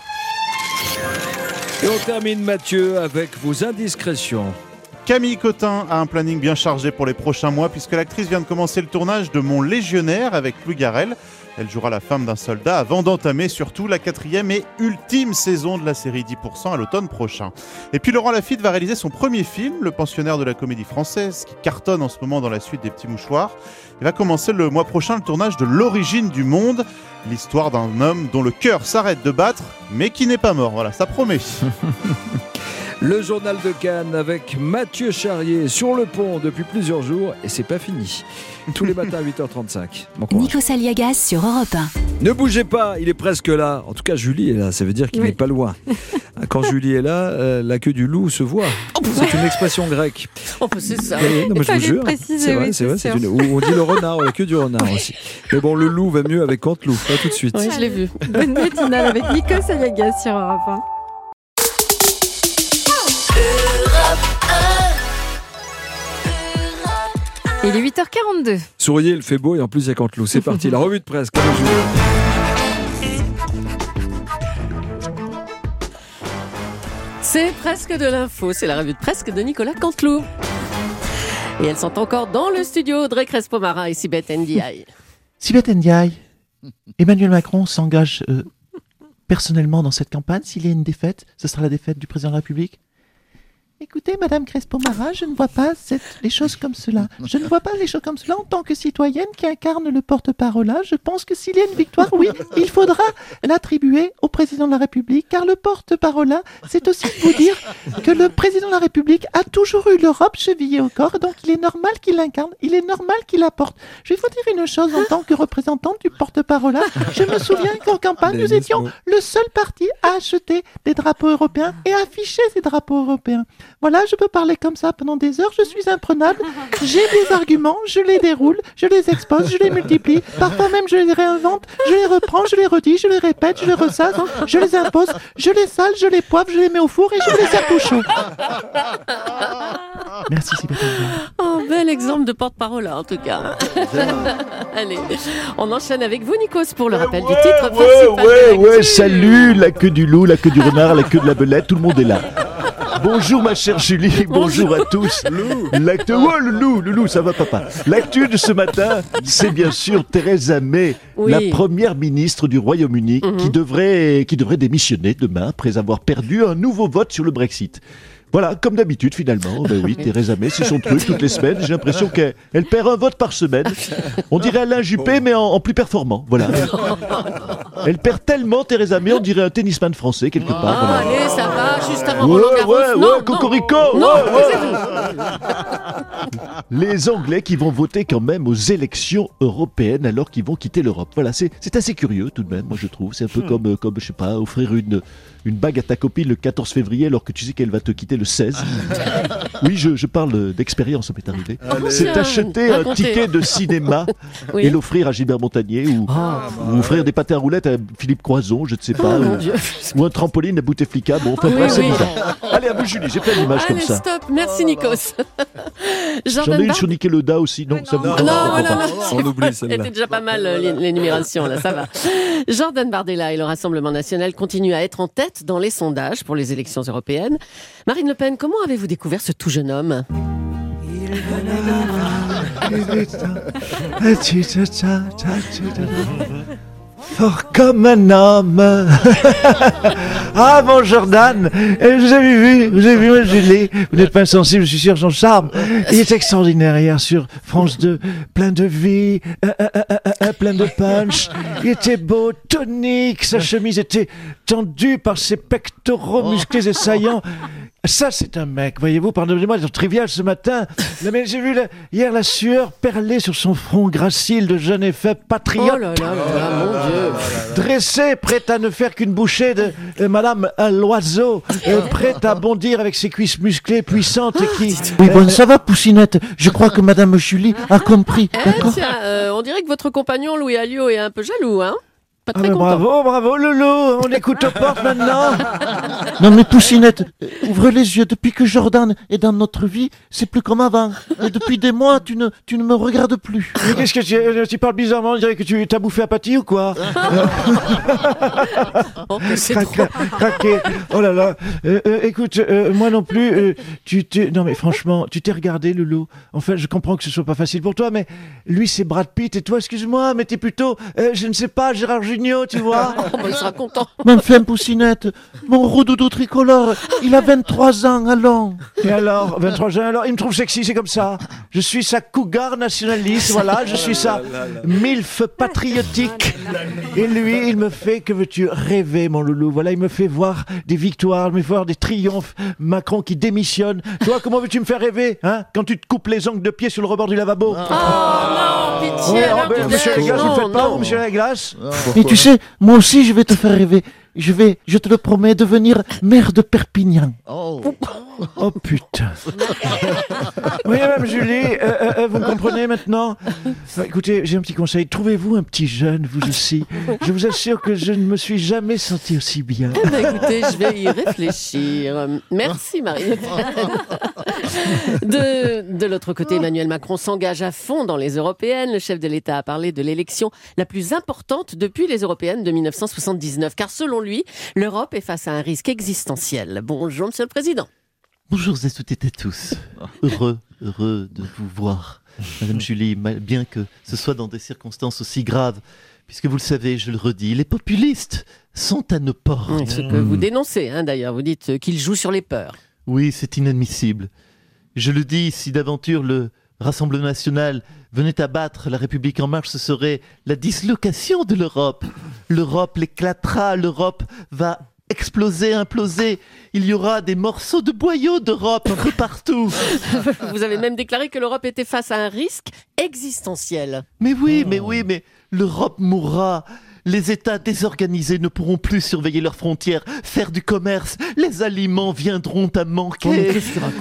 Et on termine, Mathieu, avec vos indiscrétions. Camille Cotin a un planning bien chargé pour les prochains mois puisque l'actrice vient de commencer le tournage de Mon Légionnaire avec Louis Garrel. Elle jouera la femme d'un soldat avant d'entamer surtout la 4e et ultime saison de la série 10% à l'automne prochain. Et puis Laurent Lafitte va réaliser son premier film, Le pensionnaire de la Comédie Française, qui cartonne en ce moment dans la suite des Petits Mouchoirs. Il va commencer le mois prochain le tournage de L'origine du monde, l'histoire d'un homme dont le cœur s'arrête de battre, mais qui n'est pas mort. Voilà, ça promet. Le journal de Cannes avec Mathieu Charrier sur le pont depuis plusieurs jours et c'est pas fini. Tous les matins à 8h35. Bon courage. Nikos Aliagas sur Europe 1. Ne bougez pas, il est presque là. En tout cas, Julie est là, ça veut dire qu'il n'est pas loin. Quand Julie est là, la queue du loup se voit. C'est une expression grecque. C'est ça. Non, mais je vous jure. C'est vrai. On dit le renard, la queue du renard aussi. Mais bon, le loup va mieux avec Canteloup. Pas tout de suite. Oui, je l'ai vu. Bonne matinale avec Nikos Aliagas sur Europe 1. Il est 8h42. Souriez, il fait beau et en plus il y a Canteloup. C'est parti, la revue de presse. C'est presque de l'info, c'est la revue de presse de Nicolas Canteloup. Et elles sont encore dans le studio, Audrey Crespo-Marin et Sibeth Ndiaye. Sibeth Ndiaye, Emmanuel Macron s'engage personnellement dans cette campagne. S'il y a une défaite, ce sera la défaite du président de la République. Écoutez, Madame Crespo-Marin, je ne vois pas les choses comme cela. Je ne vois pas les choses comme cela en tant que citoyenne qui incarne le porte-parole. Je pense que s'il y a une victoire, oui, il faudra l'attribuer au président de la République, car le porte-parole, c'est aussi vous dire que le président de la République a toujours eu l'Europe chevillée au corps, donc il est normal qu'il l'incarne, il est normal qu'il la porte. Je vais vous dire une chose en tant que représentante du porte-parole. Je me souviens qu'en campagne, nous étions le seul parti à acheter des drapeaux européens et à afficher ces drapeaux européens. Voilà, je peux parler comme ça pendant des heures, je suis imprenable, j'ai des arguments, je les déroule, je les expose, je les multiplie, parfois même je les réinvente, je les reprends, je les redis, je les répète, je les ressasse, je les impose, je les sale, je les poivre, je les mets au four et je les sers tout chaud. Merci Sibeth. Bel exemple de porte-parole en tout cas. Allez, on enchaîne avec vous Nikos pour le rappel du titre principal. Salut, la queue du loup, la queue du renard, la queue de la belette, tout le monde est là. Bonjour ma chère Julie, bonjour à tous. L'actu, le loup, ça va papa. L'actu de ce matin, c'est bien sûr Theresa May, la première ministre du Royaume-Uni, qui devrait démissionner demain après avoir perdu un nouveau vote sur le Brexit. Voilà, comme d'habitude finalement. Ben oui, Theresa May, c'est son truc toutes les semaines. J'ai l'impression qu'elle perd un vote par semaine. On dirait Alain Juppé, mais en plus performant. Voilà. Elle perd tellement Theresa May, on dirait un tennisman français quelque part. Voilà. Allez, ça va, juste avant Roland Garros. Cocorico. Les Anglais qui vont voter quand même aux élections européennes alors qu'ils vont quitter l'Europe. Voilà, c'est assez curieux tout de même, moi je trouve. C'est un peu comme je sais pas, offrir une bague à ta copine le 14 février alors que tu sais qu'elle va te quitter le 16. Oui, je parle d'expérience, ça m'est arrivé. C'est acheter un ticket de cinéma et l'offrir à Gilbert Montagnier ou offrir des pâtés à roulettes à Philippe Croison, je ne sais pas, ou un trampoline à Bouteflika. Bon, enfin bref, c'est bizarre. Allez, à vous Julie, j'ai plein d'images comme ça. Stop, merci Nikos. J'en ai une sur Nickelodeon aussi, non, ça vous non, on oublie celle-là. C'était déjà pas mal l'énumération, là, ça va. Jordan Bardella et le Rassemblement National continuent à être en tête dans les sondages pour les élections européennes. Marine Le Pen, comment avez-vous découvert ce tout jeune homme ? Fort comme un homme. Ah bon Jordan, vous avez vu moi Julie, vous n'êtes pas insensible, je suis sûr, son charme. Il est extraordinaire hier sur France 2, plein de vie, plein de punch. Il était beau, tonique, sa chemise était tendue par ses pectoraux musclés et saillants. Ça, c'est un mec, voyez-vous, pardonnez-moi d'être trivial ce matin, mais j'ai vu hier la sueur perler sur son front gracile de jeune et faible patriote. Oh là là là, mon Dieu. Dressé, prête à ne faire qu'une bouchée de Madame l'oiseau, prête à bondir avec ses cuisses musclées, puissantes et qui... Oui, bon, ça va, Poussinette, je crois que Madame Julie a compris, d'accord ? Tiens, on dirait que votre compagnon Louis Alliot est un peu jaloux, hein ? pas très content. Bravo, Lolo, on écoute aux portes maintenant. Non mais Poussinette, ouvre les yeux, depuis que Jordan est dans notre vie, c'est plus comme avant. Et depuis des mois, tu ne me regardes plus. Mais qu'est-ce que tu parles bizarrement, on dirait que tu t'as bouffé apathie ou quoi? Craqué. Oh là là. Écoute, moi non plus, non mais franchement, tu t'es regardé, Lolo. Enfin, je comprends que ce soit pas facile pour toi, mais lui c'est Brad Pitt et toi, excuse-moi, mais t'es plutôt, je ne sais pas, Gérard Jugnot, tu vois. Il sera content. Même flemme Poussinette, mon roux-doudou tricolore, il a 23 ans, allons. Et alors, 23 ans, alors, il me trouve sexy, c'est comme ça. Je suis sa cougar nationaliste, voilà, je suis sa milf patriotique. Et lui, il me fait, que veux-tu, rêver, mon loulou. Voilà, il me fait voir des victoires, il me fait voir des triomphes. Macron qui démissionne. Toi, comment veux-tu me faire rêver, hein, quand tu te coupes les ongles de pied sur le rebord du lavabo? Oh non, pitié. Monsieur Laglace, vous ne faites pas, monsieur Laglace? Mais tu sais, moi aussi, je vais te faire rêver. Je te le promets, devenir maire de Perpignan. Oh putain. Oui, madame Julie, vous me comprenez maintenant? Écoutez, j'ai un petit conseil. Trouvez-vous un petit jeune, vous aussi. Je vous assure que je ne me suis jamais senti aussi bien. Écoutez, je vais y réfléchir. Merci, Marine. De l'autre côté, Emmanuel Macron s'engage à fond dans les européennes. Le chef de l'État a parlé de l'élection la plus importante depuis les européennes de 1979. Car selon lui, l'Europe est face à un risque existentiel. Bonjour, Monsieur le Président. Bonjour à toutes et à tous. Heureux de vous voir, Madame Julie, bien que ce soit dans des circonstances aussi graves, puisque vous le savez, je le redis, les populistes sont à nos portes. Ce que vous dénoncez, d'ailleurs, vous dites qu'ils jouent sur les peurs. Oui, c'est inadmissible. Je le dis, si d'aventure le Rassemblement national venait à battre la République en marche, ce serait la dislocation de l'Europe. L'Europe l'éclatera, l'Europe va exploser, imploser. Il y aura des morceaux de boyaux d'Europe un peu partout. Vous avez même déclaré que l'Europe était face à un risque existentiel. Mais l'Europe mourra. Les États désorganisés ne pourront plus surveiller leurs frontières, faire du commerce. Les aliments viendront à manquer.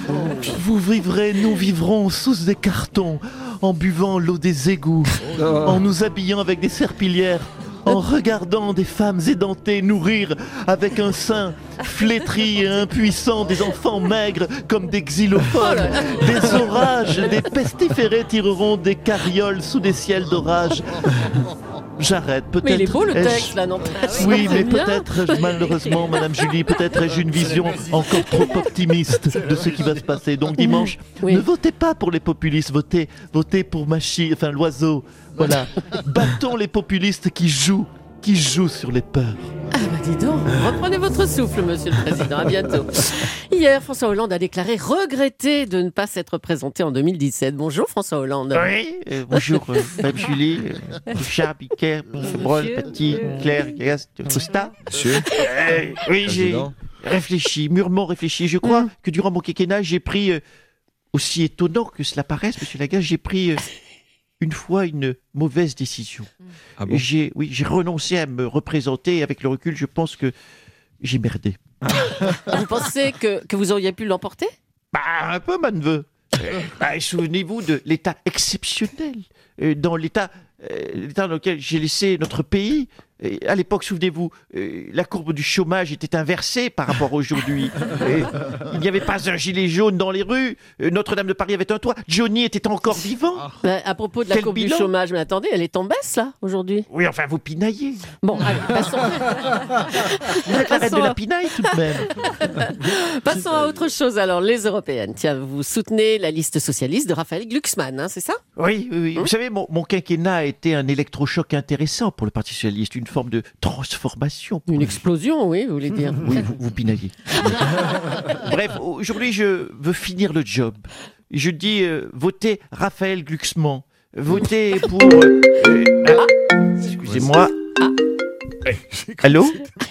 Vous vivrez, nous vivrons sous des cartons, en buvant l'eau des égouts, en nous habillant avec des serpillières, en regardant des femmes édentées nourrir avec un sein flétri et impuissant des enfants maigres comme des xylophones. Des orages, des pestiférés tireront des carrioles sous des ciels d'orage. J'arrête, peut-être. Mais il est beau le texte, là, non? Oui, mais peut-être, malheureusement, Madame Julie, peut-être ai-je une vision encore trop optimiste de ce qui va se passer. Donc dimanche, ne votez pas pour les populistes, votez pour l'oiseau. Voilà. Battons les populistes qui jouent sur les peurs. Ah bah dis donc, reprenez votre souffle, Monsieur le Président, à bientôt. Hier, François Hollande a déclaré regretter de ne pas s'être présenté en 2017. Bonjour François Hollande. Oui, bonjour Mme Julie, Charles, Piquet, Brol, Paty, Claire, Gagas, Costa. Monsieur. Oui, j'ai mûrement réfléchi. Je crois que durant mon quinquennat, j'ai pris, aussi étonnant que cela paraisse, Monsieur Lagasse, j'ai pris une fois une mauvaise décision. Ah bon? J'ai renoncé à me représenter et avec le recul, je pense que j'ai merdé. Vous pensez que vous auriez pu l'emporter? Un peu, ma neveu. Souvenez-vous de l'état exceptionnel dans l'état dans lequel j'ai laissé notre pays. À l'époque, souvenez-vous, la courbe du chômage était inversée par rapport à aujourd'hui. Il n'y avait pas un gilet jaune dans les rues. Notre-Dame de Paris avait un toit. Johnny était encore vivant. À propos de la courbe du chômage, mais attendez, elle est en baisse, là, aujourd'hui. Oui, enfin, vous pinaillez. Bon, allez, passons. Arrête de la pinaille, tout de même. Passons à autre chose, alors, les européennes. Tiens, vous soutenez la liste socialiste de Raphaël Glucksmann, c'est ça? Oui. Vous savez, mon quinquennat a été un électrochoc intéressant pour le Parti socialiste. Une forme de transformation. Une explosion, oui, vous voulez dire. Oui, vous pinaillez. Bref, aujourd'hui, je veux finir le job. Je dis, votez Raphaël Glucksmann. Votez pour... excusez-moi. Allô?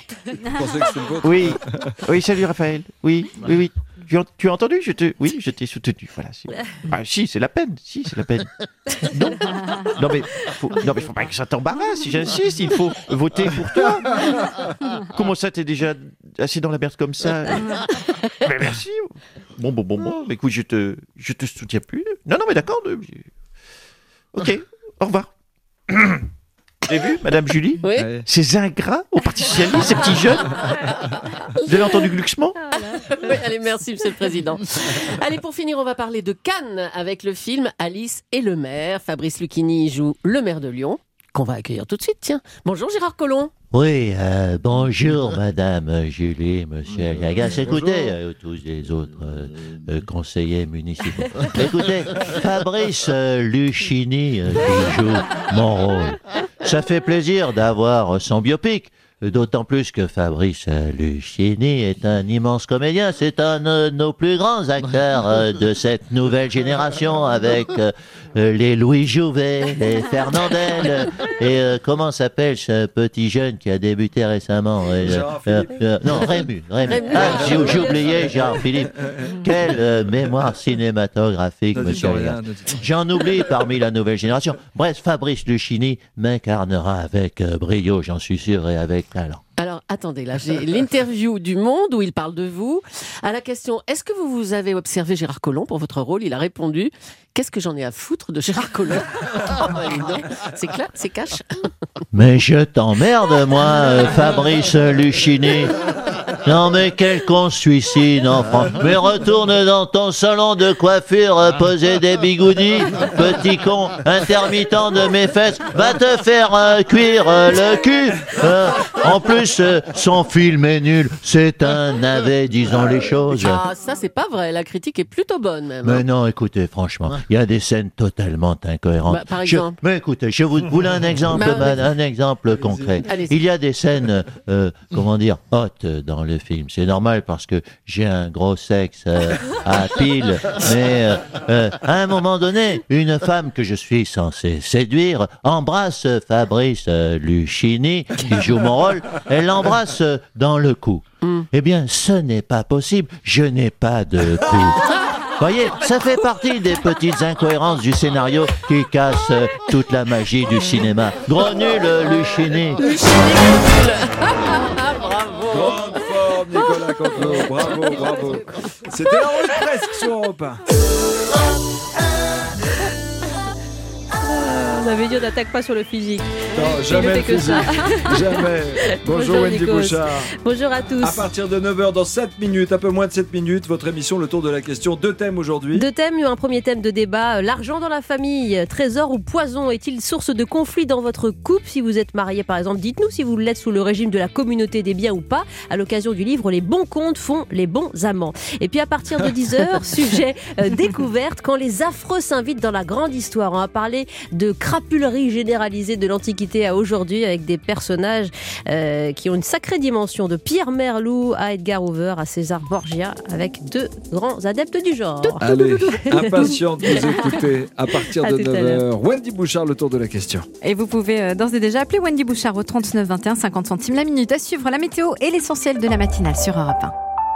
Oui, salut Raphaël. Oui. Tu as entendu? Oui, je t'ai soutenu. Voilà. Si, c'est la peine. Non, mais faut pas que ça t'embarrasse. Si j'insiste, il faut voter pour toi. Comment ça, t'es déjà assez dans la merde comme ça? Mais merci. Bon. Mais écoute, je te soutiens plus. Non, mais d'accord. Ok, au revoir. avez vu, Madame Julie? Oui. Ces ingrats au Parti Socialiste, ces petits jeunes. Vous avez entendu Glucksmann? Oui, allez, merci, Monsieur le Président. Allez, pour finir, on va parler de Cannes avec le film Alice et le maire. Fabrice Lucchini joue le maire de Lyon, qu'on va accueillir tout de suite. Tiens, bonjour Gérard Collomb. Oui, bonjour Madame Julie, Monsieur Yagas. Écoutez, tous les autres conseillers municipaux. Écoutez, Fabrice Lucchini qui joue mon rôle. Ça fait plaisir d'avoir son biopic. D'autant plus que Fabrice Lucchini est un immense comédien. C'est un de nos plus grands acteurs de cette nouvelle génération avec les Louis Jouvet, les Fernandel et comment s'appelle ce petit jeune qui a débuté récemment non, Rému. J'ai oublié Gérard-Philippe. Quelle mémoire cinématographique, monsieur Regas. J'en oublie parmi la nouvelle génération. Bref, Fabrice Lucchini m'incarnera avec brio, j'en suis sûr, et avec talent. Alors, attendez, là, j'ai l'interview du Monde où il parle de vous. À la question, est-ce que vous avez observé Gérard Collomb pour votre rôle? Il a répondu, qu'est-ce que j'en ai à foutre de Gérard Collomb? C'est clair, c'est cash. Mais je t'emmerde, moi, Fabrice Lucchini. Non, mais quel con celui-ci, non, mais retourne dans ton salon de coiffure, poser des bigoudis, petit con, intermittent de mes fesses, va te faire cuire le cul. En plus, son film est nul, c'est un navet, disons les choses. Ah, ça c'est pas vrai, la critique est plutôt bonne même. Mais non, écoutez, franchement, il y a des scènes totalement incohérentes. Bah, par exemple. Mais écoutez, je vous voulais un exemple, un exemple concret. Allez-y. Il y a des scènes, comment dire, hautes dans le film. C'est normal parce que j'ai un gros sexe à pile, mais à un moment donné, une femme que je suis censé séduire embrasse Fabrice Lucchini, qui joue mon rôle, elle l'embrasse dans le cou. Eh bien, ce n'est pas possible, je n'ai pas de cou. Voyez, ça fait partie des petites incohérences du scénario qui cassent toute la magie du cinéma. Gros nul, Lucchini. Bravo. Grande forme, Nicolas Canteloup. Bravo. C'était la revue de presse sur Europe 1. On avait dit on n'attaque pas sur le physique. Non, jamais le physique. Jamais. Bonjour Wendy Nikos. Bouchard. Bonjour à tous. À partir de 9h dans 7 minutes, un peu moins de 7 minutes, votre émission Le Tour de la question. 2 thèmes aujourd'hui. 2 thèmes, un premier thème de débat, l'argent dans la famille, trésor ou poison, est-il source de conflit dans votre couple? Si vous êtes marié par exemple, dites-nous si vous l'êtes sous le régime de la communauté des biens ou pas, à l'occasion du livre Les bons comptes font les bons amants. Et puis à partir de 10h, sujet découverte, quand les affreux s'invitent dans la grande histoire. On va parler de crapulerie généralisée de l'Antiquité à aujourd'hui avec des personnages qui ont une sacrée dimension, de Pierre Merlou à Edgar Hoover à César Borgia, avec 2 grands adeptes du genre. Allez, impatient de vous écouter à partir de 9h. Wendy Bouchard, le tour de la question. Et vous pouvez d'ores et déjà appeler Wendy Bouchard au 39 21, 50 centimes la minute. À suivre la météo et l'essentiel de la matinale sur Europe 1.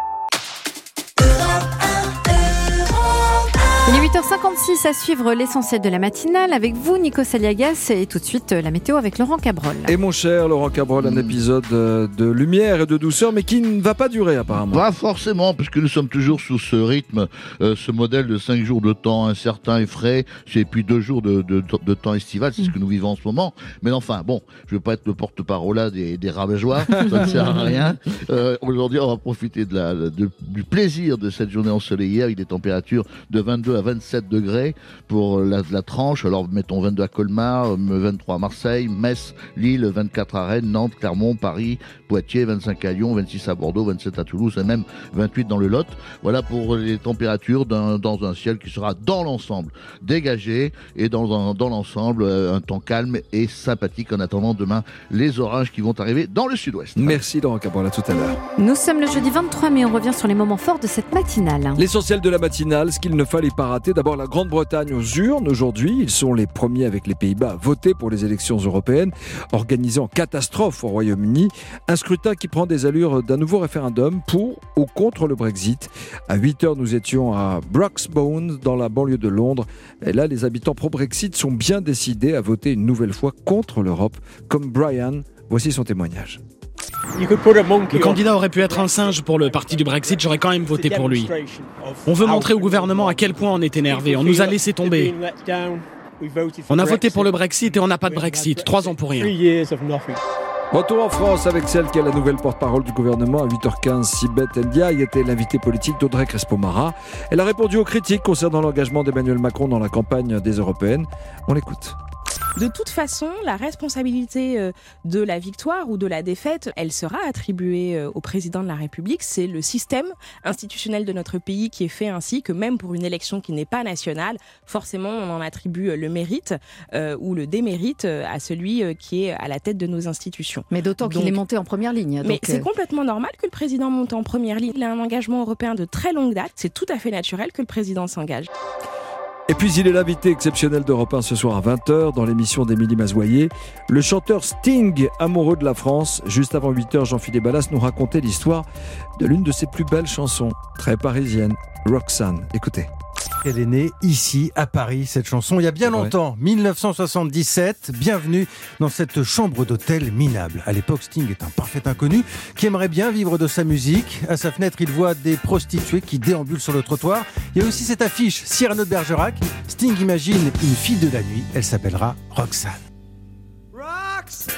Il est 8h56 à suivre l'essentiel de la matinale avec vous, Nikos Aliagas, et tout de suite la météo avec Laurent Cabrol. Et mon cher Laurent Cabrol, un épisode de lumière et de douceur, mais qui ne va pas durer apparemment. Pas forcément, puisque nous sommes toujours sous ce rythme, ce modèle de 5 jours de temps incertain et frais, et puis 2 jours de temps estival, c'est ce que nous vivons en ce moment. Mais enfin, bon, je ne veux pas être le porte-parole là des rabat-joie, ça ne sert à rien. Aujourd'hui, on va profiter du plaisir de cette journée ensoleillée avec des températures de 22 à 27 degrés pour la tranche. Alors mettons 22 à Colmar, 23 à Marseille, Metz, Lille, 24 à Rennes, Nantes, Clermont, Paris, Poitiers, 25 à Lyon, 26 à Bordeaux, 27 à Toulouse et même 28 dans le Lot. Voilà pour les températures dans un ciel qui sera dans l'ensemble dégagé et dans l'ensemble un temps calme et sympathique en attendant demain les orages qui vont arriver dans le sud-ouest. Merci Laurent Cabrol, à tout à l'heure. Nous sommes le jeudi 23 mai, on revient sur les moments forts de cette matinale. L'essentiel de la matinale, ce qu'il ne fallait pas rater. D'abord la Grande-Bretagne aux urnes aujourd'hui. Ils sont les premiers avec les Pays-Bas à voter pour les élections européennes organisées en catastrophe au Royaume-Uni. Un scrutin qui prend des allures d'un nouveau référendum pour ou contre le Brexit. À 8h, nous étions à Broxbourne dans la banlieue de Londres. Et là, les habitants pro-Brexit sont bien décidés à voter une nouvelle fois contre l'Europe, comme Brian. Voici son témoignage. Le candidat aurait pu être un singe pour le parti du Brexit, j'aurais quand même voté pour lui. On veut montrer au gouvernement à quel point on est énervé, on nous a laissé tomber. On a voté pour le Brexit et on n'a pas de Brexit. 3 ans pour rien. Retour en France avec celle qui est la nouvelle porte-parole du gouvernement à 8h15. Sibeth Ndiaye était l'invitée politique d'Audrey Crespo-Mara. Elle a répondu aux critiques concernant l'engagement d'Emmanuel Macron dans la campagne des Européennes. On l'écoute. De toute façon, la responsabilité de la victoire ou de la défaite, elle sera attribuée au président de la République. C'est le système institutionnel de notre pays qui est fait ainsi que même pour une élection qui n'est pas nationale, forcément on en attribue le mérite ou le démérite à celui qui est à la tête de nos institutions. Mais d'autant qu'il est monté en première ligne. Mais c'est complètement normal que le président monte en première ligne. Il a un engagement européen de très longue date. C'est tout à fait naturel que le président s'engage. Et puis il est l'invité exceptionnel d'Europe 1 ce soir à 20h dans l'émission d'Émilie Mazoyer. Le chanteur Sting, amoureux de la France. Juste avant 8h, Jean-Philippe Ballas nous racontait l'histoire de l'une de ses plus belles chansons, très parisienne, Roxane. Écoutez. Elle est née ici, à Paris, cette chanson, il y a bien longtemps, 1977. Bienvenue dans cette chambre d'hôtel minable. À l'époque, Sting est un parfait inconnu qui aimerait bien vivre de sa musique. À sa fenêtre, il voit des prostituées qui déambulent sur le trottoir. Il y a aussi cette affiche, Cyrano de Bergerac. Sting imagine une fille de la nuit. Elle s'appellera Roxane. Roxane.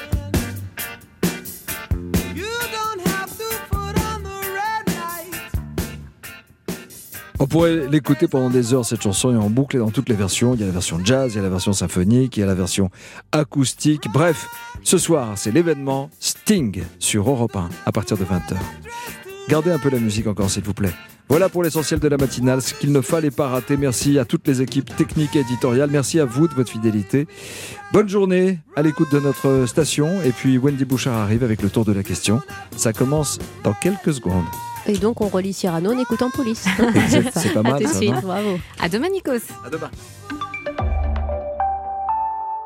On pourrait l'écouter pendant des heures, cette chanson, et en boucle dans toutes les versions. Il y a la version jazz, il y a la version symphonique, il y a la version acoustique. Bref, ce soir, c'est l'événement Sting sur Europe 1 à partir de 20h. Gardez un peu la musique encore, s'il vous plaît. Voilà pour l'essentiel de la matinale, ce qu'il ne fallait pas rater. Merci à toutes les équipes techniques et éditoriales. Merci à vous de votre fidélité. Bonne journée à l'écoute de notre station. Et puis Wendy Bouchard arrive avec le tour de la question. Ça commence dans quelques secondes. Et donc on relit Cyrano en écoutant Police. C'est pas mal. À tout de ça, suite, non ? bravo. À demain, Nikos. À demain.